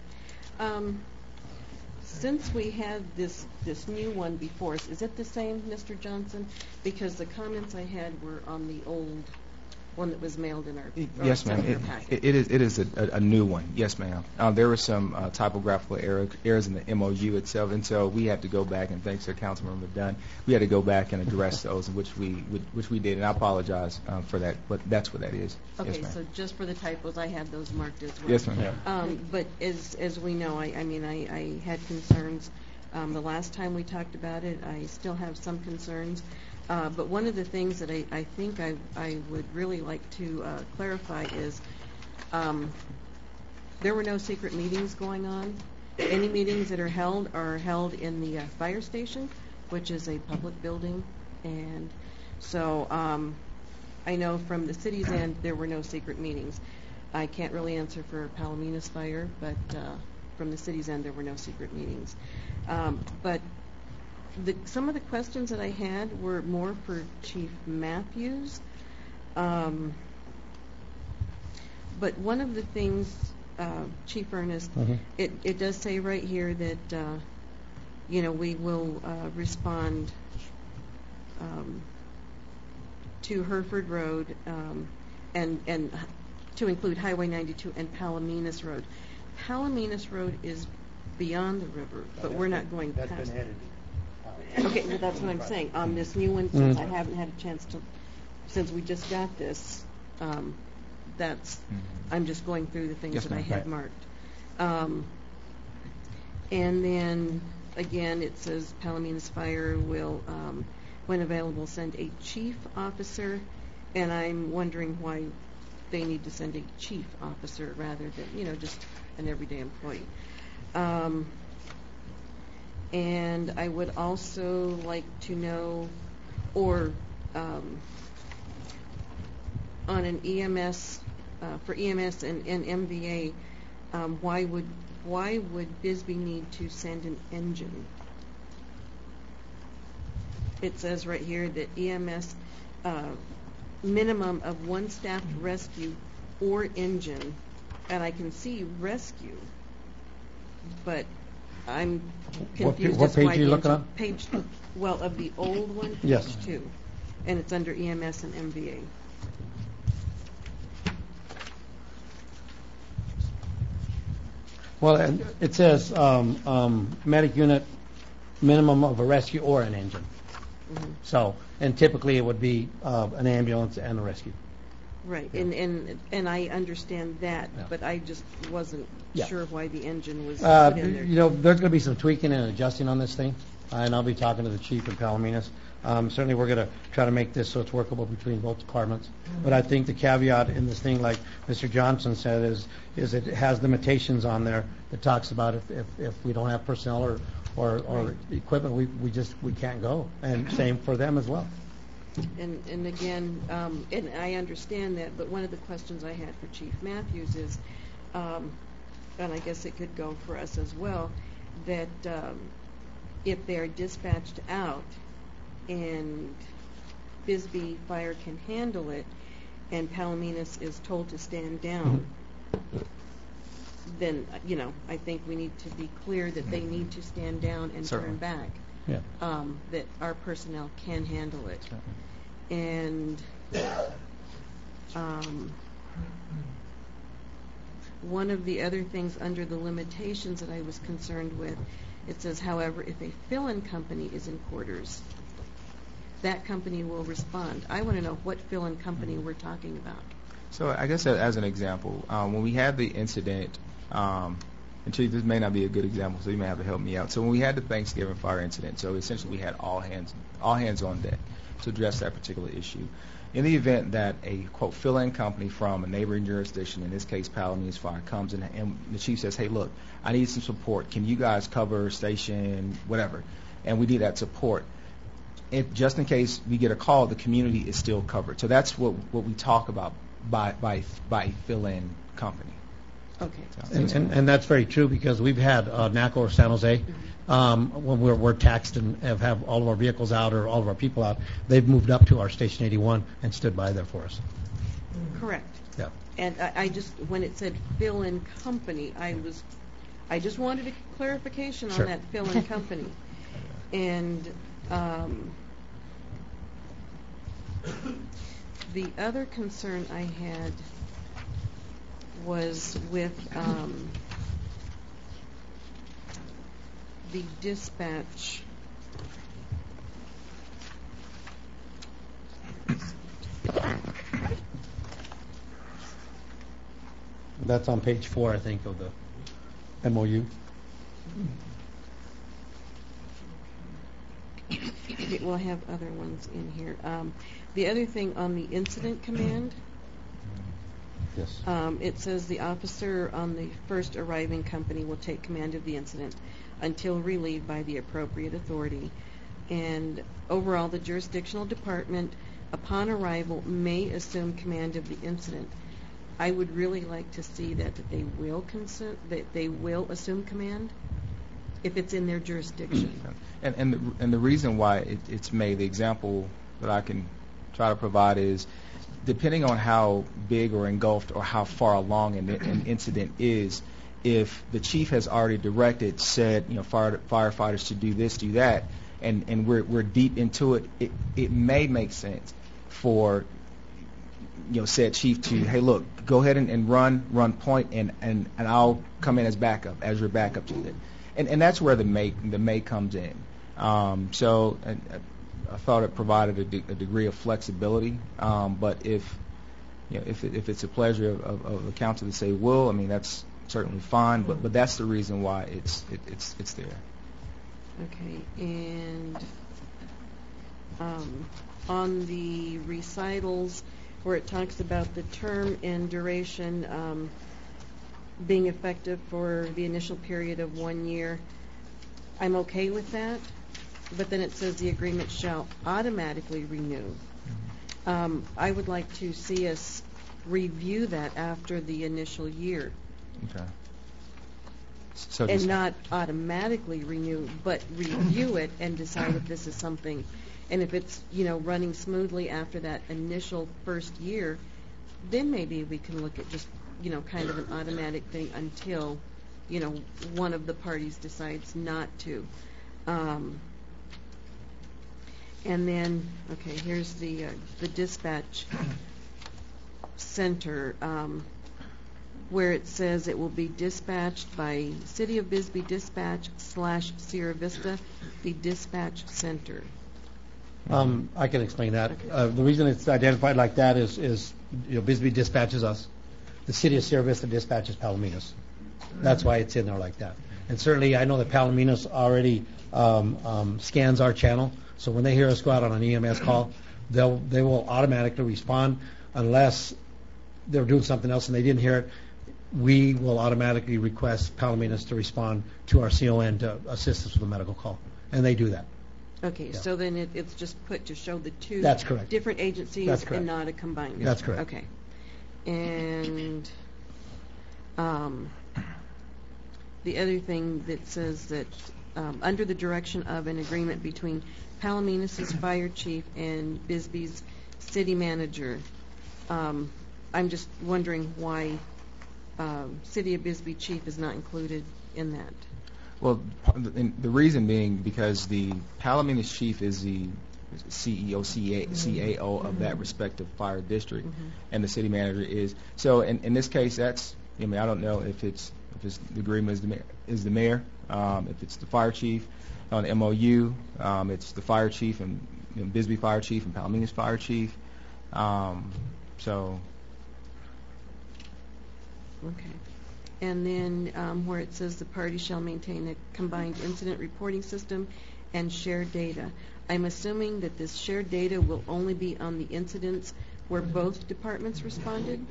Since we had this new one before us, is it the same, Mr. Johnson? Because the comments I had were on the old one that was mailed in our yes, ma'am. It is a new one. Yes, ma'am. There were some typographical errors in the MOU itself, and so we had to go back, and thanks to Councilmember Dunn, we had to go back and address those, which we did, and I apologize for that, but that's what that is. Okay, yes, so just for the typos, I had those marked as well. Yes, ma'am. But as we know, I had concerns. The last time we talked about it, I still have some concerns. But one of the things that I think I would really like to clarify is there were no secret meetings going on. Any meetings that are held in the fire station, which is a public building. And so I know from the city's end there were no secret meetings. I can't really answer for Palominas Fire, but from the city's end there were no secret meetings. But some of the questions that I had were more for Chief Matthews. But one of the things, Chief Ernest, it does say right here that we will respond to Hereford Road and to include Highway 92 and Palominas Road. Palominas Road is beyond the river, but we're not going past it. Okay, well, that's what I'm saying. On this new one, since I haven't had a chance to, since we just got this, I'm just going through the things that I had marked. And then, again, it says Palominas Fire will when available, send a chief officer, and I'm wondering why they need to send a chief officer rather than, just an everyday employee. And I would also like to know, or on an EMS, for EMS and MVA, why would Bisbee need to send an engine? It says right here that EMS minimum of 1 staffed rescue or engine, and I can see rescue, but I'm confused. What page are you looking at? Page, of the old one, page Yes. 2, and it's under EMS and MVA. Well, it says medic unit minimum of a rescue or an engine. Mm-hmm. So, and typically it would be an ambulance and a rescue. Right, and I understand that, Yeah. but I just wasn't Yeah. sure why the engine was put in there. There's going to be some tweaking and adjusting on this thing, and I'll be talking to the chief in Palominas. Certainly, we're going to try to make this so it's workable between both departments. But I think the caveat in this thing, like Mr. Johnson said, is it has limitations on there that talks about if we don't have personnel or equipment, we can't go, and same for them as well. And again, and I understand that, but one of the questions I had for Chief Matthews is, and I guess it could go for us as well, that if they're dispatched out and Bisbee Fire can handle it and Palominas is told to stand down, then, I think we need to be clear that they need to stand down and Certainly. turn back. Yeah. That our personnel can handle it. And one of the other things under the limitations that I was concerned with, it says, however, if a fill-in company is in quarters, that company will respond. I want to know what fill-in company we're talking about. So I guess as an example, when we had the incident, and Chief, this may not be a good example, so you may have to help me out. So when we had the Thanksgiving fire incident, so essentially we had all hands on deck to address that particular issue. In the event that a, quote, fill-in company from a neighboring jurisdiction, in this case Palominas Fire, comes in and the chief says, hey, look, I need some support. Can you guys cover station, whatever? And we need that support. Just in case we get a call, the community is still covered. So that's what we talk about by fill-in company. Okay. And that's very true because we've had NACO or San Jose when we're taxed and have all of our vehicles out or all of our people out. They've moved up to our Station 81 and stood by there for us. Correct. Yeah. And I just, when it said fill-in company, I just wanted a clarification Sure. on that fill-in company. And the other concern I had was with the dispatch. That's on page 4, I think, of the MOU. We'll have other ones in here. The other thing on the incident command, Yes. it says the officer on the first arriving company will take command of the incident until relieved by the appropriate authority. And overall, the jurisdictional department, upon arrival, may assume command of the incident. I would really like to see that they will assume command if it's in their jurisdiction. And the reason why it's made, the example that I can try to provide is, depending on how big or engulfed or how far along an incident is, if the chief has already directed, said, firefighters to do this, do that, and we're deep into it, it may make sense for said chief to, hey, look, go ahead and run point, and I'll come in as your backup to it. And that's where the may comes in. So I thought it provided a degree of flexibility. But if it's a pleasure of the council to say will, that's certainly fine. But that's the reason why it's there. Okay, and on the recitals where it talks about the term and duration being effective for the initial period of 1 year. I'm okay with that, but then it says the agreement shall automatically renew. I would like to see us review that after the initial year. Okay. So And not automatically renew, but review it and decide if this is something. And if it's, running smoothly after that initial first year, then maybe we can look at just, kind of an automatic thing until, one of the parties decides not to. And then, okay, here's the dispatch center, where it says it will be dispatched by City of Bisbee Dispatch / Sierra Vista, the dispatch center. I can explain that. The reason it's identified like that is Bisbee dispatches us. The City of Sierra Vista dispatches Palominos. That's why it's in there like that. And certainly I know that Palominos already scans our channel, so when they hear us go out on an EMS call, they will automatically respond unless they're doing something else and they didn't hear it. We will automatically request Palominos to respond to our CON to assist us with a medical call, and they do that. Okay, so then it's just put to show the two That's correct. different agencies That's correct. and not a combined. That's correct. Okay. And the other thing that says that under the direction of an agreement between Palominos' fire chief and Bisbee's city manager, I'm just wondering why City of Bisbee chief is not included in that. Well, the reason being because the Palominos chief is the CEO, CAO of that respective fire district, and the city manager is. So in this case, that's. I don't know if it's the agreement is the mayor, if it's the fire chief on the MOU, it's the fire chief and Bisbee fire chief and Palominos fire chief. So. Okay. And then where it says the party shall maintain a combined incident reporting system and share data. I'm assuming that this shared data will only be on the incidents where both departments responded?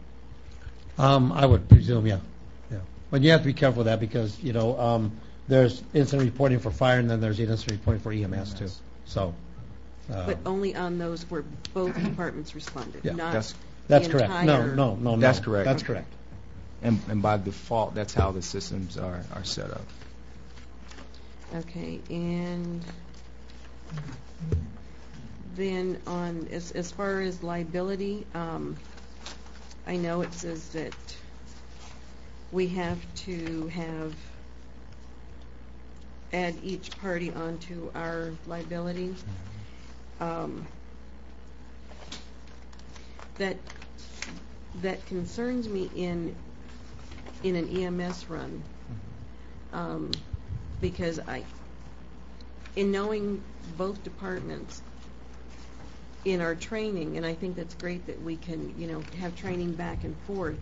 I would presume, yeah. But you have to be careful with that because, there's incident reporting for fire and then there's incident reporting for EMS too. So. But only on those where both departments responded, Yeah, not that's the correct. entire... No. That's correct. That's correct. And by default, that's how the systems are set up. Okay, and then on as far as liability, I know it says that we have to add each party onto our liability. That concerns me in an EMS run, because in knowing both departments in our training, and I think that's great that we can, have training back and forth,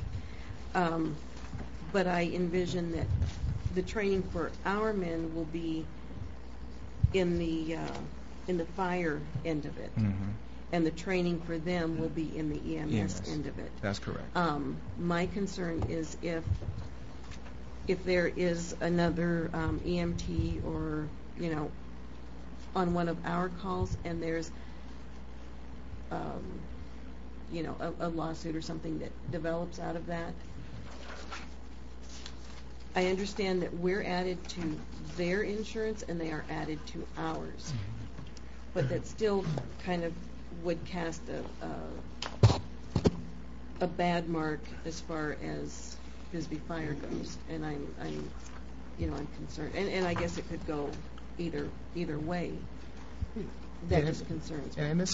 but I envision that the training for our men will be in the fire end of it. And the training for them will be in the EMS end of it. That's correct. My concern is if there is another EMT or, on one of our calls and there's, a lawsuit or something that develops out of that. I understand that we're added to their insurance and they are added to ours. But that still kind of would cast a bad mark as far as Bisbee Fire goes, and I'm concerned, and I guess it could go either way. That just concerns me. And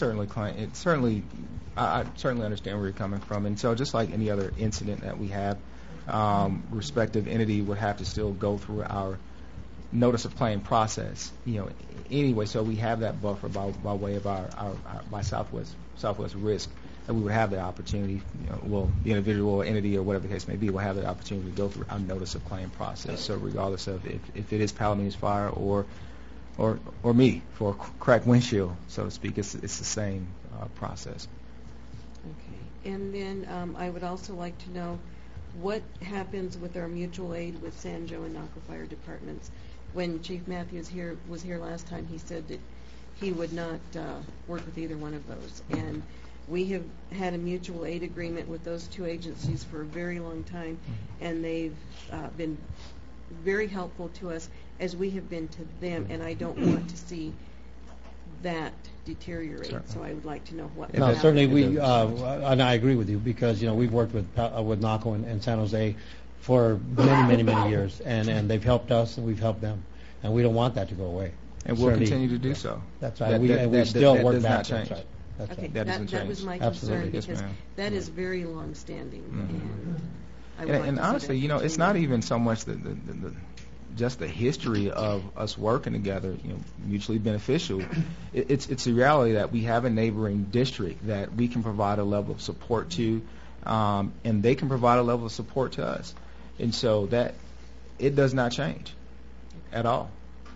I certainly understand where you're coming from, and so just like any other incident that we have, respective entity would have to still go through our notice of claim process, anyway, so we have that buffer by way of our by Southwest Risk, that we would have the opportunity, the individual or entity or whatever the case may be will have the opportunity to go through our notice of claim process. So regardless of if it is Palominos Fire or or me for a cracked windshield, so to speak. It's the same process. Okay. And then I would also like to know what happens with our mutual aid with San Joe and Naco Fire Departments. When Chief Matthews was here last time, he said that he would not work with either one of those. And we have had a mutual aid agreement with those two agencies for a very long time, and they've been very helpful to us as we have been to them, and I don't want to see that deteriorate. Certainly. So I would like to know what. No, certainly we, and I agree with you, because we've worked with NACO and San Jose for many years, and they've helped us and we've helped them, and we don't want that to go away. And we'll continue to do so. That's right. We still work back. That does not change. That's Okay, right. that was my concern, because that is very long-standing. And I would like and to see honestly, that it's not even so much just the history of us working together, mutually beneficial. It's a reality that we have a neighboring district that we can provide a level of support to, and they can provide a level of support to us, and so that it does not change at all.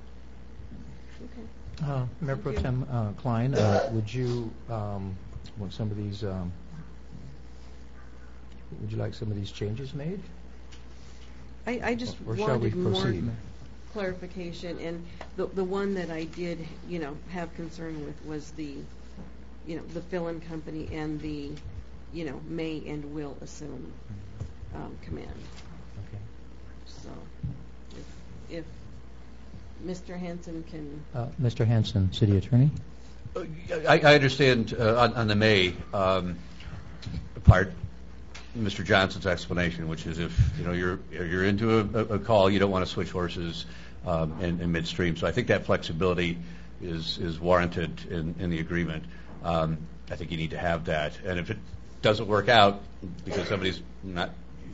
Mayor Pro Tem Klein, would you want some of these? Would you like some of these changes made? I just Or shall we wanted more proceed? clarification, and the one that I did, have concern with was the fill-in company and the, may and will assume command. Okay. So, if Mr. Hanson can. Mr. Hanson, City Attorney. I understand on the May part, Mr. Johnson's explanation, which is if you're into a call, you don't want to switch horses in midstream. So I think that flexibility is warranted in the agreement. I think you need to have that, and if it doesn't work out because somebody's not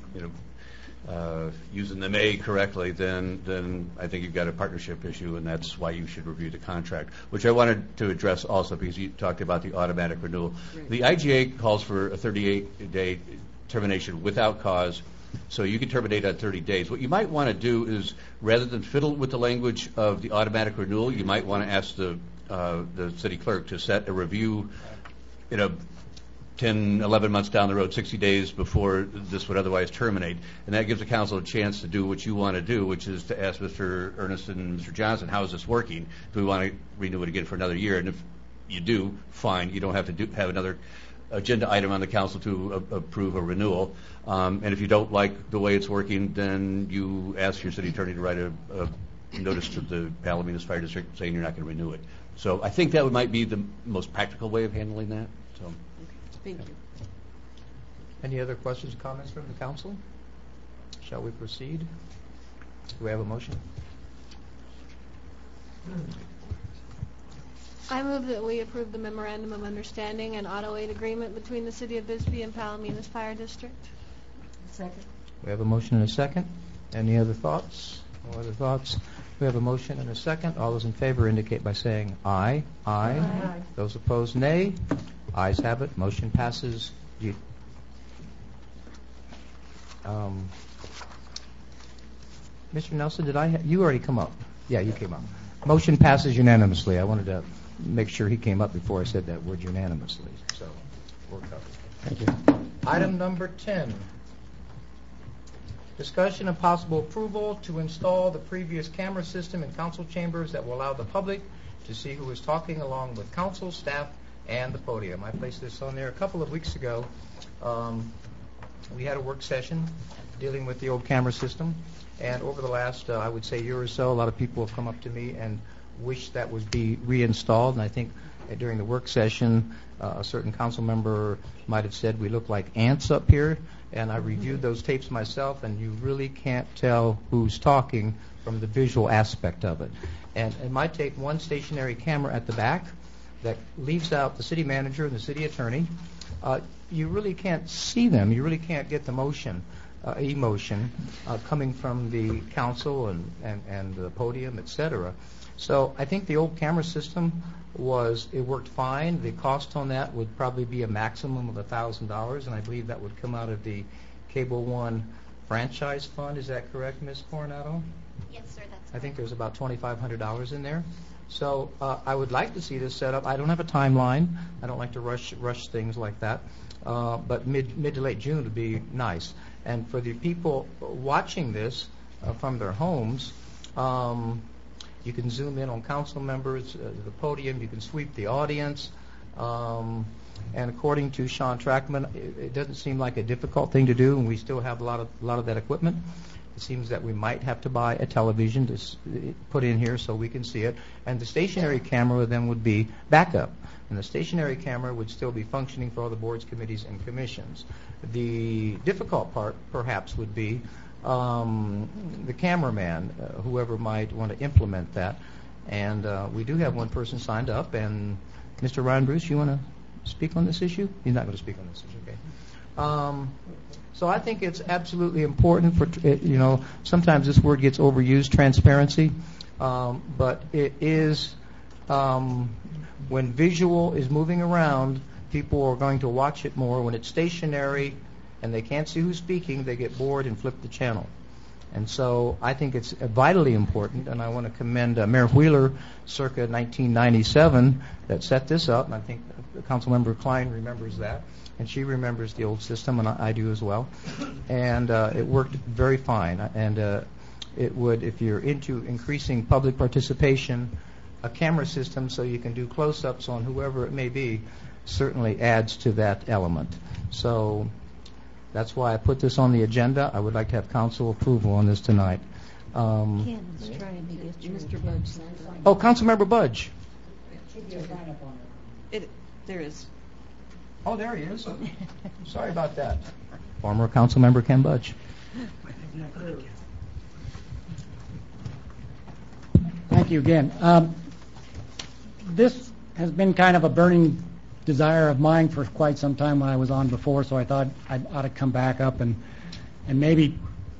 using the May correctly, then I think you've got a partnership issue, and that's why you should review the contract, which I wanted to address also because you talked about the automatic renewal. Right. The IGA calls for a 38-day termination without cause, so you can terminate on 30 days. What you might want to do is, rather than fiddle with the language of the automatic renewal, you might want to ask the city clerk to set a review 10, 11 months down the road, 60 days before this would otherwise terminate. And that gives the council a chance to do what you want to do, which is to ask Mr. Ernest and Mr. Johnson, how is this working? Do we want to renew it again for another year? And if you do, fine. You don't have to have another agenda item on the council to approve a renewal. And if you don't like the way it's working, then you ask your city attorney to write a notice to the Palominas Fire District saying you're not going to renew it. So I think that might be the most practical way of handling that. So. Thank you. Any other questions or comments from the council? Shall we proceed? Do we have a motion? I move that we approve the memorandum of understanding and auto aid agreement between the City of Bisbee and Palominas Fire District. Second. We have a motion and a second. Any other thoughts? No other thoughts? We have a motion and a second. All those in favor indicate by saying aye. Aye. Aye. Those opposed, nay. Ayes have it. Motion passes. Mr. Nelson, you already come up? Yeah, you came up. Motion passes unanimously. I wanted to make sure he came up before I said that word unanimously. So we're covered. Thank you. Item number 10. Discussion and possible approval to install the previous camera system in council chambers that will allow the public to see who is talking along with council, staff, and the podium. I placed this on there a couple of weeks ago. We had a work session dealing with the old camera system, and over the last, I would say, year or so, a lot of people have come up to me and wished that would be reinstalled, and I think during the work session, a certain council member might have said we look like ants up here, and I reviewed those tapes myself, and you really can't tell who's talking from the visual aspect of it. And it might take one stationary camera at the back that leaves out the city manager and the city attorney. You really can't see them. You really can't get the emotion coming from the council and the podium, etc. So I think the old camera system worked fine. The cost on that would probably be a maximum of $1,000, and I believe that would come out of the Cable One franchise fund. Is that correct, Ms. Coronado? Yes, sir, that's I think there's about $2,500 in there. So I would like to see this set up. I don't have a timeline. I don't like to rush things like that. But mid to late June would be nice. And for the people watching this from their homes, you can zoom in on council members, the podium. You can sweep the audience. And according to Sean Trackman, it doesn't seem like a difficult thing to do, and we still have a lot of that equipment. It seems that we might have to buy a television to put in here so we can see it. And the stationary camera then would be backup. And the stationary camera would still be functioning for all the boards, committees, and commissions. The difficult part, perhaps, would be the cameraman, whoever might want to implement that. And we do have one person signed up. And Mr. Ryan Bruce, you want to speak on this issue? He's not going to speak on this issue, okay. So I think it's absolutely important for, sometimes this word gets overused, transparency, but it is, when visual is moving around, people are going to watch it more. When it's stationary and they can't see who's speaking, they get bored and flip the channel. And so I think it's vitally important, and I want to commend Mayor Wheeler, circa 1997, that set this up, and I think Councilmember Klein remembers that. And she remembers the old system, and I do as well. And it worked very fine. And it would, if you're into increasing public participation, a camera system so you can do close-ups on whoever it may be certainly adds to that element. So that's why I put this on the agenda. I would like to have council approval on this tonight. Mr. Budge. Oh, Councilmember Budge. There is. Oh, there he is. Sorry about that. Former Councilmember Ken Budge. Thank you again. This has been kind of a burning desire of mine for quite some time when I was on before, so I thought I ought to come back up and maybe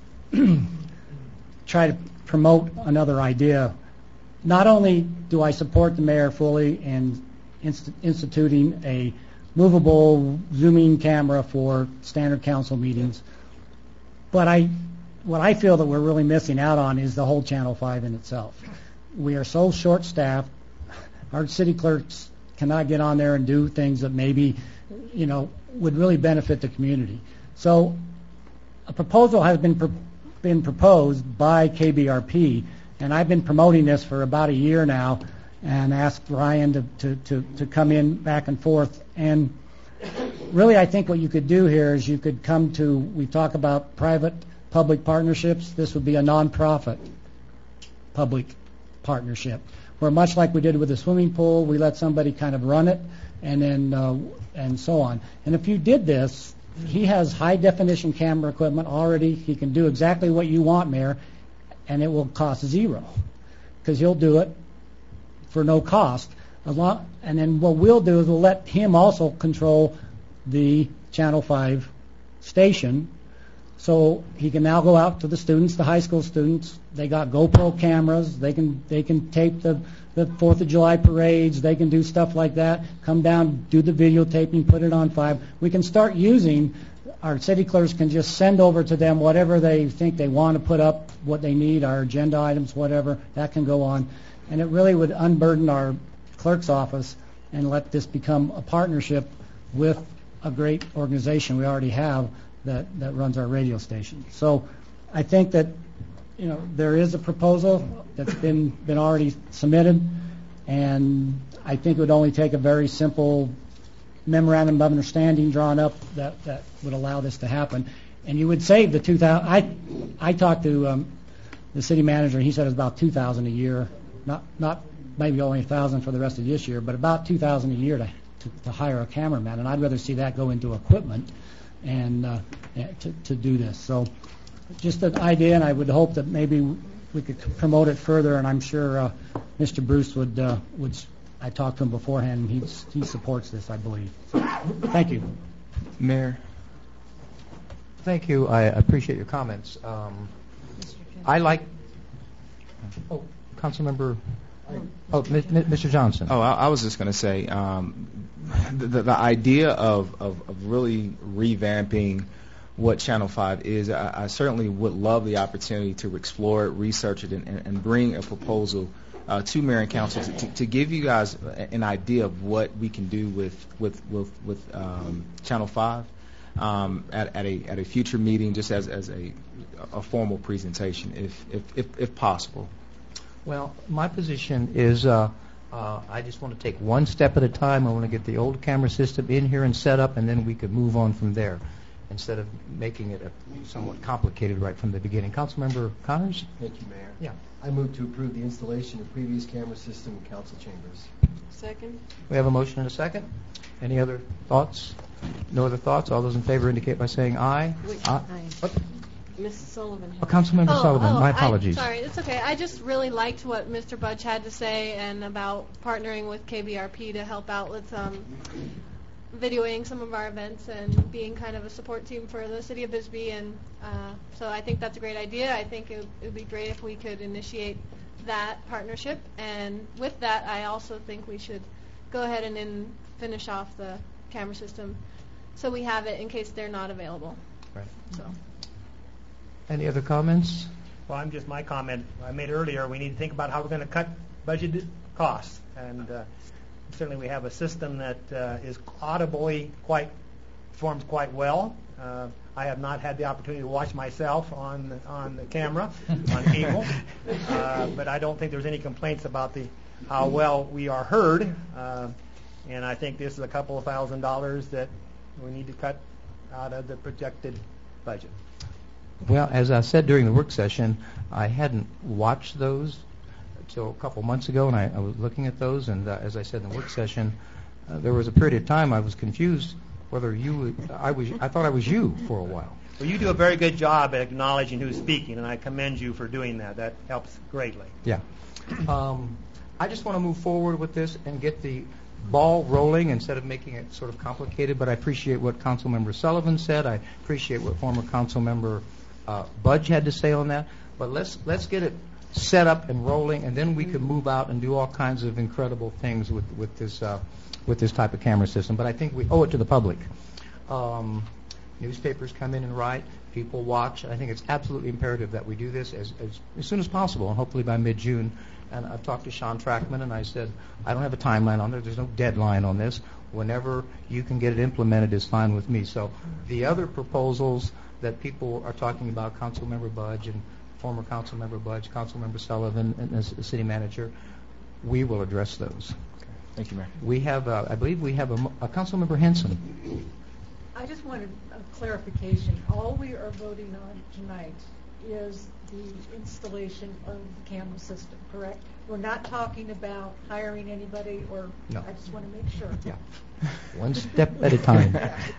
try to promote another idea. Not only do I support the mayor fully in instituting a movable zooming camera for standard council meetings, but what I feel that we're really missing out on is the whole Channel 5 in itself. We are so short-staffed. Our city clerks cannot get on there and do things that maybe, would really benefit the community. So a proposal has been proposed by KBRP, and I've been promoting this for about a year now, and asked Ryan to come in back and forth. And really, I think what you could do here is you could we talk about private-public partnerships. This would be a non-profit public partnership, where much like we did with the swimming pool, we let somebody kind of run it, and then and so on. And if you did this, he has high-definition camera equipment already. He can do exactly what you want, Mayor, and it will cost zero, because he'll do it for no cost. And then what we'll do is we'll let him also control the Channel 5 station, so he can now go out to the students, the high school students. They got GoPro cameras. They can tape the 4th of July parades. They can do stuff like that. Come down, do the videotaping, put it on 5. We can start using. Our city clerks can just send over to them whatever they think they want to put up, what they need, our agenda items, whatever. That can go on. And it really would unburden our clerk's office and let this become a partnership with a great organization we already have that runs our radio station. So I think that there is a proposal that's been already submitted, and I think it would only take a very simple memorandum of understanding drawn up that would allow this to happen. And you would save the $2,000. I talked to the city manager, and he said it's about $2,000 a year. Not maybe only $1,000 for the rest of this year, but about $2,000 a year to hire a cameraman, and I'd rather see that go into equipment and to do this. So just an idea, and I would hope that maybe we could promote it further, and I'm sure Mr. Bruce would. I talked to him beforehand, and he supports this, I believe. So, thank you, Mayor. Thank you. I appreciate your comments. I like. Oh, Councilmember. Oh, Mr. Johnson. Oh, I was just going to say the idea of really revamping what Channel 5 is. I certainly would love the opportunity to explore it, research it, and bring a proposal to Mayor and Council to give you guys an idea of what we can do with Channel 5 at a future meeting, just as a formal presentation, if possible. Well, my position is I just want to take one step at a time. I want to get the old camera system in here and set up, and then we could move on from there instead of making it somewhat complicated right from the beginning. Councilmember Connors? Thank you, Mayor. Yeah. I move to approve the installation of previous camera system in council chambers. Second. We have a motion and a second. Any other thoughts? No other thoughts? All those in favor indicate by saying aye. Aye. Mrs. Sullivan. Councilmember Sullivan, my apologies. Sorry, it's okay. I just really liked what Mr. Budge had to say and about partnering with KBRP to help out with videoing some of our events and being kind of a support team for the city of Bisbee. And so I think that's a great idea. I think it would be great if we could initiate that partnership. And with that, I also think we should go ahead and then finish off the camera system so we have it in case they're not available. Right. So. Any other comments? Well, my comment I made earlier, we need to think about how we're going to cut budgeted costs. And certainly we have a system that is audibly performs quite well. I have not had the opportunity to watch myself on the camera, on cable, but I don't think there's any complaints about how well we are heard. And I think this is a couple of $1,000s that we need to cut out of the projected budget. Well, as I said during the work session, I hadn't watched those until a couple months ago, and I was looking at those, and as I said in the work session, there was a period of time I was confused whether I thought I was you for a while. Well, you do a very good job at acknowledging who's speaking, and I commend you for doing that. That helps greatly. Yeah. I just want to move forward with this and get the ball rolling instead of making it sort of complicated, but I appreciate what Councilmember Sullivan said. I appreciate what former Councilmember Budge had to say on that. But let's get it set up and rolling, and then we can move out and do all kinds of incredible things with this type of camera system. But I think we owe it to the public. Newspapers come in and write. People watch. I think it's absolutely imperative that we do this as soon as possible, and hopefully by mid-June. And I've talked to Sean Trackman, and I said, I don't have a timeline on there. There's no deadline on this. Whenever you can get it implemented is fine with me. So the other proposals that people are talking about, Councilmember Budge and former Councilmember Budge, Councilmember Sullivan, and as the city manager, we will address those. Okay. Thank you, Mayor. We have, I believe we have a Councilmember Henson. I just wanted a clarification. All we are voting on tonight is the installation of the camera system, correct? We're not talking about hiring anybody, or no. I just want to make sure. Yeah, one step at a time.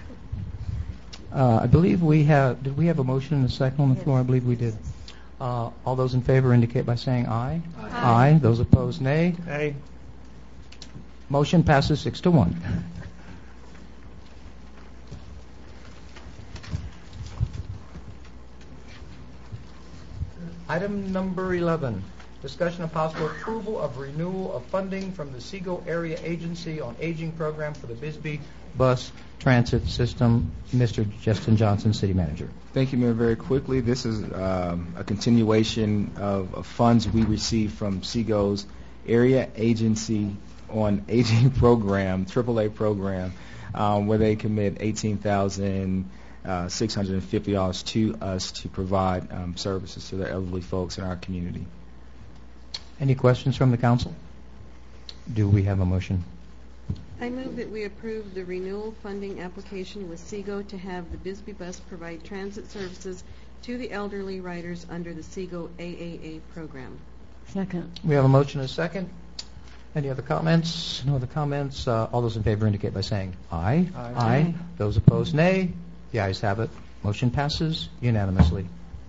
I believe did we have a motion and a second on the floor? I believe we did. All those in favor indicate by saying aye. Aye. Aye. Those opposed, nay. Nay. Motion passes 6-1. Item number 11, discussion of possible approval of renewal of funding from the Seago Area Agency on Aging Program for the Bisbee Bus Transit System. Mr. Justin Johnson, City Manager. Thank you, Mayor. Very quickly, this is a continuation of funds we received from Seago's Area Agency on Aging Program, AAA program, where they commit $18,650 to us to provide services to the elderly folks in our community. Any questions from the council? Do we have a motion? I move that we approve the renewal funding application with Seago to have the Bisbee Bus provide transit services to the elderly riders under the Seago AAA program. Second. We have a motion and a second. Any other comments? No other comments. All those in favor indicate by saying aye. Aye. Aye. Those opposed, nay. The ayes have it. Motion passes unanimously.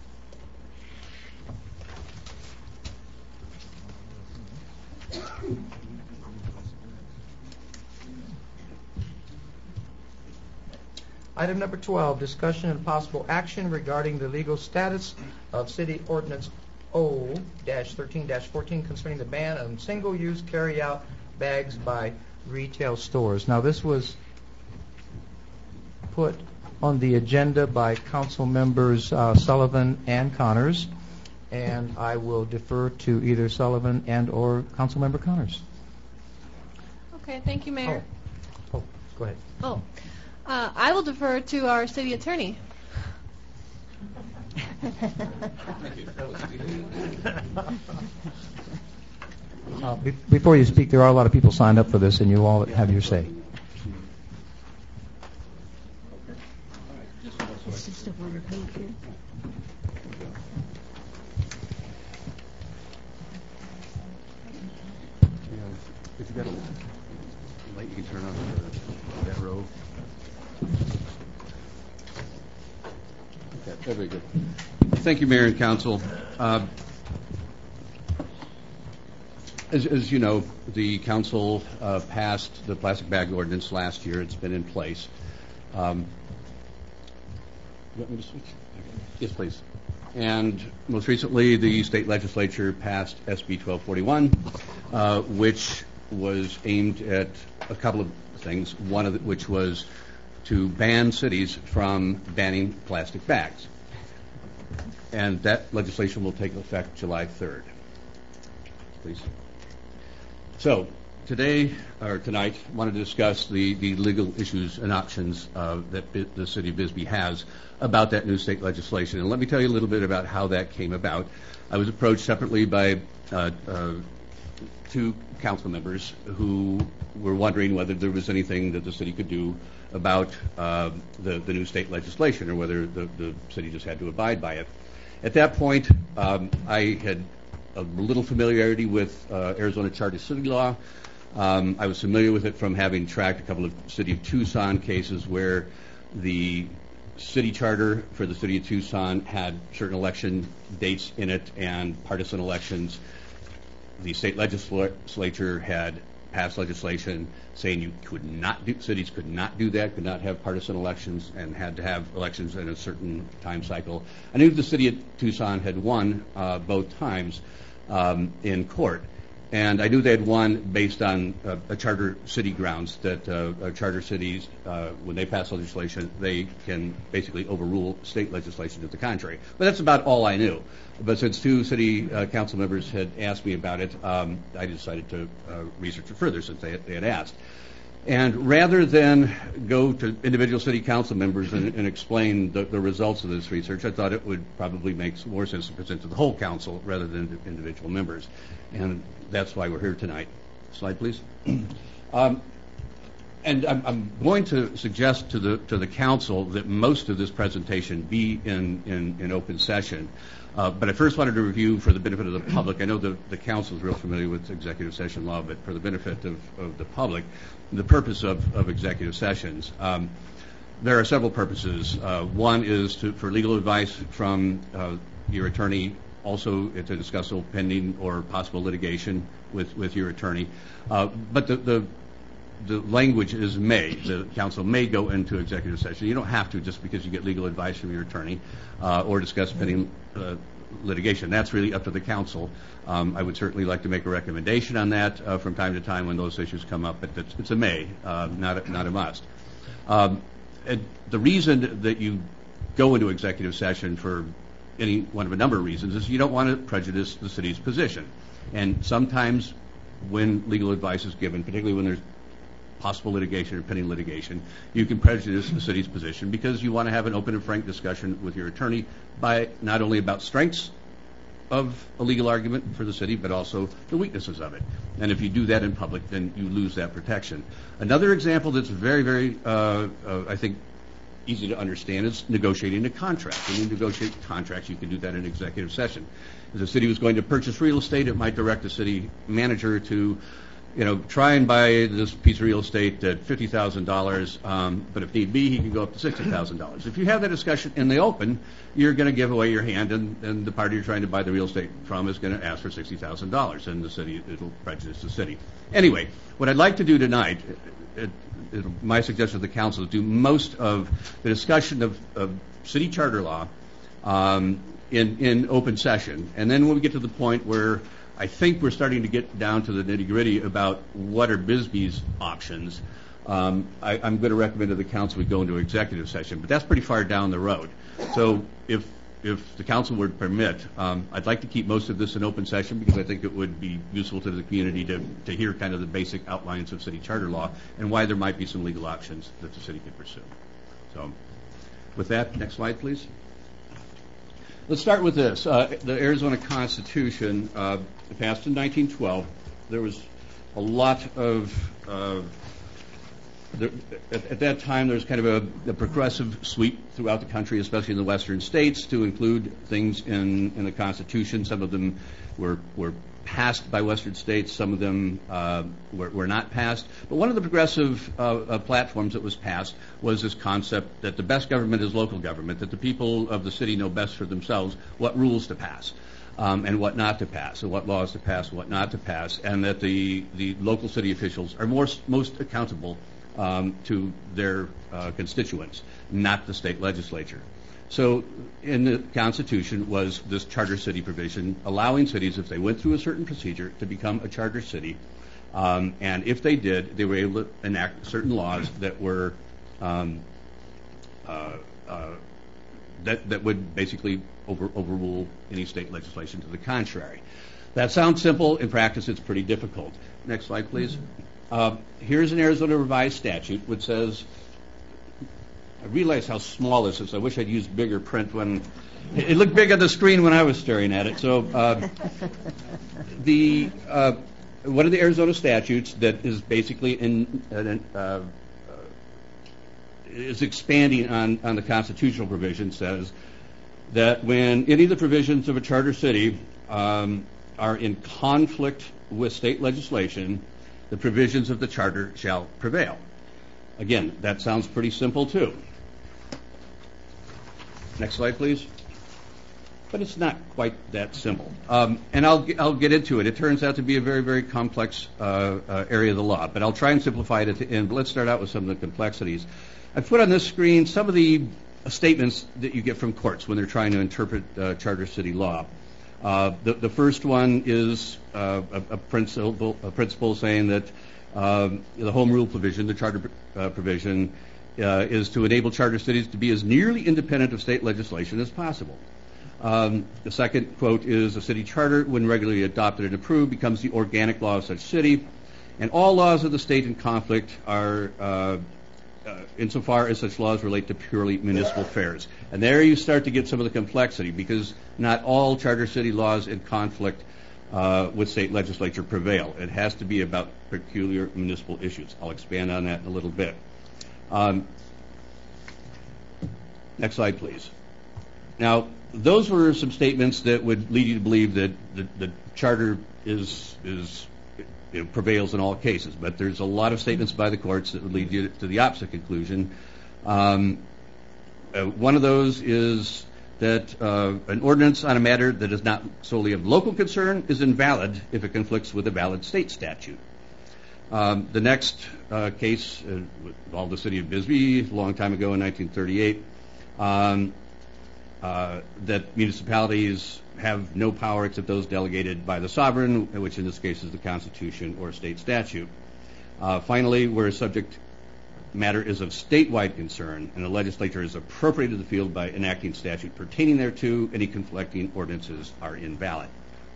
Item number 12, discussion and possible action regarding the legal status of City Ordinance O-13-14 concerning the ban on single-use carry-out bags by retail stores. Now, this was put on the agenda by Council Members Sullivan and Connors, and I will defer to either Sullivan and or Council Member Connors. Okay, thank you, Mayor. Oh, go ahead. I will defer to our city attorney. Before you speak, there are a lot of people signed up for this, and you all have your say. It's just a one-pager. If you've got a light, you can turn on that row. Okay, very good. Thank you, Mayor and Council. As you know, the council passed the plastic bag ordinance last year. It's been in place. You want me to switch? Yes, please. And most recently, the state legislature passed SB 1241, which was aimed at a couple of things, one of which was to ban cities from banning plastic bags. And that legislation will take effect July 3rd. Please. So tonight, I wanted to discuss the legal issues and options that the city of Bisbee has about that new state legislation. And let me tell you a little bit about how that came about. I was approached separately by two council members who were wondering whether there was anything that the city could do about the new state legislation, or whether the city just had to abide by it. At that point, I had a little familiarity with Arizona Charter City Law. I was familiar with it from having tracked a couple of City of Tucson cases where the city charter for the City of Tucson had certain election dates in it and partisan elections. The state legislature had passed legislation saying cities could not do that, could not have partisan elections, and had to have elections in a certain time cycle. I knew the City of Tucson had won both times in court, and I knew they had won based on a charter city grounds, that charter cities, when they pass legislation, they can basically overrule state legislation to the contrary. But that's about all I knew. But since two city council members had asked me about it, I decided to research it further since they had asked. And rather than go to individual city council members and explain the results of this research, I thought it would probably make more sense to present to the whole council rather than to individual members. And that's why we're here tonight. Slide, please. And I'm going to suggest to the council that most of this presentation be in open session. But I first wanted to review, for the benefit of the public, I know the council is real familiar with executive session law, but for the benefit of the public, the purpose of executive sessions. There are several purposes. One is for legal advice from your attorney, also to discuss pending or possible litigation with your attorney. But the language is may. The council may go into executive session. You don't have to just because you get legal advice from your attorney or discuss pending litigation. That's really up to the council. I would certainly like to make a recommendation on that from time to time when those issues come up, but it's a may, not a must. The reason that you go into executive session for any one of a number of reasons is you don't want to prejudice the city's position. And sometimes when legal advice is given, particularly when there's possible litigation or pending litigation, you can prejudice the city's position because you want to have an open and frank discussion with your attorney by not only about strengths of a legal argument for the city, but also the weaknesses of it. And if you do that in public, then you lose that protection. Another example that's very, very, I think, easy to understand is negotiating a contract. When you negotiate contracts, you can do that in executive session. If the city was going to purchase real estate, it might direct the city manager to try and buy this piece of real estate at $50,000, but if need be, he can go up to $60,000. If you have that discussion in the open, you're going to give away your hand, and the party you're trying to buy the real estate from is going to ask for $60,000, and the city, it'll prejudice the city. Anyway, what I'd like to do tonight, my suggestion to the council is do most of the discussion of city charter law in open session, and then when we get to the point where I think we're starting to get down to the nitty-gritty about what are Bisbee's options, I'm going to recommend to the council we go into executive session, but that's pretty far down the road. So if the council would permit, I'd like to keep most of this in open session because I think it would be useful to the community to hear kind of the basic outlines of city charter law and why there might be some legal options that the city could pursue. So with that, next slide, please. Let's start with this. The Arizona Constitution, passed in 1912. There was a lot of at that time, there was kind of a progressive sweep throughout the country, especially in the western states, to include things in the Constitution. Some of them were passed by western states. Some of them were not passed. But one of the progressive platforms that was passed was this concept that the best government is local government, that the people of the city know best for themselves what rules to pass. And what not to pass, and what laws to pass, and what not to pass, and that the local city officials are most accountable to their constituents, not the state legislature. So in the Constitution was this charter city provision allowing cities, if they went through a certain procedure, to become a charter city. And if they did, they were able to enact certain laws that were that would basically overrule any state legislation to the contrary. That sounds simple. In practice, it's pretty difficult. Next slide, please. Here's an Arizona revised statute which says, I realize how small this is. I wish I'd used bigger print when it looked big on the screen when I was staring at it. So one of the Arizona statutes that is basically is expanding on the constitutional provision says that when any of the provisions of a charter city are in conflict with state legislation, the provisions of the charter shall prevail. Again, that sounds pretty simple too. Next slide, please. But it's not quite that simple. And I'll get into it. It turns out to be a very, very complex area of the law. But I'll try and simplify it at the end. But let's start out with some of the complexities. I've put on this screen some of the statements that you get from courts when they're trying to interpret charter city law. The first one is a principle saying that the home rule provision, the charter provision, is to enable charter cities to be as nearly independent of state legislation as possible. The second quote is, a city charter, when regularly adopted and approved, becomes the organic law of such city, and all laws of the state in conflict are insofar as such laws relate to purely municipal affairs. And there you start to get some of the complexity, because not all charter city laws in conflict with state legislature prevail. It has to be about peculiar municipal issues. I'll expand on that in a little bit. Next slide, please. Now, those were some statements that would lead you to believe that the charter prevails in all cases, but there's a lot of statements by the courts that would lead you to the opposite conclusion. One of those is that an ordinance on a matter that is not solely of local concern is invalid if it conflicts with a valid state statute. The next case involved the city of Bisbee a long time ago in 1938, that municipalities have no power except those delegated by the sovereign, which in this case is the Constitution or state statute. Finally, where a subject matter is of statewide concern and the legislature is appropriated the field by enacting statute pertaining thereto, any conflicting ordinances are invalid.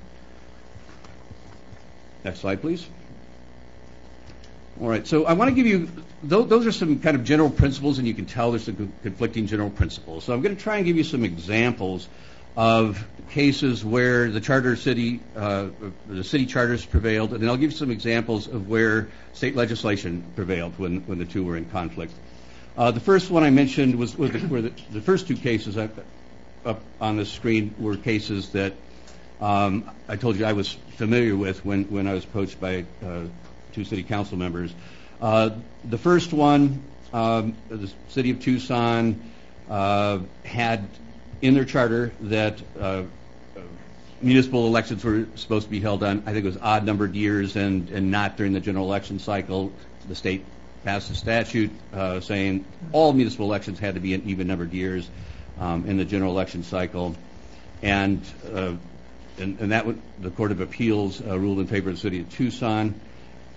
Next slide, please. All right, so I want to give you, those are some kind of general principles, and you can tell there's some conflicting general principles. So I'm going to try and give you some examples of cases where the city charters prevailed, and then I'll give you some examples of where state legislation prevailed when the two were in conflict. The first one I mentioned was where the first two cases up on the screen were cases that I told you I was familiar with when I was approached by two city council members. The first one, the city of Tucson had in their charter that municipal elections were supposed to be held on, I think it was odd numbered years and not during the general election cycle. The state passed a statute saying all municipal elections had to be in even numbered years in the general election cycle. And that the Court of Appeals ruled in favor of the city of Tucson.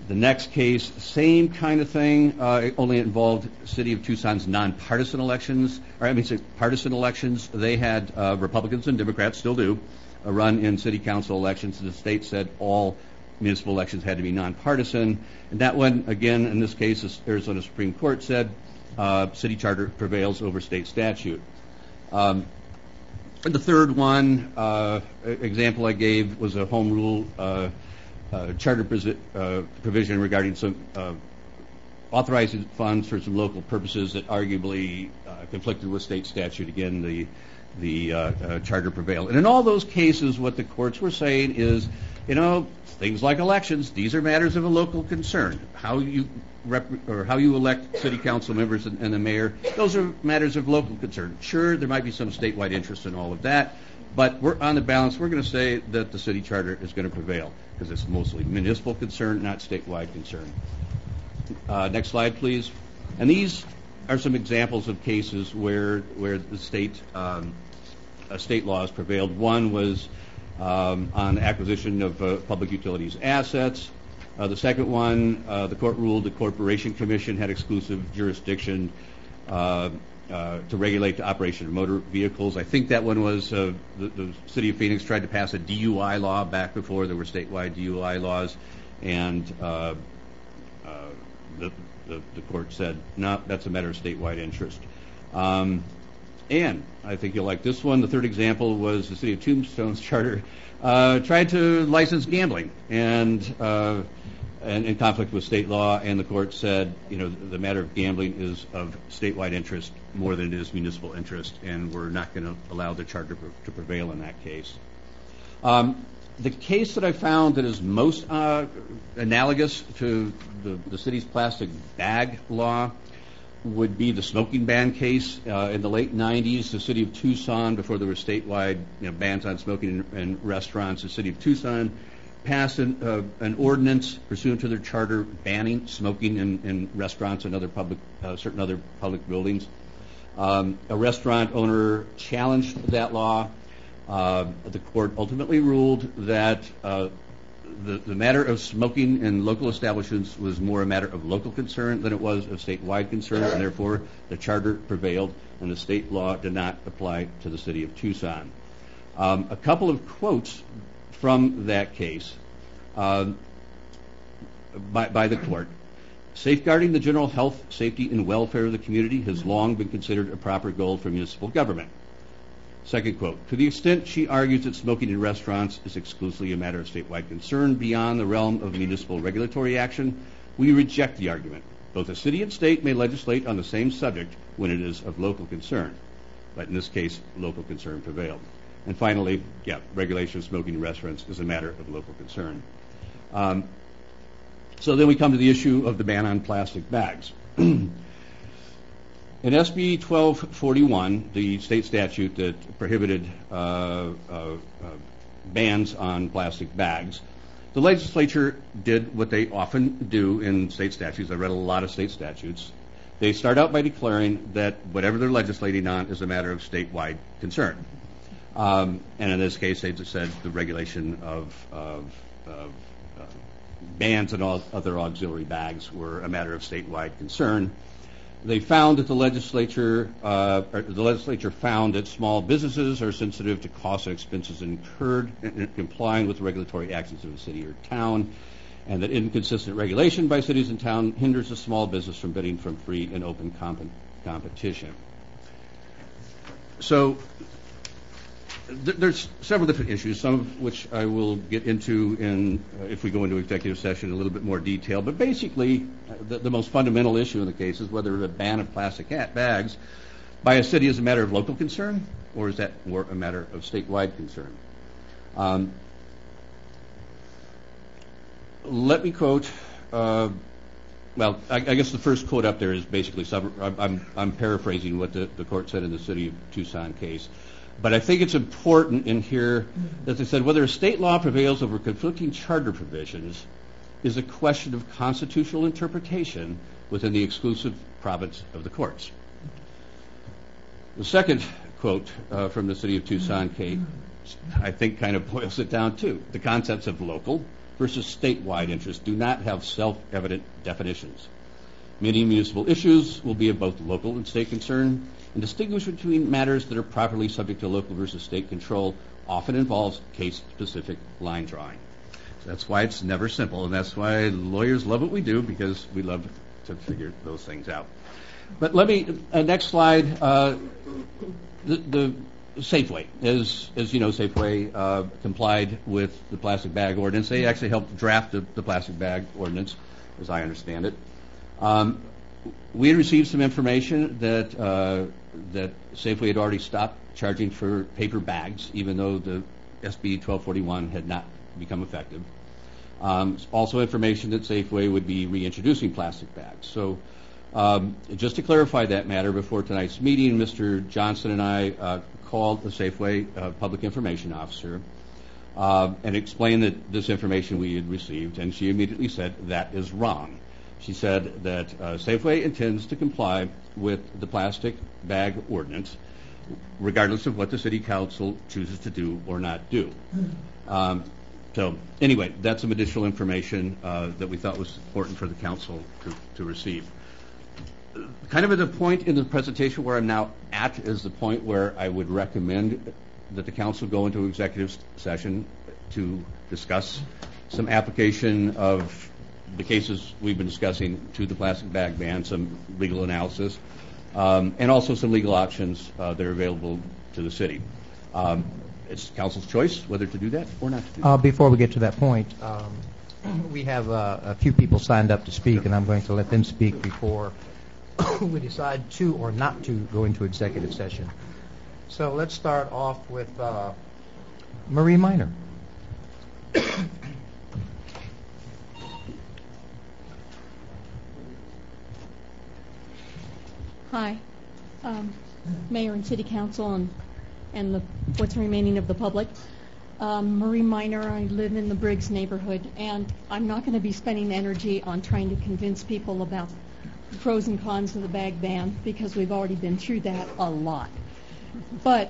The next case, same kind of thing, only involved City of Tucson's nonpartisan elections, partisan elections. They had Republicans and Democrats, still do, run in city council elections. The state said all municipal elections had to be nonpartisan. And that one, again, in this case, the Arizona Supreme Court said city charter prevails over state statute. The third one, example I gave, was a home rule charter provision regarding some authorizing funds for some local purposes that arguably conflicted with state statute. Again, the charter prevailed. And in all those cases, what the courts were saying is, things like elections, these are matters of a local concern. How you elect city council members and the mayor, those are matters of local concern. Sure, there might be some statewide interest in all of that, but we're on the balance. We're going to say that the city charter is going to prevail because it's mostly municipal concern, not statewide concern. Next slide, please. And these are some examples of cases where the state laws prevailed. One was on acquisition of public utilities assets. The second one, the court ruled the Corporation Commission had exclusive jurisdiction to regulate the operation of motor vehicles. I think that one was the City of Phoenix tried to pass a DUI law back before there were statewide DUI laws, and the court said, no, that's a matter of statewide interest. And I think you'll like this one. The third example was the City of Tombstone's charter tried to license gambling and in conflict with state law, and the court said, the matter of gambling is of statewide interest more than it is municipal interest, and we're not going to allow the charter to prevail in that case. The case that I found that is most analogous to the city's plastic bag law would be the smoking ban case. In the late 90s, the City of Tucson, before there were statewide bans on smoking in restaurants, the City of Tucson passed an ordinance pursuant to their charter banning smoking in restaurants and certain other public buildings. A restaurant owner challenged that law. The court ultimately ruled that the matter of smoking in local establishments was more a matter of local concern than it was of statewide concern, and therefore the charter prevailed and the state law did not apply to the City of Tucson. A couple of quotes from that case by the court. Safeguarding the general health, safety, and welfare of the community has long been considered a proper goal for municipal government. Second quote, to the extent she argues that smoking in restaurants is exclusively a matter of statewide concern beyond the realm of municipal regulatory action, we reject the argument. Both the city and state may legislate on the same subject when it is of local concern. But in this case, local concern prevailed. And finally, regulation of smoking in restaurants is a matter of local concern. So then we come to the issue of the ban on plastic bags. In SB 1241, the state statute that prohibited bans on plastic bags, the legislature did what they often do in state statutes. I read a lot of state statutes. They start out by declaring that whatever they're legislating on is a matter of statewide concern. And in this case, they just said the regulation of bans and all other auxiliary bags were a matter of statewide concern. They found that the legislature found that small businesses are sensitive to costs and expenses incurred in complying with the regulatory actions of a city or town, and that inconsistent regulation by cities and towns hinders a small business from bidding from free and open competition. So there's several different issues, some of which I will get into if we go into executive session in a little bit more detail. But basically, the most fundamental issue in the case is whether the ban of plastic bags by a city is a matter of local concern or is that more a matter of statewide concern. Let me quote. Well, I guess the first quote up there is basically I'm paraphrasing what the court said in the City of Tucson case. But I think it's important in here that they said whether a state law prevails over conflicting charter provisions is a question of constitutional interpretation within the exclusive province of the courts. The second quote from the City of Tucson case, I think, kind of boils it down too. The concepts of local versus statewide interests do not have self-evident definitions. Many municipal issues will be of both local and state concern, and distinguish between matters that are properly subject to local versus state control often involves case-specific line drawing. So that's why it's never simple, and that's why lawyers love what we do, because we love to figure those things out. But let me, next slide, the Safeway. As you know, Safeway complied with the plastic bag ordinance. They actually helped draft the plastic bag ordinance, as I understand it. We had received some information that Safeway had already stopped charging for paper bags, even though the SB 1241 had not become effective. Also information that Safeway would be reintroducing plastic bags. So just to clarify that matter, before tonight's meeting, Mr. Johnson and I called the Safeway public information officer and explained that this information we had received, and she immediately said that is wrong. She said that Safeway intends to comply with the plastic bag ordinance, regardless of what the City Council chooses to do or not do. So anyway, that's some additional information that we thought was important for the Council to receive. Kind of at the point in the presentation where I'm now at is the point where I would recommend that the Council go into executive session to discuss some application of the cases we've been discussing to the plastic bag ban, some legal analysis, and also some legal options that are available to the city. It's Council's choice whether to do that or not to do that. Before we get to that point, we have a few people signed up to speak, and I'm going to let them speak before we decide to or not to go into executive session. So let's start off with Marie Miner. Hi, Mayor and City Council and what's remaining of the public. Marie Miner, I live in the Briggs neighborhood, and I'm not going to be spending energy on trying to convince people about the pros and cons of the bag ban, because we've already been through that a lot. But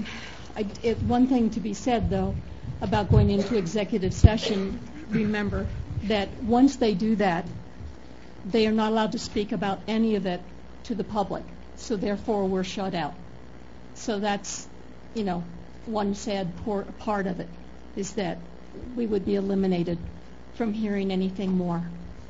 one thing to be said, though, about going into executive session, remember that once they do that, they are not allowed to speak about any of it to the public, so therefore we're shut out. So that's, one sad part of it, is that we would be eliminated from hearing anything more.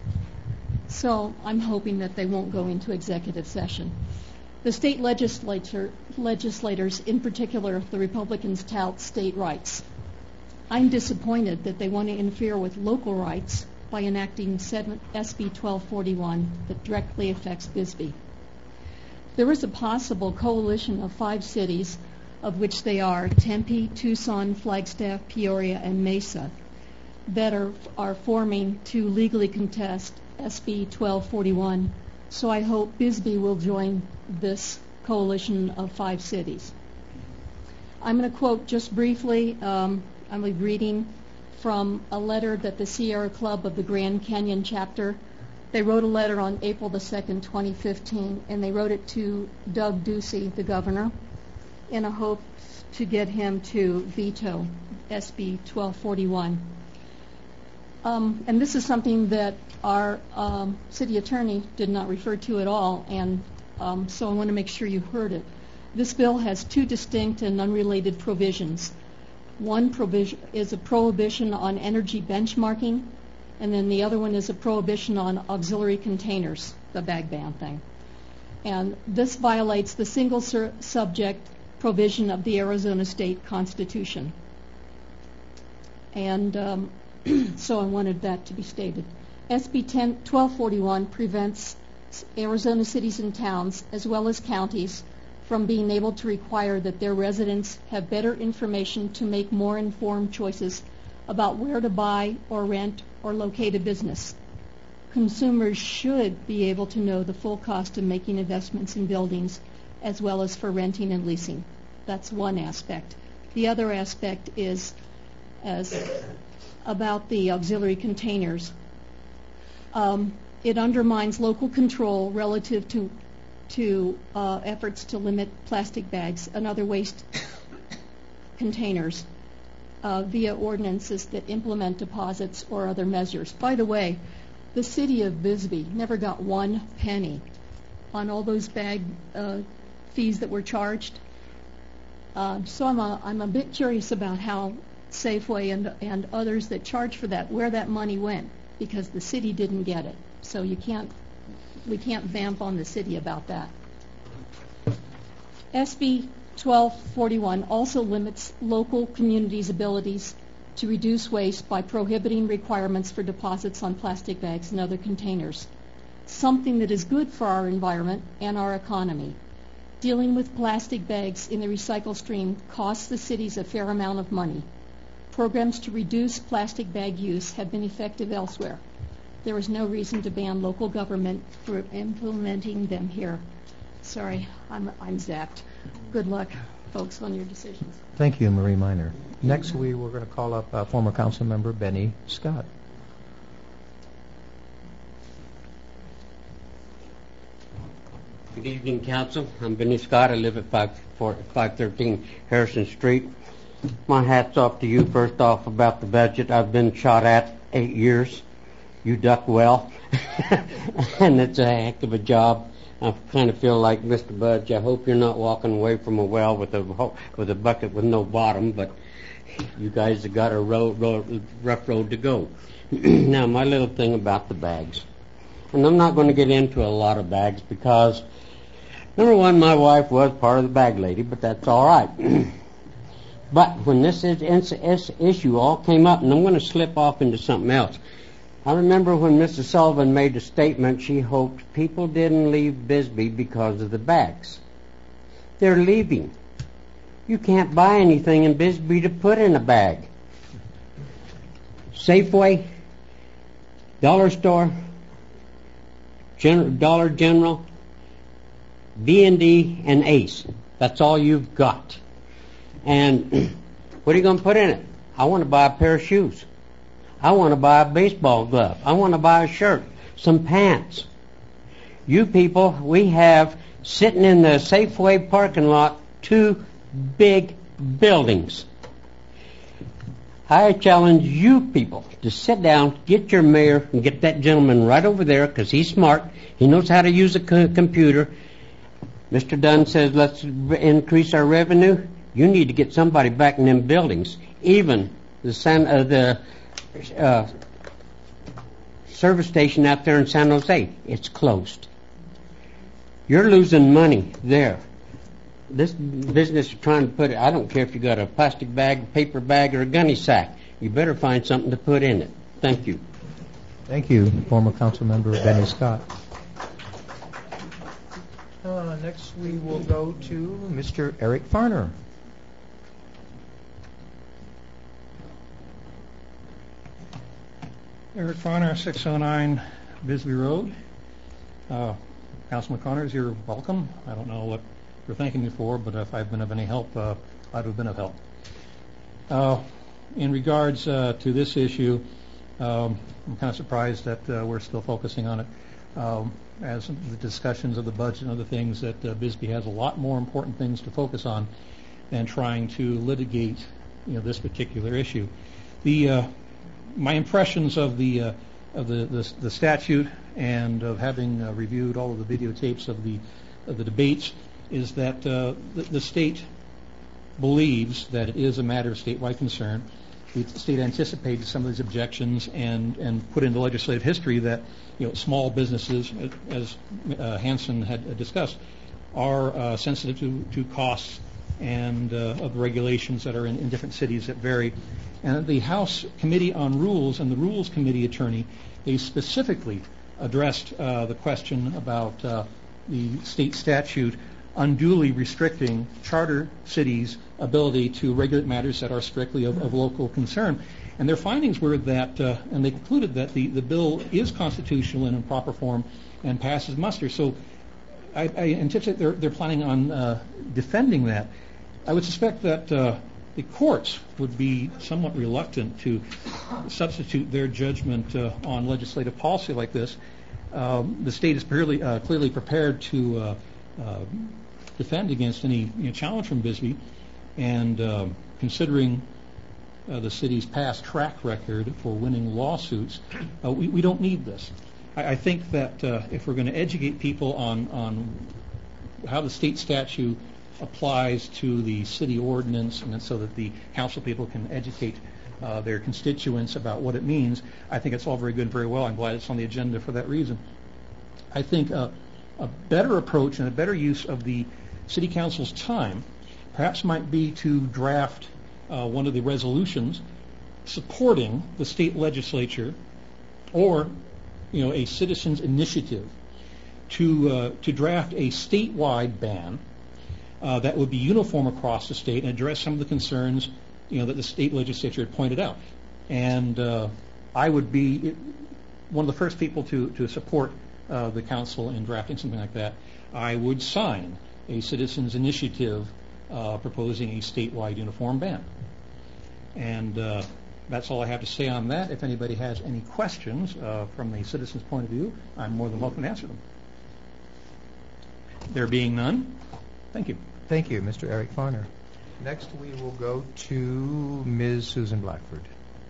So I'm hoping that they won't go into executive session. The state legislators, in particular the Republicans, tout state rights. I'm disappointed that they want to interfere with local rights by enacting SB 1241 that directly affects Bisbee. There is a possible coalition of 5 cities, of which they are Tempe, Tucson, Flagstaff, Peoria, and Mesa, that are forming to legally contest SB 1241. So I hope Bisbee will join this coalition of 5 cities. I'm going to quote just briefly, I'm reading from a letter that the Sierra Club of the Grand Canyon chapter, they wrote a letter on April the 2nd, 2015, and they wrote it to Doug Ducey, the governor, in a hope to get him to veto SB 1241. And this is something that our city attorney did not refer to at all, and so I want to make sure you heard it. This bill has 2 distinct and unrelated provisions. One provision is a prohibition on energy benchmarking, and then the other one is a prohibition on auxiliary containers, the bag ban thing. And this violates the single subject provision of the Arizona State Constitution. And so I wanted that to be stated. SB 1241 prevents Arizona cities and towns, as well as counties, from being able to require that their residents have better information to make more informed choices about where to buy or rent or locate a business. Consumers should be able to know the full cost of making investments in buildings, as well as for renting and leasing. That's one aspect. The other aspect is about the auxiliary containers. It undermines local control relative to efforts to limit plastic bags and other waste containers. via ordinances that implement deposits or other measures. By the way, the city of Bisbee never got 1 penny on all those bag fees that were charged. So I'm a bit curious about how Safeway and others that charge for that, where that money went, because the city didn't get it. So we can't vamp on the city about that. SB 1241 also limits local communities' abilities to reduce waste by prohibiting requirements for deposits on plastic bags and other containers, something that is good for our environment and our economy. Dealing with plastic bags in the recycle stream costs the cities a fair amount of money. Programs to reduce plastic bag use have been effective elsewhere. There is no reason to ban local government for implementing them here. Sorry, I'm zapped. Good luck, folks, on your decisions. Thank you, Marie Miner. Next, we're going to call up former council member Benny Scott. Good evening, Council. I'm Benny Scott. I live at 513 Harrison Street. My hat's off to you, first off, about the budget. I've been shot at 8 years. You duck well, and it's a heck of a job. I kind of feel like Mr. Budge. I hope you're not walking away from a well with a bucket with no bottom, but you guys have got a rough road to go. Now, my little thing about the bags, and I'm not going to get into a lot of bags because, number one, my wife was part of the bag lady, but that's all right. But when this issue all came up, and I'm going to slip off into something else, I remember when Mrs. Sullivan made a statement, she hoped people didn't leave Bisbee because of the bags. They're leaving. You can't buy anything in Bisbee to put in a bag. Safeway, Dollar Store, Dollar General, B&D, and Ace. That's all you've got. And what are you going to put in it? I want to buy a pair of shoes. I want to buy a baseball glove. I want to buy a shirt, some pants. You people, we have sitting in the Safeway parking lot 2 big buildings. I challenge you people to sit down, get your mayor, and get that gentleman right over there because he's smart. He knows how to use a computer. Mr. Dunn says let's increase our revenue. You need to get somebody back in them buildings. Even the service station out there in San Jose, it's closed. You're losing money there. This business is trying to put it, I don't care if you got a plastic bag, paper bag, or a gunny sack. You better find something to put in it. Thank you. Thank you, former council member Benny Scott. Next, we will go to Mr. Eric Farner. Eric Farner, 609 Bisbee Road. Councilman Connors, you're welcome. I don't know what you're thanking me for, but if I've been of any help, I'd have been of help. In regards to this issue, I'm kind of surprised that we're still focusing on it. As the discussions of the budget and other things, that Bisbee has a lot more important things to focus on than trying to litigate, this particular issue. My impressions of the statute and of having reviewed all of the videotapes of the debates is that the state believes that it is a matter of statewide concern. The state anticipated some of these objections and put into legislative history that small businesses, as Hanson had discussed, are sensitive to costs and of the regulations that are in different cities that vary. And the House Committee on Rules and the Rules Committee attorney, they specifically addressed the question about the state statute unduly restricting charter cities' ability to regulate matters that are strictly of local concern. And their findings were that, and they concluded that the bill is constitutional and in proper form and passes muster. So I anticipate they're planning on defending that. I would suspect that the courts would be somewhat reluctant to substitute their judgment on legislative policy like this. The state is clearly prepared to defend against any challenge from Bisbee, and considering the city's past track record for winning lawsuits, we don't need this. I think that if we're going to educate people on how the state statute applies to the city ordinance, and so that the council people can educate their constituents about what it means, I think it's all very good and very well. I'm glad it's on the agenda for that reason. I think a better approach and a better use of the city council's time perhaps might be to draft one of the resolutions supporting the state legislature, or a citizens' initiative to draft a statewide ban that would be uniform across the state and address some of the concerns that the state legislature had pointed out. And I would be one of the first people to support the council in drafting something like that. I would sign a citizens' initiative proposing a statewide uniform ban. And that's all I have to say on that. If anybody has any questions from the citizens' point of view, I'm more than welcome to answer them. There being none, thank you. Thank you, Mr. Eric Farner. Next, we will go to Ms. Susan Blackford.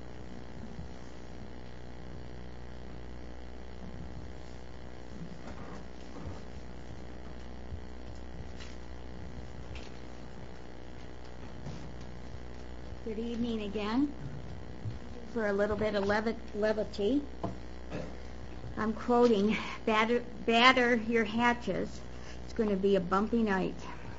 Good evening again. For a little bit of levity, I'm quoting, batter your hatches. It's going to be a bumpy night.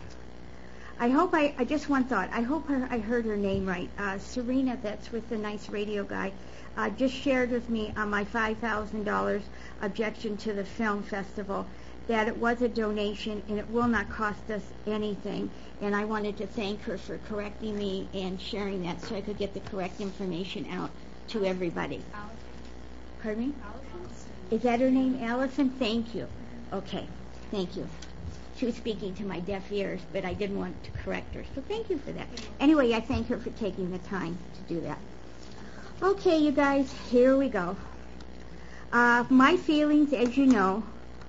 I just one thought. I hope I heard her name right. Serena, that's with the nice radio guy, just shared with me on my $5,000 objection to the film festival that it was a donation and it will not cost us anything. And I wanted to thank her for correcting me and sharing that so I could get the correct information out to everybody. Pardon me? Is that her name, Allison? Thank you. Okay, thank you. She was speaking to my deaf ears, but I didn't want to correct her, so thank you for that. Anyway, I thank her for taking the time to do that. Okay, you guys, here we go. My feelings, as you know,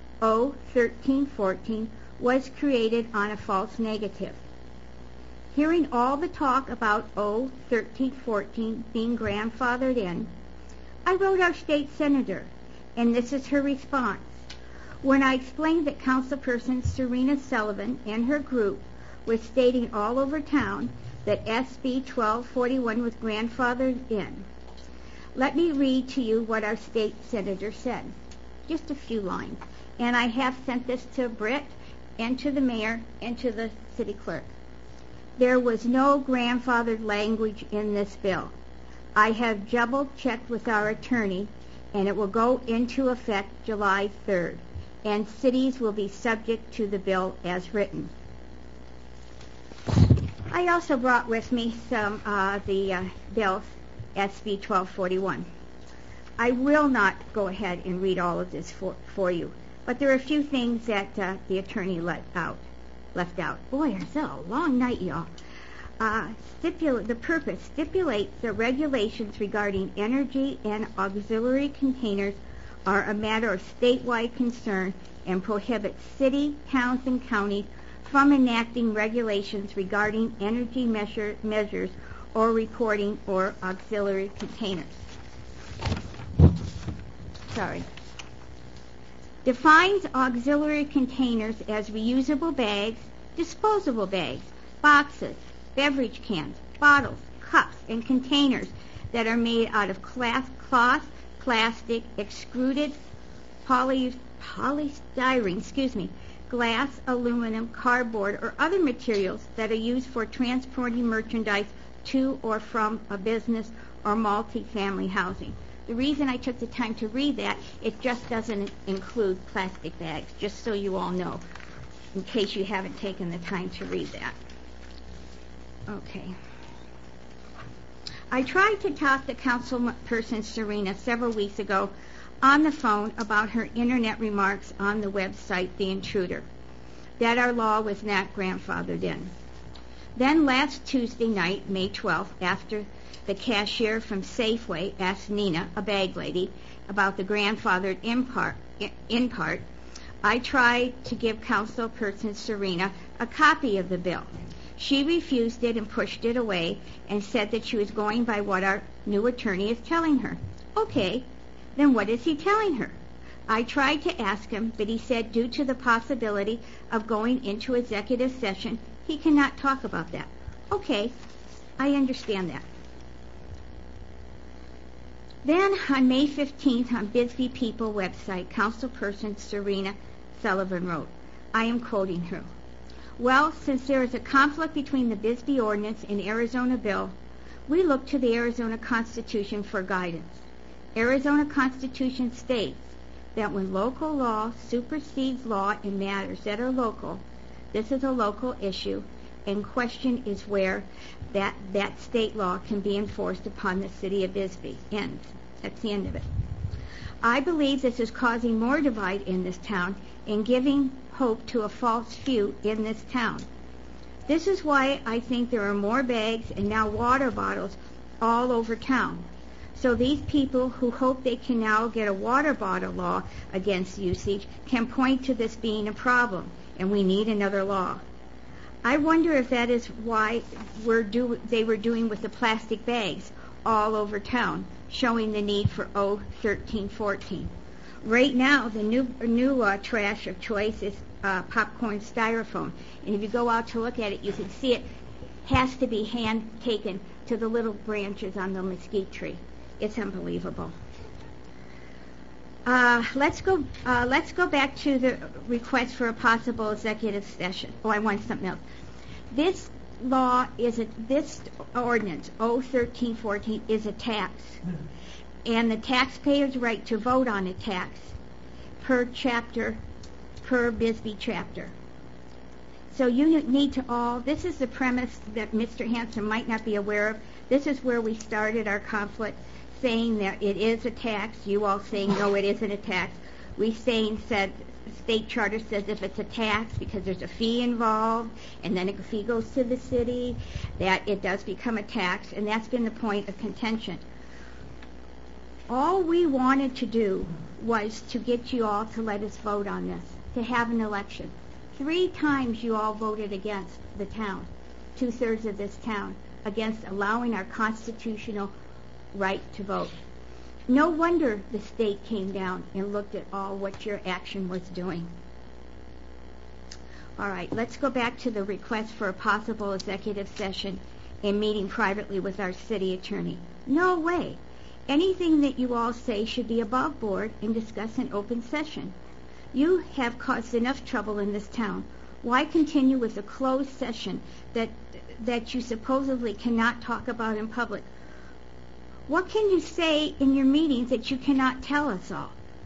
O1314 was created on a false negative. Hearing all the talk about O1314 being grandfathered in, I wrote our state senator, and this is her response. When I explained that Councilperson Serena Sullivan and her group were stating all over town that SB 1241 was grandfathered in, let me read to you what our state senator said. Just a few lines. And I have sent this to Britt and to the mayor and to the city clerk. There was no grandfathered language in this bill. I have double-checked with our attorney, and it will go into effect July 3rd, and cities will be subject to the bill as written. I also brought with me some the bill, SB 1241. I will not go ahead and read all of this for you, but there are a few things that the attorney left out. Boy, it's a long night, y'all. The purpose stipulates that regulations regarding energy and auxiliary containers are a matter of statewide concern and prohibits city, towns, and counties from enacting regulations regarding energy measures or reporting or auxiliary containers. Defines auxiliary containers as reusable bags, disposable bags, boxes, beverage cans, bottles, cups, and containers that are made out of cloth, plastic, extruded polystyrene, glass, aluminum, cardboard, or other materials that are used for transporting merchandise to or from a business or multi-family housing. The reason I took the time to read that, it just doesn't include plastic bags, just so you all know, in case you haven't taken the time to read that. Okay. I tried to talk to Councilperson Serena several weeks ago on the phone about her internet remarks on the website The Intruder, that our law was not grandfathered in. Then last Tuesday night, May 12th, after the cashier from Safeway asked Nina, a bag lady, about the grandfathered in part, I tried to give Councilperson Serena a copy of the bill. She refused it and pushed it away and said that she was going by what our new attorney is telling her. Okay, then what is he telling her? I tried to ask him, but he said due to the possibility of going into executive session, he cannot talk about that. Okay, I understand that. Then on May 15th on Bisbee People website, Councilperson Serena Sullivan wrote, I am quoting her, well, since there is a conflict between the Bisbee ordinance and Arizona bill, we look to the Arizona Constitution for guidance. Arizona Constitution states that when local law supersedes law in matters that are local, this is a local issue, and question is where that state law can be enforced upon the city of Bisbee. End. That's the end of it. I believe this is causing more divide in this town and giving hope to a false few in this town. This is why I think there are more bags and now water bottles all over town. So these people who hope they can now get a water bottle law against usage can point to this being a problem, and we need another law. I wonder if that is why they were doing with the plastic bags all over town, showing the need for O1314. Right now, the new trash of choice is popcorn styrofoam, and if you go out to look at it, you can see it has to be hand taken to the little branches on the mesquite tree. It's unbelievable. Let's go back to the request for a possible executive session. Oh, I want something else. This ordinance, O1314, is a tax. And the taxpayer's right to vote on a tax per Bisbee chapter. So you need to all, this is the premise that Mr. Hanson might not be aware of. This is where we started our conflict, saying that it is a tax, you all saying no, it isn't a tax. We said state charter says if it's a tax because there's a fee involved and then a fee goes to the city, that it does become a tax, and that's been the point of contention. All we wanted to do was to get you all to let us vote on this, to have an election. 3 times you all voted against the town, 2/3 of this town, against allowing our constitutional right to vote. No wonder the state came down and looked at all what your action was doing. All right, let's go back to the request for a possible executive session and meeting privately with our city attorney. No way. Anything that you all say should be above board and discussed in open session. You have caused enough trouble in this town. Why continue with a closed session that you supposedly cannot talk about in public? What can you say in your meetings that you cannot tell us all?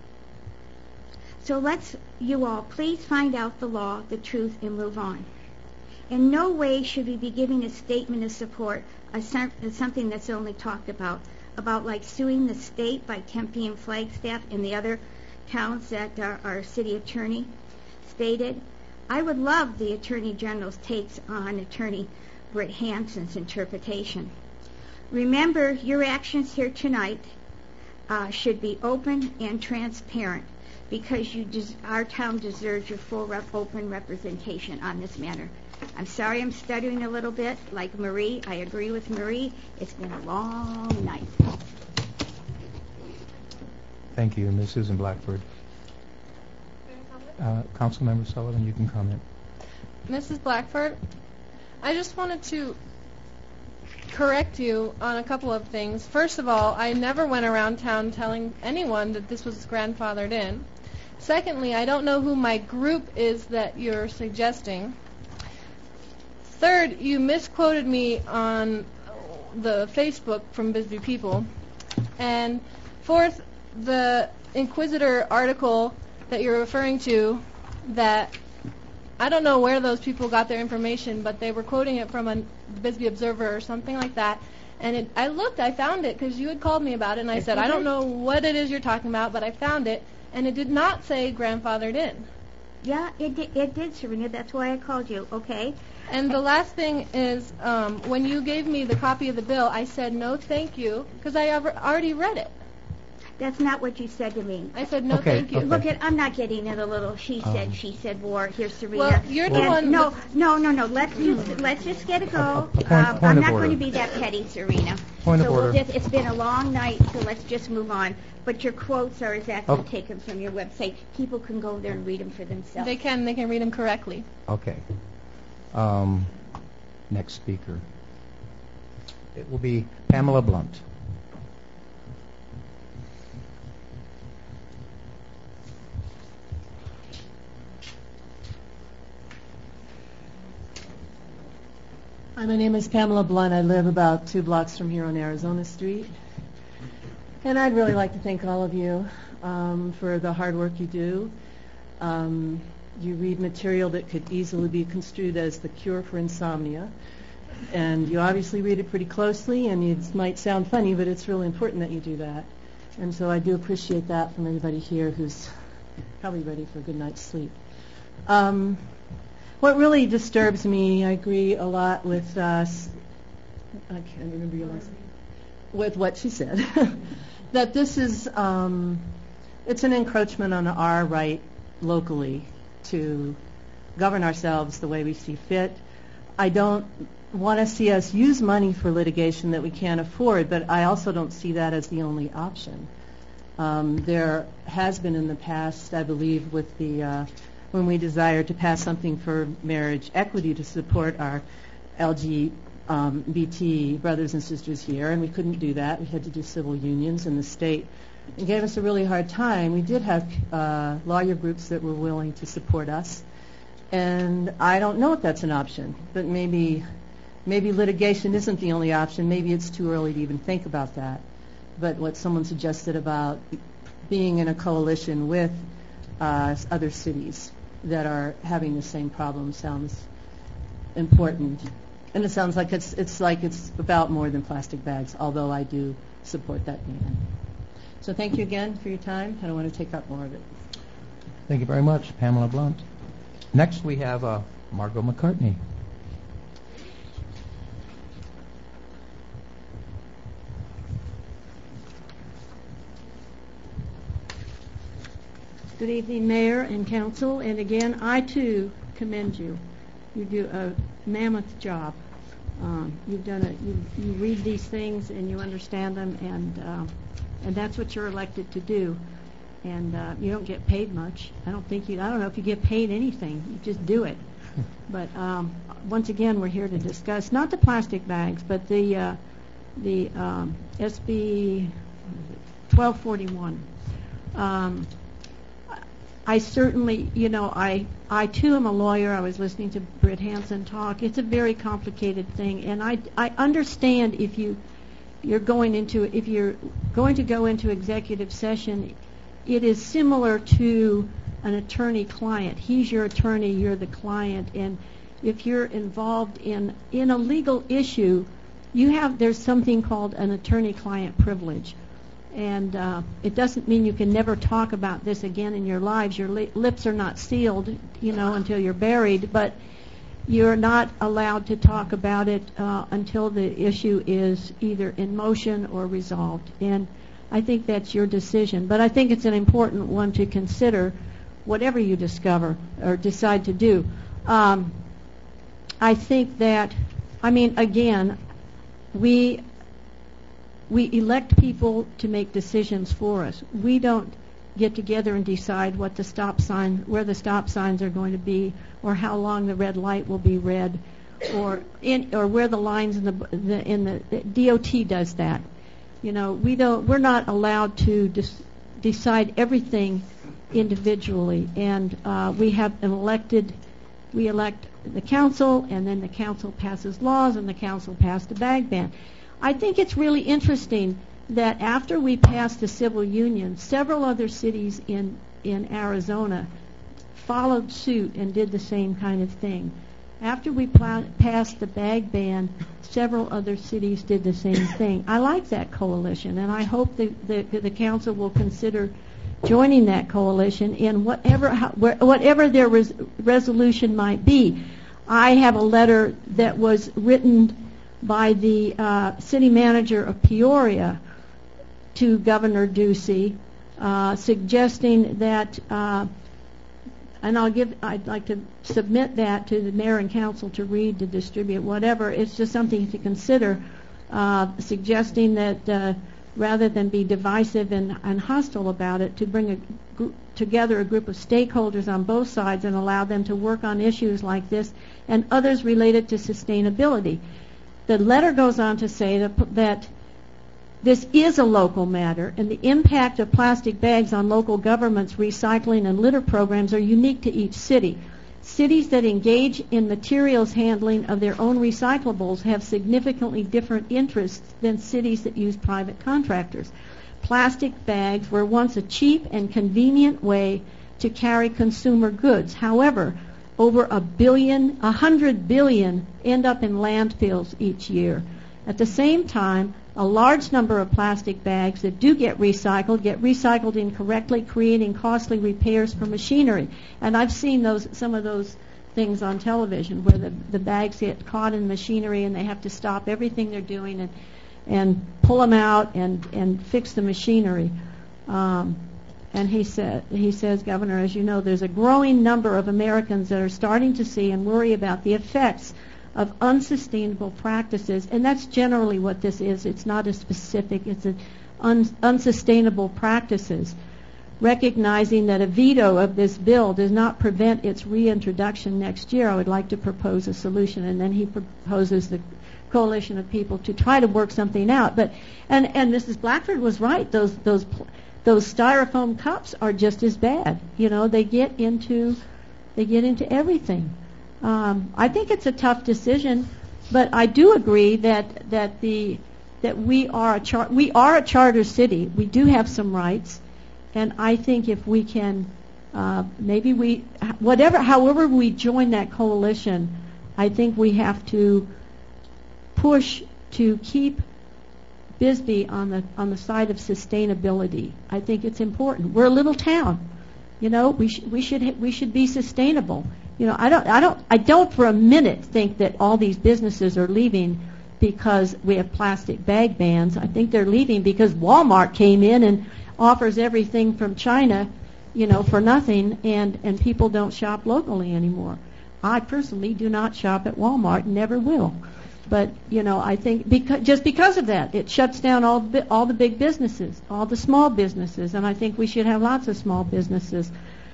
So let's, you all, please find out the law, the truth, and move on. In no way should we be giving a statement of support as something that's only talked about like suing the state by Tempe and Flagstaff and the other towns that our city attorney stated. I would love the Attorney General's takes on Attorney Britt Hanson's interpretation. Remember, your actions here tonight should be open and transparent because our town deserves your full open representation on this matter. I'm sorry I'm stuttering a little bit. Like Marie, I agree with Marie. It's been a long night. Thank you, Ms. Susan Blackford. Councilmember Sullivan, you can comment. Mrs. Blackford, I just wanted to correct you on a couple of things. First of all, I never went around town telling anyone that this was grandfathered in. Secondly, I don't know who my group is that you're suggesting. Third, you misquoted me on the Facebook from Bisbee People. And fourth, the Inquisitor article that you're referring to, that I don't know where those people got their information, but they were quoting it from a Bisbee Observer or something like that. And I found it because you had called me about it, and I said, I don't know what it is you're talking about, but I found it, and it did not say grandfathered in. Yeah, it did, Serena. That's why I called you, okay? And the last thing is, when you gave me the copy of the bill, I said no thank you because I already read it. That's not what you said to me. I said no, Okay, thank you. okay. Look at, I'm not getting into the little she said war. Here's Serena. Well, you're the one. No. Let's just get it go. Point I'm of not order. going to be that petty, Serena. Point of so order. It's been a long night, so let's just move on. But your quotes are exactly taken from your website. People can go there and read them for themselves. They can read them correctly. Okay. Next speaker. It will be Pamela Blunt. Hi, my name is Pamela Blunt. I live about 2 blocks from here on Arizona Street. And I'd really like to thank all of you for the hard work you do. You read material that could easily be construed as the cure for insomnia. And you obviously read it pretty closely, and it might sound funny, but it's really important that you do that. And so I do appreciate that from everybody here who's probably ready for a good night's sleep. What really disturbs me, I agree a lot with, I can't remember your last name, with what she said, that this is, it's an encroachment on our right locally to govern ourselves the way we see fit. I don't want to see us use money for litigation that we can't afford, but I also don't see that as the only option. There has been in the past, I believe, with the when we desired to pass something for marriage equity to support our LGBT brothers and sisters here, and we couldn't do that. We had to do civil unions, and the state gave us a really hard time. We did have lawyer groups that were willing to support us, and I don't know if that's an option, but maybe litigation isn't the only option. Maybe it's too early to even think about that. But what someone suggested about being in a coalition with other cities that are having the same problem sounds important, and it sounds like it's about more than plastic bags. Although I do support that ban. So thank you again for your time. I don't want to take up more of it. Thank you very much, Pamela Blunt. Next we have Margot McCartney. Good evening, Mayor and Council. And again, I too commend you. You do a mammoth job. You've done it. You read these things and you understand them, and that's what you're elected to do. And you don't get paid much. I don't know if you get paid anything. You just do it. But once again, we're here to discuss not the plastic bags, but the SB 1241. I certainly, I too am a lawyer. I was listening to Britt Hansen talk. It's a very complicated thing, and I understand if you're going to go into executive session, it is similar to an attorney-client. He's your attorney, you're the client, and if you're involved in a legal issue, there's something called an attorney-client privilege. And it doesn't mean you can never talk about this again in your lives. Your lips are not sealed, until you're buried. But you're not allowed to talk about it until the issue is either in motion or resolved. And I think that's your decision. But I think it's an important one to consider, whatever you discover or decide to do. I think that, again, we elect people to make decisions for us. We don't get together and decide where the stop signs are going to be, or how long the red light will be red, or where the lines in the DOT does that. We're not allowed to decide everything individually, and we elect the council, and then the council passes laws, and the council passed the bag ban. I think it's really interesting that after we passed the civil union, several other cities in Arizona followed suit and did the same kind of thing. After we passed the bag ban, several other cities did the same thing. I like that coalition, and I hope the council will consider joining that coalition in whatever their resolution might be. I have a letter that was written by the city manager of Peoria to Governor Ducey, suggesting that, and I'd like to submit that to the mayor and council to read, to distribute, whatever. It's just something to consider, suggesting that rather than be divisive and hostile about it, to bring together a group of stakeholders on both sides and allow them to work on issues like this and others related to sustainability. The letter goes on to say that this is a local matter, and the impact of plastic bags on local governments' recycling and litter programs are unique to each city. Cities that engage in materials handling of their own recyclables have significantly different interests than cities that use private contractors. Plastic bags were once a cheap and convenient way to carry consumer goods. However, over 100 billion end up in landfills each year. At the same time, a large number of plastic bags that do get recycled incorrectly, creating costly repairs for machinery. And I've seen some of those things on television where the bags get caught in machinery and they have to stop everything they're doing and pull them out and fix the machinery. And he says, Governor, as you know, there's a growing number of Americans that are starting to see and worry about the effects of unsustainable practices, and that's generally what this is. It's not a specific, it's unsustainable practices. Recognizing that a veto of this bill does not prevent its reintroduction next year, I would like to propose a solution. And then he proposes the coalition of people to try to work something out. But and Mrs. Blackford was right. Those styrofoam cups are just as bad. You know, they get into everything. I think it's a tough decision, but I do agree that we are a charter city. We do have some rights, and I think if we can, however we join that coalition, I think we have to push to keep Bisbee on the side of sustainability. I think it's important. We're a little town, you know. We should be sustainable. You know, I don't for a minute think that all these businesses are leaving because we have plastic bag bans. I think they're leaving because Walmart came in and offers everything from China, you know, for nothing, and people don't shop locally anymore. I personally do not shop at Walmart, never will. But, you know, I think because of that, it shuts down all the big businesses, all the small businesses, and I think we should have lots of small businesses.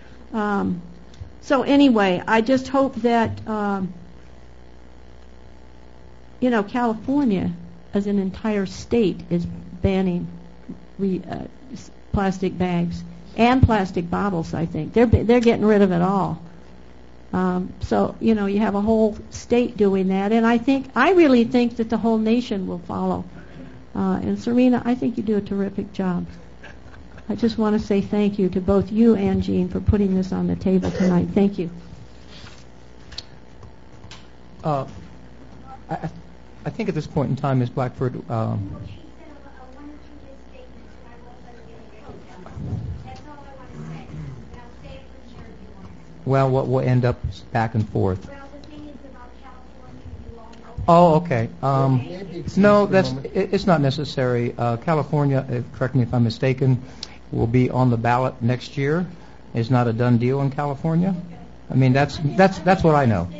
So anyway, I just hope that, you know, California as an entire state is banning plastic bags and plastic bottles, I think. They're getting rid of it all. So, you know, you have a whole state doing that, and I really think that the whole nation will follow. And Serena, I think you do a terrific job. I just want to say thank you to both you and Jean for putting this on the table tonight. Thank you. I think at this point in time, Ms. Blackford, well, we'll end up back and forth. Oh, okay. No, it's not necessary. California, correct me if I'm mistaken, will be on the ballot next year. It's not a done deal in California. I mean, that's what I know.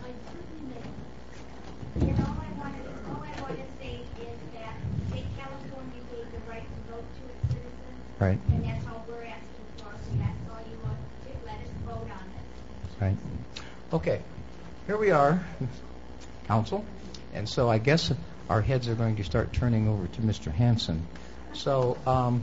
Right. And that's all we're asking for. So that's all you want to let us vote on it. Right. Okay. Here we are, Council. And so I guess our heads are going to start turning over to Mr. Hansen. So,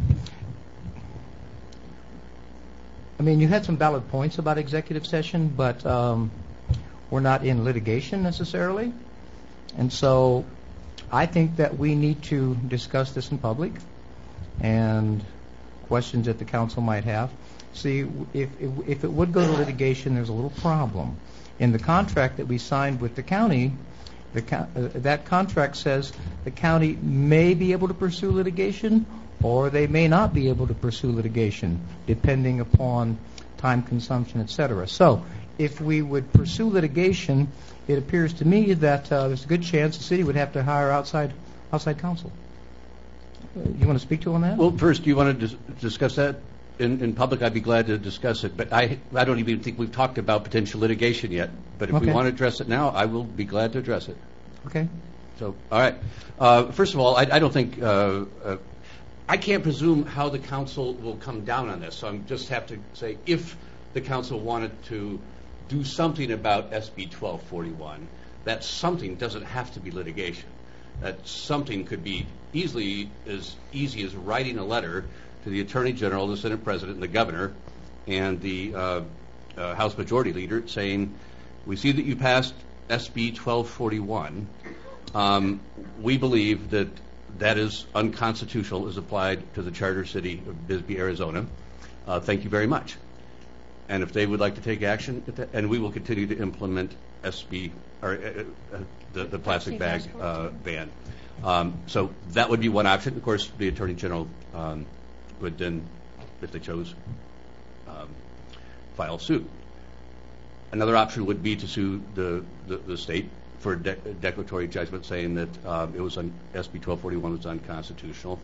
I mean, you had some valid points about executive session, but we're not in litigation necessarily. And so I think that we need to discuss this in public and questions that the council might have. See, if it would go to litigation, there's a little problem. In the contract that we signed with the county, that contract says the county may be able to pursue litigation or they may not be able to pursue litigation, depending upon time consumption, etc. So if we would pursue litigation, it appears to me that there's a good chance the city would have to hire outside counsel. you want to speak to on that? Well, first, do you want to discuss that in public? I'd be glad to discuss it, but I don't even think we've talked about potential litigation yet. But if we want to address it now, I will be glad to address it. Okay. So, all right. First of all, I don't think I can't presume how the council will come down on this. So I just have to say, if the council wanted to do something about SB 1241, that something doesn't have to be litigation. That something could be easy as writing a letter to the Attorney General, the Senate President, and the Governor, and the House Majority Leader saying, we see that you passed SB 1241. We believe that that is unconstitutional as applied to the charter city of Bisbee, Arizona. Thank you very much. And if they would like to take action, and we will continue to implement SB or the plastic bag ban. So that would be one option. Of course, the Attorney General would then, if they chose, file suit. Another option would be to sue the state for declaratory judgment, saying that it was SB 1241 was unconstitutional.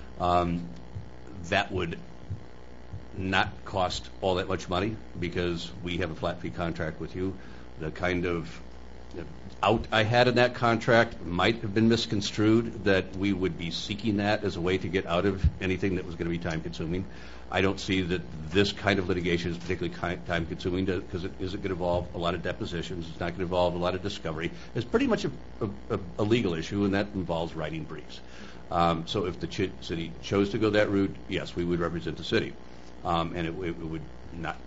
That would not cost all that much money because we have a flat fee contract with you. The kind of out I had in that contract might have been misconstrued that we would be seeking that as a way to get out of anything that was going to be time consuming. I don't see that this kind of litigation is particularly time consuming because it isn't going to involve a lot of depositions. It's not going to involve a lot of discovery. It's pretty much a legal issue, and that involves writing briefs. So if the city chose to go that route, yes, we would represent the city. And it would not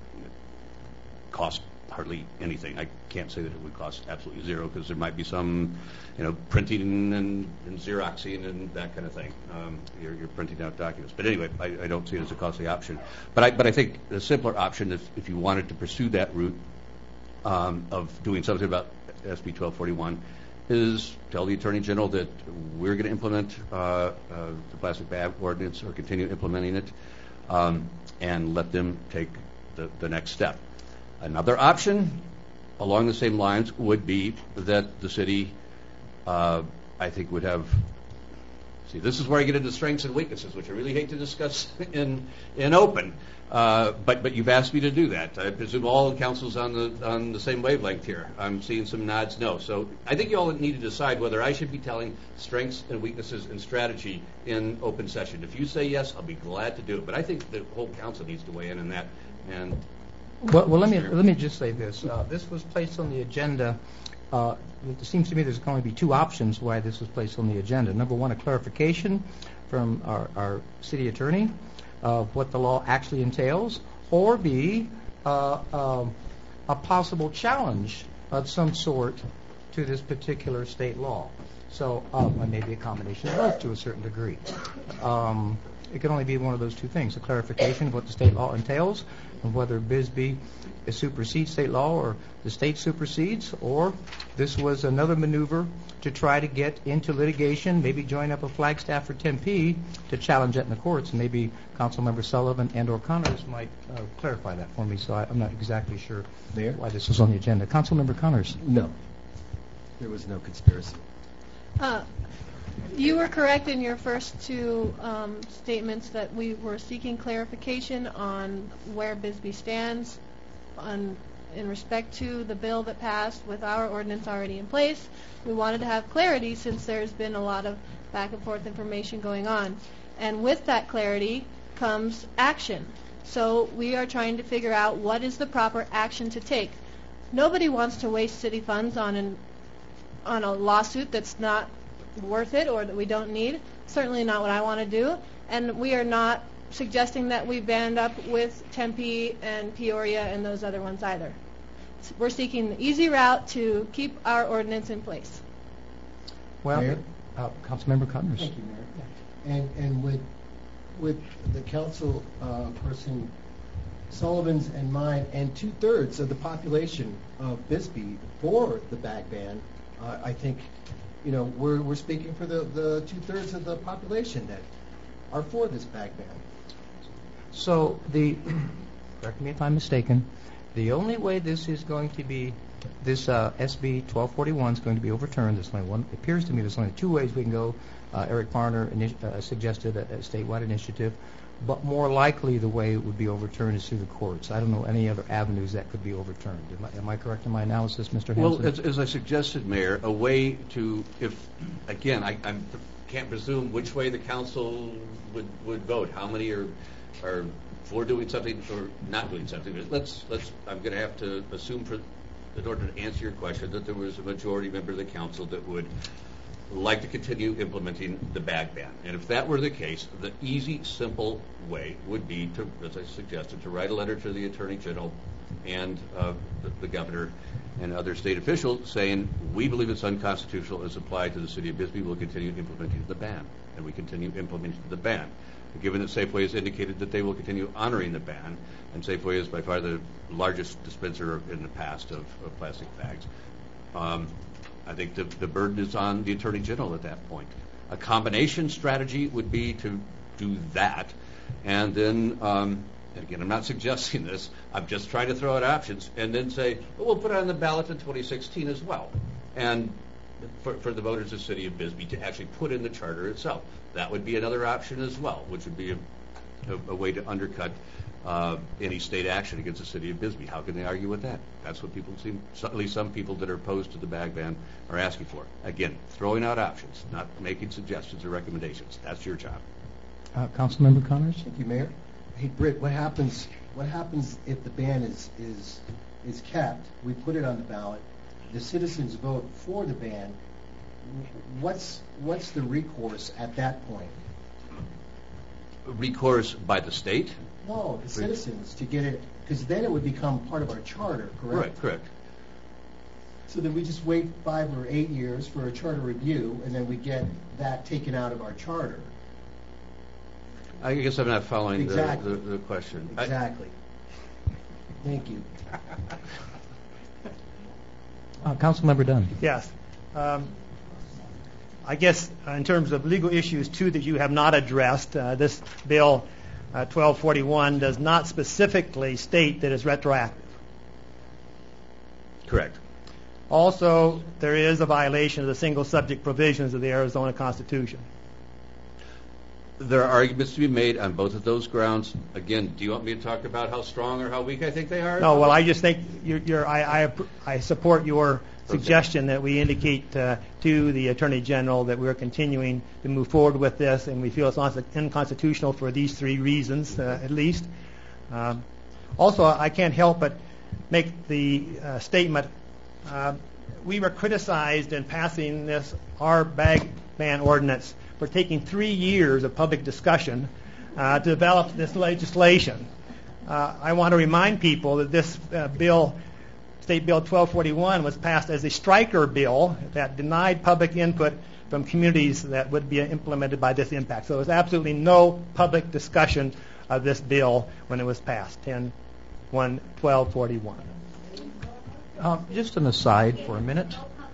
cost hardly anything. I can't say that it would cost absolutely zero because there might be some, printing and Xeroxing and that kind of thing. You're printing out documents. But anyway, I don't see it as a costly option. But I think the simpler option, if you wanted to pursue that route of doing something about SB 1241, is tell the Attorney General that we're going to implement the plastic bag ordinance or continue implementing it. And let them take the next step. Another option along the same lines would be that the city, I think, would have. See, this is where I get into strengths and weaknesses, which I really hate to discuss in open. But you've asked me to do that. I presume all the council's on the same wavelength here. I'm seeing some nods no. So I think you all need to decide whether I should be telling strengths and weaknesses and strategy in open session. If you say yes, I'll be glad to do it. But I think the whole council needs to weigh in on that. And well, let me just say this. This was placed on the agenda. It seems to me there's going to be two options why this was placed on the agenda. Number one, a clarification from our city attorney of what the law actually entails, or B, a possible challenge of some sort to this particular state law. So maybe a combination of both to a certain degree. It can only be one of those two things, a clarification of what the state law entails and whether Bisbee supersedes state law or the state supersedes, or this was another maneuver to try to get into litigation, maybe join up a Flagstaff for Tempe to challenge that in the courts. And maybe Councilmember Sullivan and or Connors might clarify that for me, so I'm not exactly sure why this was on the agenda. Councilmember Connors. No. There was no conspiracy. You were correct in your first two statements that we were seeking clarification on where Bisbee stands in respect to the bill that passed with our ordinance already in place. We wanted to have clarity since there's been a lot of back and forth information going on. And with that clarity comes action. So we are trying to figure out what is the proper action to take. Nobody wants to waste city funds on a lawsuit that's not worth it or that we don't need. Certainly not what I want to do. And we are not suggesting that we band up with Tempe and Peoria and those other ones either. We're seeking the easy route to keep our ordinance in place. Well, Councilmember Connors. Thank you, Mayor. And with the council person Sullivan's and mine and 2/3 of the population of Bisbee for the bag ban, I think we're speaking for the 2/3 of the population that are for this bag ban. So correct me if I'm mistaken, the only way this is going to be this SB 1241 is going to be overturned. There's only one. It appears to me there's only two ways we can go. Eric Parner suggested a statewide initiative, but more likely the way it would be overturned is through the courts. I don't know any other avenues that could be overturned. Am I correct in my analysis, Mr. Hanson? Well, as I suggested, Mayor, a way to, if, again, I can't presume which way the council would vote. How many are for doing something or not doing something? But I'm going to have to assume, in order to answer your question, that there was a majority member of the council that would like to continue implementing the bag ban. And if that were the case, the easy, simple way would be to, as I suggested, to write a letter to the Attorney General and the governor and other state officials saying, we believe it's unconstitutional as applied to the city of Bisbee. We'll continue implementing the ban. And we continue implementing the ban. Given that Safeway has indicated that they will continue honoring the ban, and Safeway is by far the largest dispenser in the past of plastic bags, I think the burden is on the Attorney General at that point. A combination strategy would be to do that, and then, and again, I'm not suggesting this, I'm just trying to throw out options, and then say, well, we'll put it on the ballot in 2016 as well, and for the voters of the city of Bisbee to actually put in the charter itself. That would be another option as well, which would be a way to undercut any state action against the city of Bisbee. How can they argue with that? That's what people seem, at least some people that are opposed to the bag ban are asking for. Again, throwing out options, not making suggestions or recommendations. That's your job. Councilmember Connors? Thank you, Mayor. Hey, Britt, what happens if the ban is kept? We put it on the ballot. The citizens vote for the ban. What's the recourse at that point? Recourse by the state? No, the citizens to get it, because then it would become part of our charter, correct? Right, correct. So then we just wait 5 or 8 years for a charter review, and then we get that taken out of our charter. I guess I'm not following Exactly. the question. Exactly. Thank you. Councilmember Dunn. Yes. I guess in terms of legal issues, too, that you have not addressed, this bill 1241 does not specifically state that it's retroactive. Correct. Also, there is a violation of the single subject provisions of the Arizona Constitution. There are arguments to be made on both of those grounds. Again, do you want me to talk about how strong or how weak I think they are? No, well, I just think I support your suggestion that we indicate to the Attorney General that we're continuing to move forward with this, and we feel it's unconstitutional for these 3 reasons, at least. Also, I can't help but make the statement, we were criticized in passing our bag ban ordinance for taking 3 years of public discussion to develop this legislation. I want to remind people that this bill, State Bill 1241, was passed as a striker bill that denied public input from communities that would be implemented by this impact. So there was absolutely no public discussion of this bill when it was passed, 10/1/1241. Just an aside for a minute.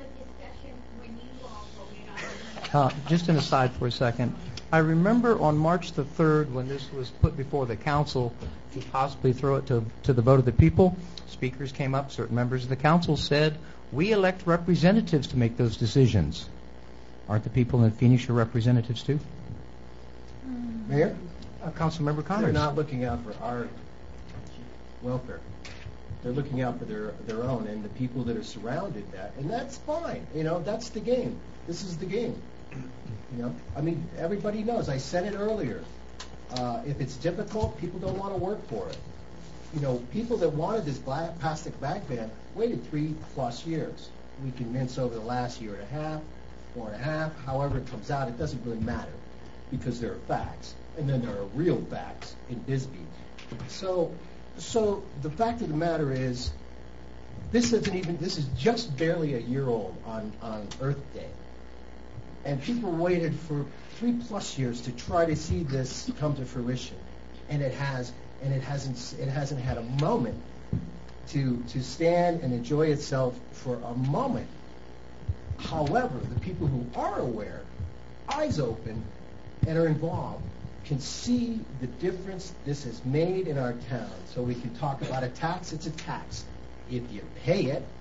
Just an aside for a second. I remember on March the 3rd when this was put before the council to possibly throw it to the vote of the people, speakers came up, certain members of the council said, we elect representatives to make those decisions. Aren't the people in Phoenix your representatives too? Mayor? Councilmember Connors. They're not looking out for our welfare. They're looking out for their own and the people that are surrounded that. And that's fine. That's the game. This is the game. I mean, everybody knows. I said it earlier. If it's difficult, people don't want to work for it. People that wanted this plastic bag ban waited 3+ years. We convinced over the last 1.5 years, 4.5, however it comes out, it doesn't really matter because there are facts, and then there are real facts in Bisbee. So the fact of the matter is, this is just barely a year old on Earth Day. And people waited for 3+ years to try to see this come to fruition, and it hasn't had a moment to stand and enjoy itself for a moment. However, the people who are aware, eyes open, and are involved can see the difference this has made in our town. So we can talk about a tax. It's a tax. If you pay it,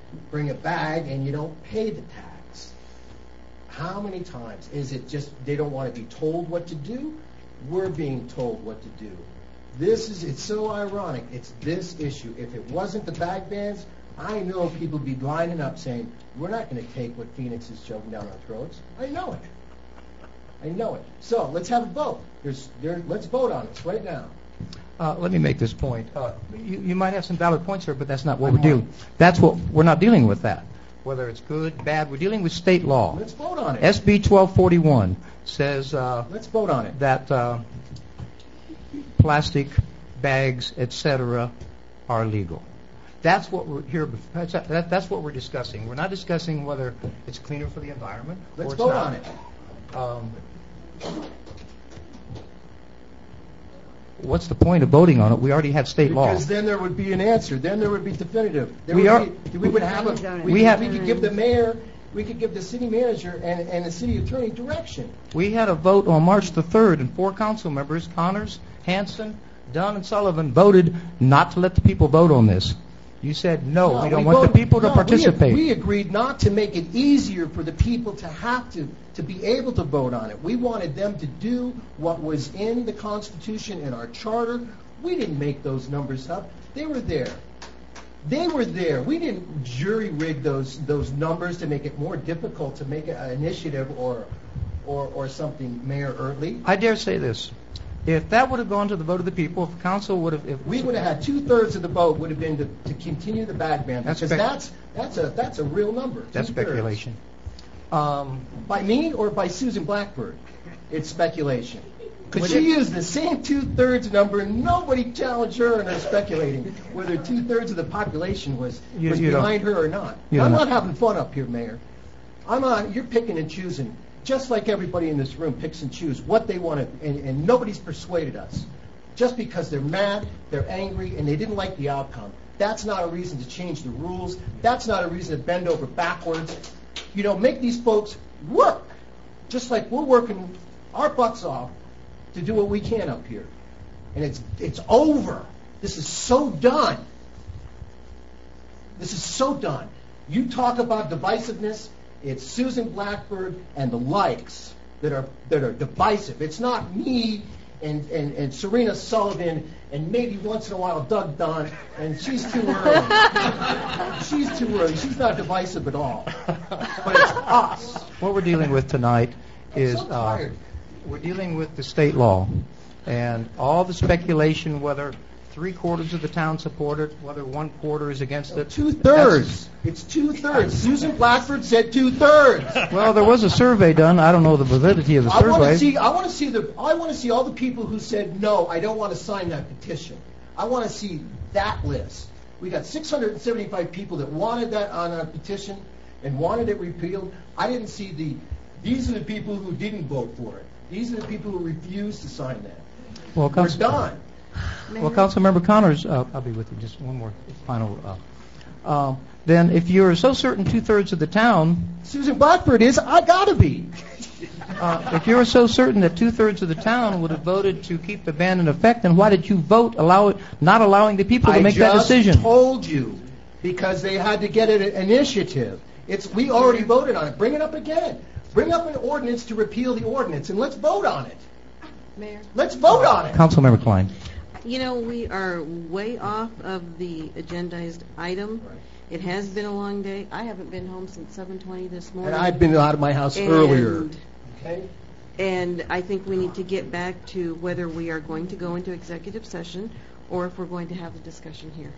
bring a bag and you don't pay the tax. How many times? Is it just they don't want to be told what to do? We're being told what to do. It's so ironic. It's this issue. If it wasn't the bag bans, I know people would be lining up saying, we're not going to take what Phoenix is shoving down our throats. I know it. I know it. So let's have a vote. Let's vote on this right now. Let me make this point. You might have some valid points here, but that's not what we're dealing. We're not dealing with that. Whether it's good, bad, we're dealing with state law. Let's vote on it. SB 1241 says let's vote on it. That plastic bags, etc., are legal. That's what we're here. That's what we're discussing. We're not discussing whether it's cleaner for the environment. Let's or it's vote not. on it. What's the point of voting on it? We already have state law. Because then there would be an answer. Then there would be definitive. We could give the mayor, we could give the city manager and the city attorney direction. We had a vote on March the 3rd, and 4 council members, Connors, Hanson, Dunn, and Sullivan, voted not to let the people vote on this. You said, no, we don't want the people to participate. We agreed not to make it easier for the people to have to be able to vote on it. We wanted them to do what was in the Constitution and our charter. We didn't make those numbers up. They were there. They were there. We didn't jury rig those numbers to make it more difficult to make an initiative or something, Mayor Ertley. I dare say this. If that would have gone to the vote of the people, if council would have... we would have had 2/3 of the vote would have been to continue the bag ban. Because that's a real number. That's speculation. By me or by Susan Blackbird? It's speculation. Because she used the same 2/3 number, and nobody challenged her in her speculating whether 2/3 of the population was behind her or not. I'm not having fun up here, Mayor. You're picking and choosing. Just like everybody in this room picks and chooses what they want to, and nobody's persuaded us. Just because they're mad, they're angry, and they didn't like the outcome. That's not a reason to change the rules. That's not a reason to bend over backwards. Make these folks work. Just like we're working our butts off to do what we can up here. And it's over. This is so done. This is so done. You talk about divisiveness. It's Susan Blackbird and the likes that are divisive. It's not me and Serena Sullivan and maybe once in a while Doug Dunn, and she's too early. She's too early. She's not divisive at all. But it's us. What we're dealing with tonight is we're dealing with the state law and all the speculation whether 3/4 of the town support it, whether 1/4 is against it. 2/3. It's 2/3. Susan Blackbird said 2/3. Well, there was a survey done. I don't know the validity of the survey. I want to see all the people who said no. I don't want to sign that petition. I want to see that list. We got 675 people that wanted that on a petition and wanted it repealed. I didn't see these are the people who didn't vote for it. These are the people who refused to sign that. Well, we're done. Well, Councilmember Connors, I'll be with you. Just one more final. Then, if you're so certain 2/3 of the town, Susan Blackbird is. I gotta be. If you're so certain that 2/3 of the town would have voted to keep the ban in effect, then why did you vote not allowing the people to make that decision? I just told you because they had to get an initiative. We already voted on it. Bring it up again. Bring up an ordinance to repeal the ordinance, and let's vote on it. Mayor, let's vote on it. Councilmember Klein. We are way off of the agendized item. It has been a long day. I haven't been home since 7:20 this morning. And I've been out of my house earlier. Okay. And I think we need to get back to whether we are going to go into executive session or if we're going to have a discussion here.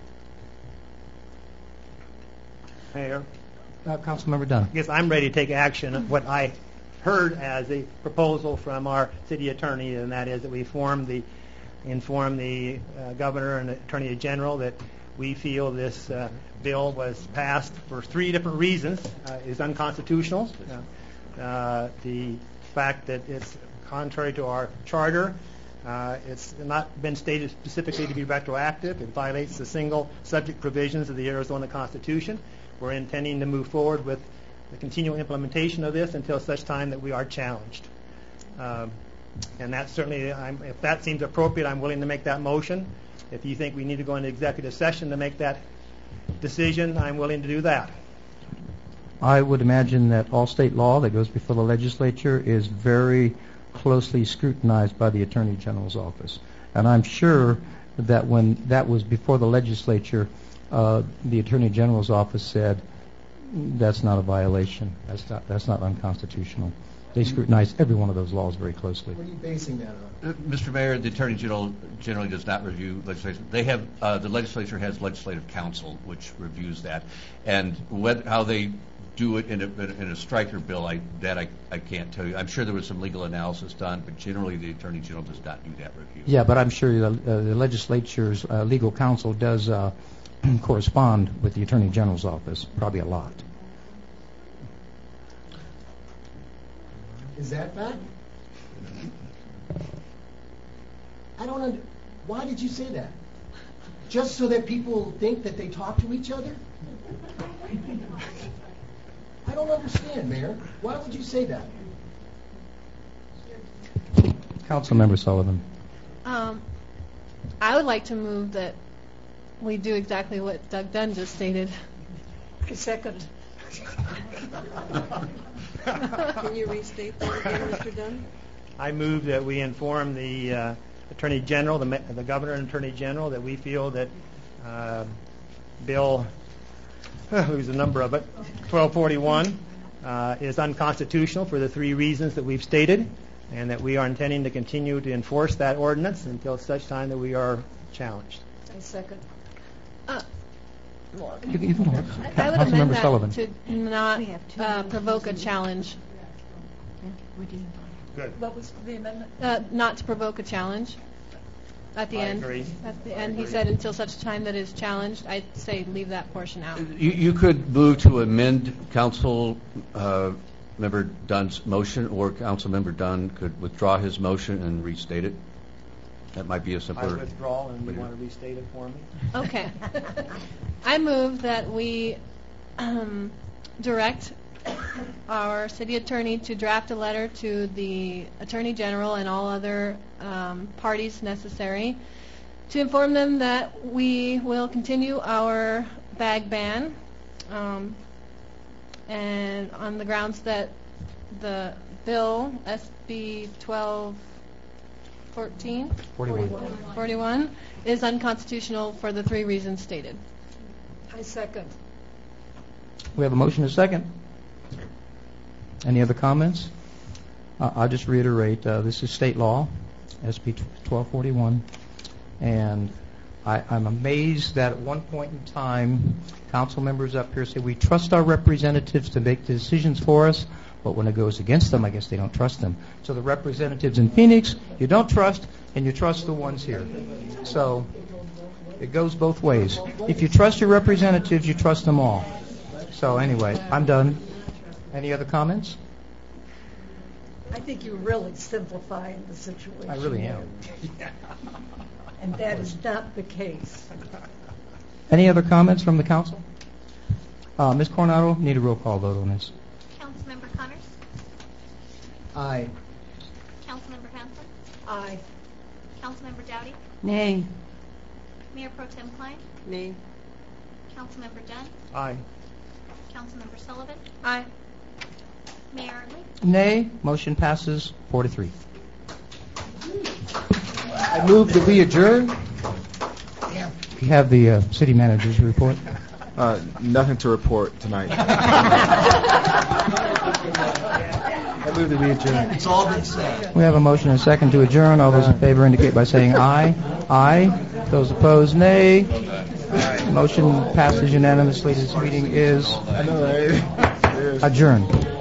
Mayor? Councilmember Dunn. Yes, I'm ready to take action. What I heard as a proposal from our city attorney, and that is that we inform the governor and the attorney general that we feel this bill was passed for 3 different reasons. Is unconstitutional. The fact that it's contrary to our charter. It's not been stated specifically to be retroactive. It violates the single subject provisions of the Arizona Constitution. We're intending to move forward with the continual implementation of this until such time that we are challenged. And that certainly, if that seems appropriate, I'm willing to make that motion. If you think we need to go into executive session to make that decision, I'm willing to do that. I would imagine that all state law that goes before the legislature is very closely scrutinized by the Attorney General's office. And I'm sure that when that was before the legislature, the Attorney General's office said, that's not a violation. That's not unconstitutional. They scrutinize every one of those laws very closely. What are you basing that on? Mr. Mayor, the Attorney General generally does not review legislation. They have the legislature has legislative counsel which reviews that, and how they do it in a striker bill, I can't tell you. I'm sure there was some legal analysis done, but generally the Attorney General does not do that review. Yeah, but I'm sure the legislature's legal counsel does correspond with the Attorney General's office, probably a lot. Is that fact? Why did you say that? Just so that people think that they talk to each other? I don't understand, Mayor. Why would you say that? Councilmember Sullivan. I would like to move that we do exactly what Doug Dunn just stated. Second. Can you restate that again, Mr. Dunn? I move that we inform the Attorney General, the Governor and Attorney General, that we feel that Bill, lose the number of it, 1241 is unconstitutional for the 3 reasons that we've stated, and that we are intending to continue to enforce that ordinance until such time that we are challenged. I second. I would amend that to not provoke a challenge. Good. What was the amendment? Not to provoke a challenge. At the end, agree. At the end, he said until such time that is challenged. I'd say leave that portion out. You could move to amend Council Member Dunn's motion, or Council Member Dunn could withdraw his motion and restate it. That might be a simpler. I withdraw, and you want to restate it for me? Okay. I move that we direct our city attorney to draft a letter to the Attorney General and all other parties necessary to inform them that we will continue our bag ban, and on the grounds that the bill SB 1241 is unconstitutional for the 3 reasons stated. I second. We have a motion and a second. Any other comments? I'll just reiterate, this is state law, SB 1241, and I'm amazed that at one point in time, council members up here say we trust our representatives to make the decisions for us, but when it goes against them, I guess they don't trust them. So the representatives in Phoenix, you don't trust, and you trust the ones here. So it goes both ways. If you trust your representatives, you trust them all. So anyway, I'm done. Any other comments? I think you're really simplifying the situation. I really am. And that is not the case. Any other comments from the council? Ms. Coronado, need a roll call vote on this. Councilmember Connors? Aye. Councilmember Hanson? Aye. Councilmember Dowdy? Nay. Mayor Pro Tem Klein? Nay. Councilmember Dunn? Aye. Councilmember Sullivan? Aye. Mayor Artley? Nay. Motion passes 4-3. I move that we adjourn. We have the city manager's report. Nothing to report tonight. I move that we adjourn. It's all been said. We have a motion and a second to adjourn. All those in favor indicate by saying aye. Aye. Those opposed, nay. Motion passes unanimously. This meeting is adjourned.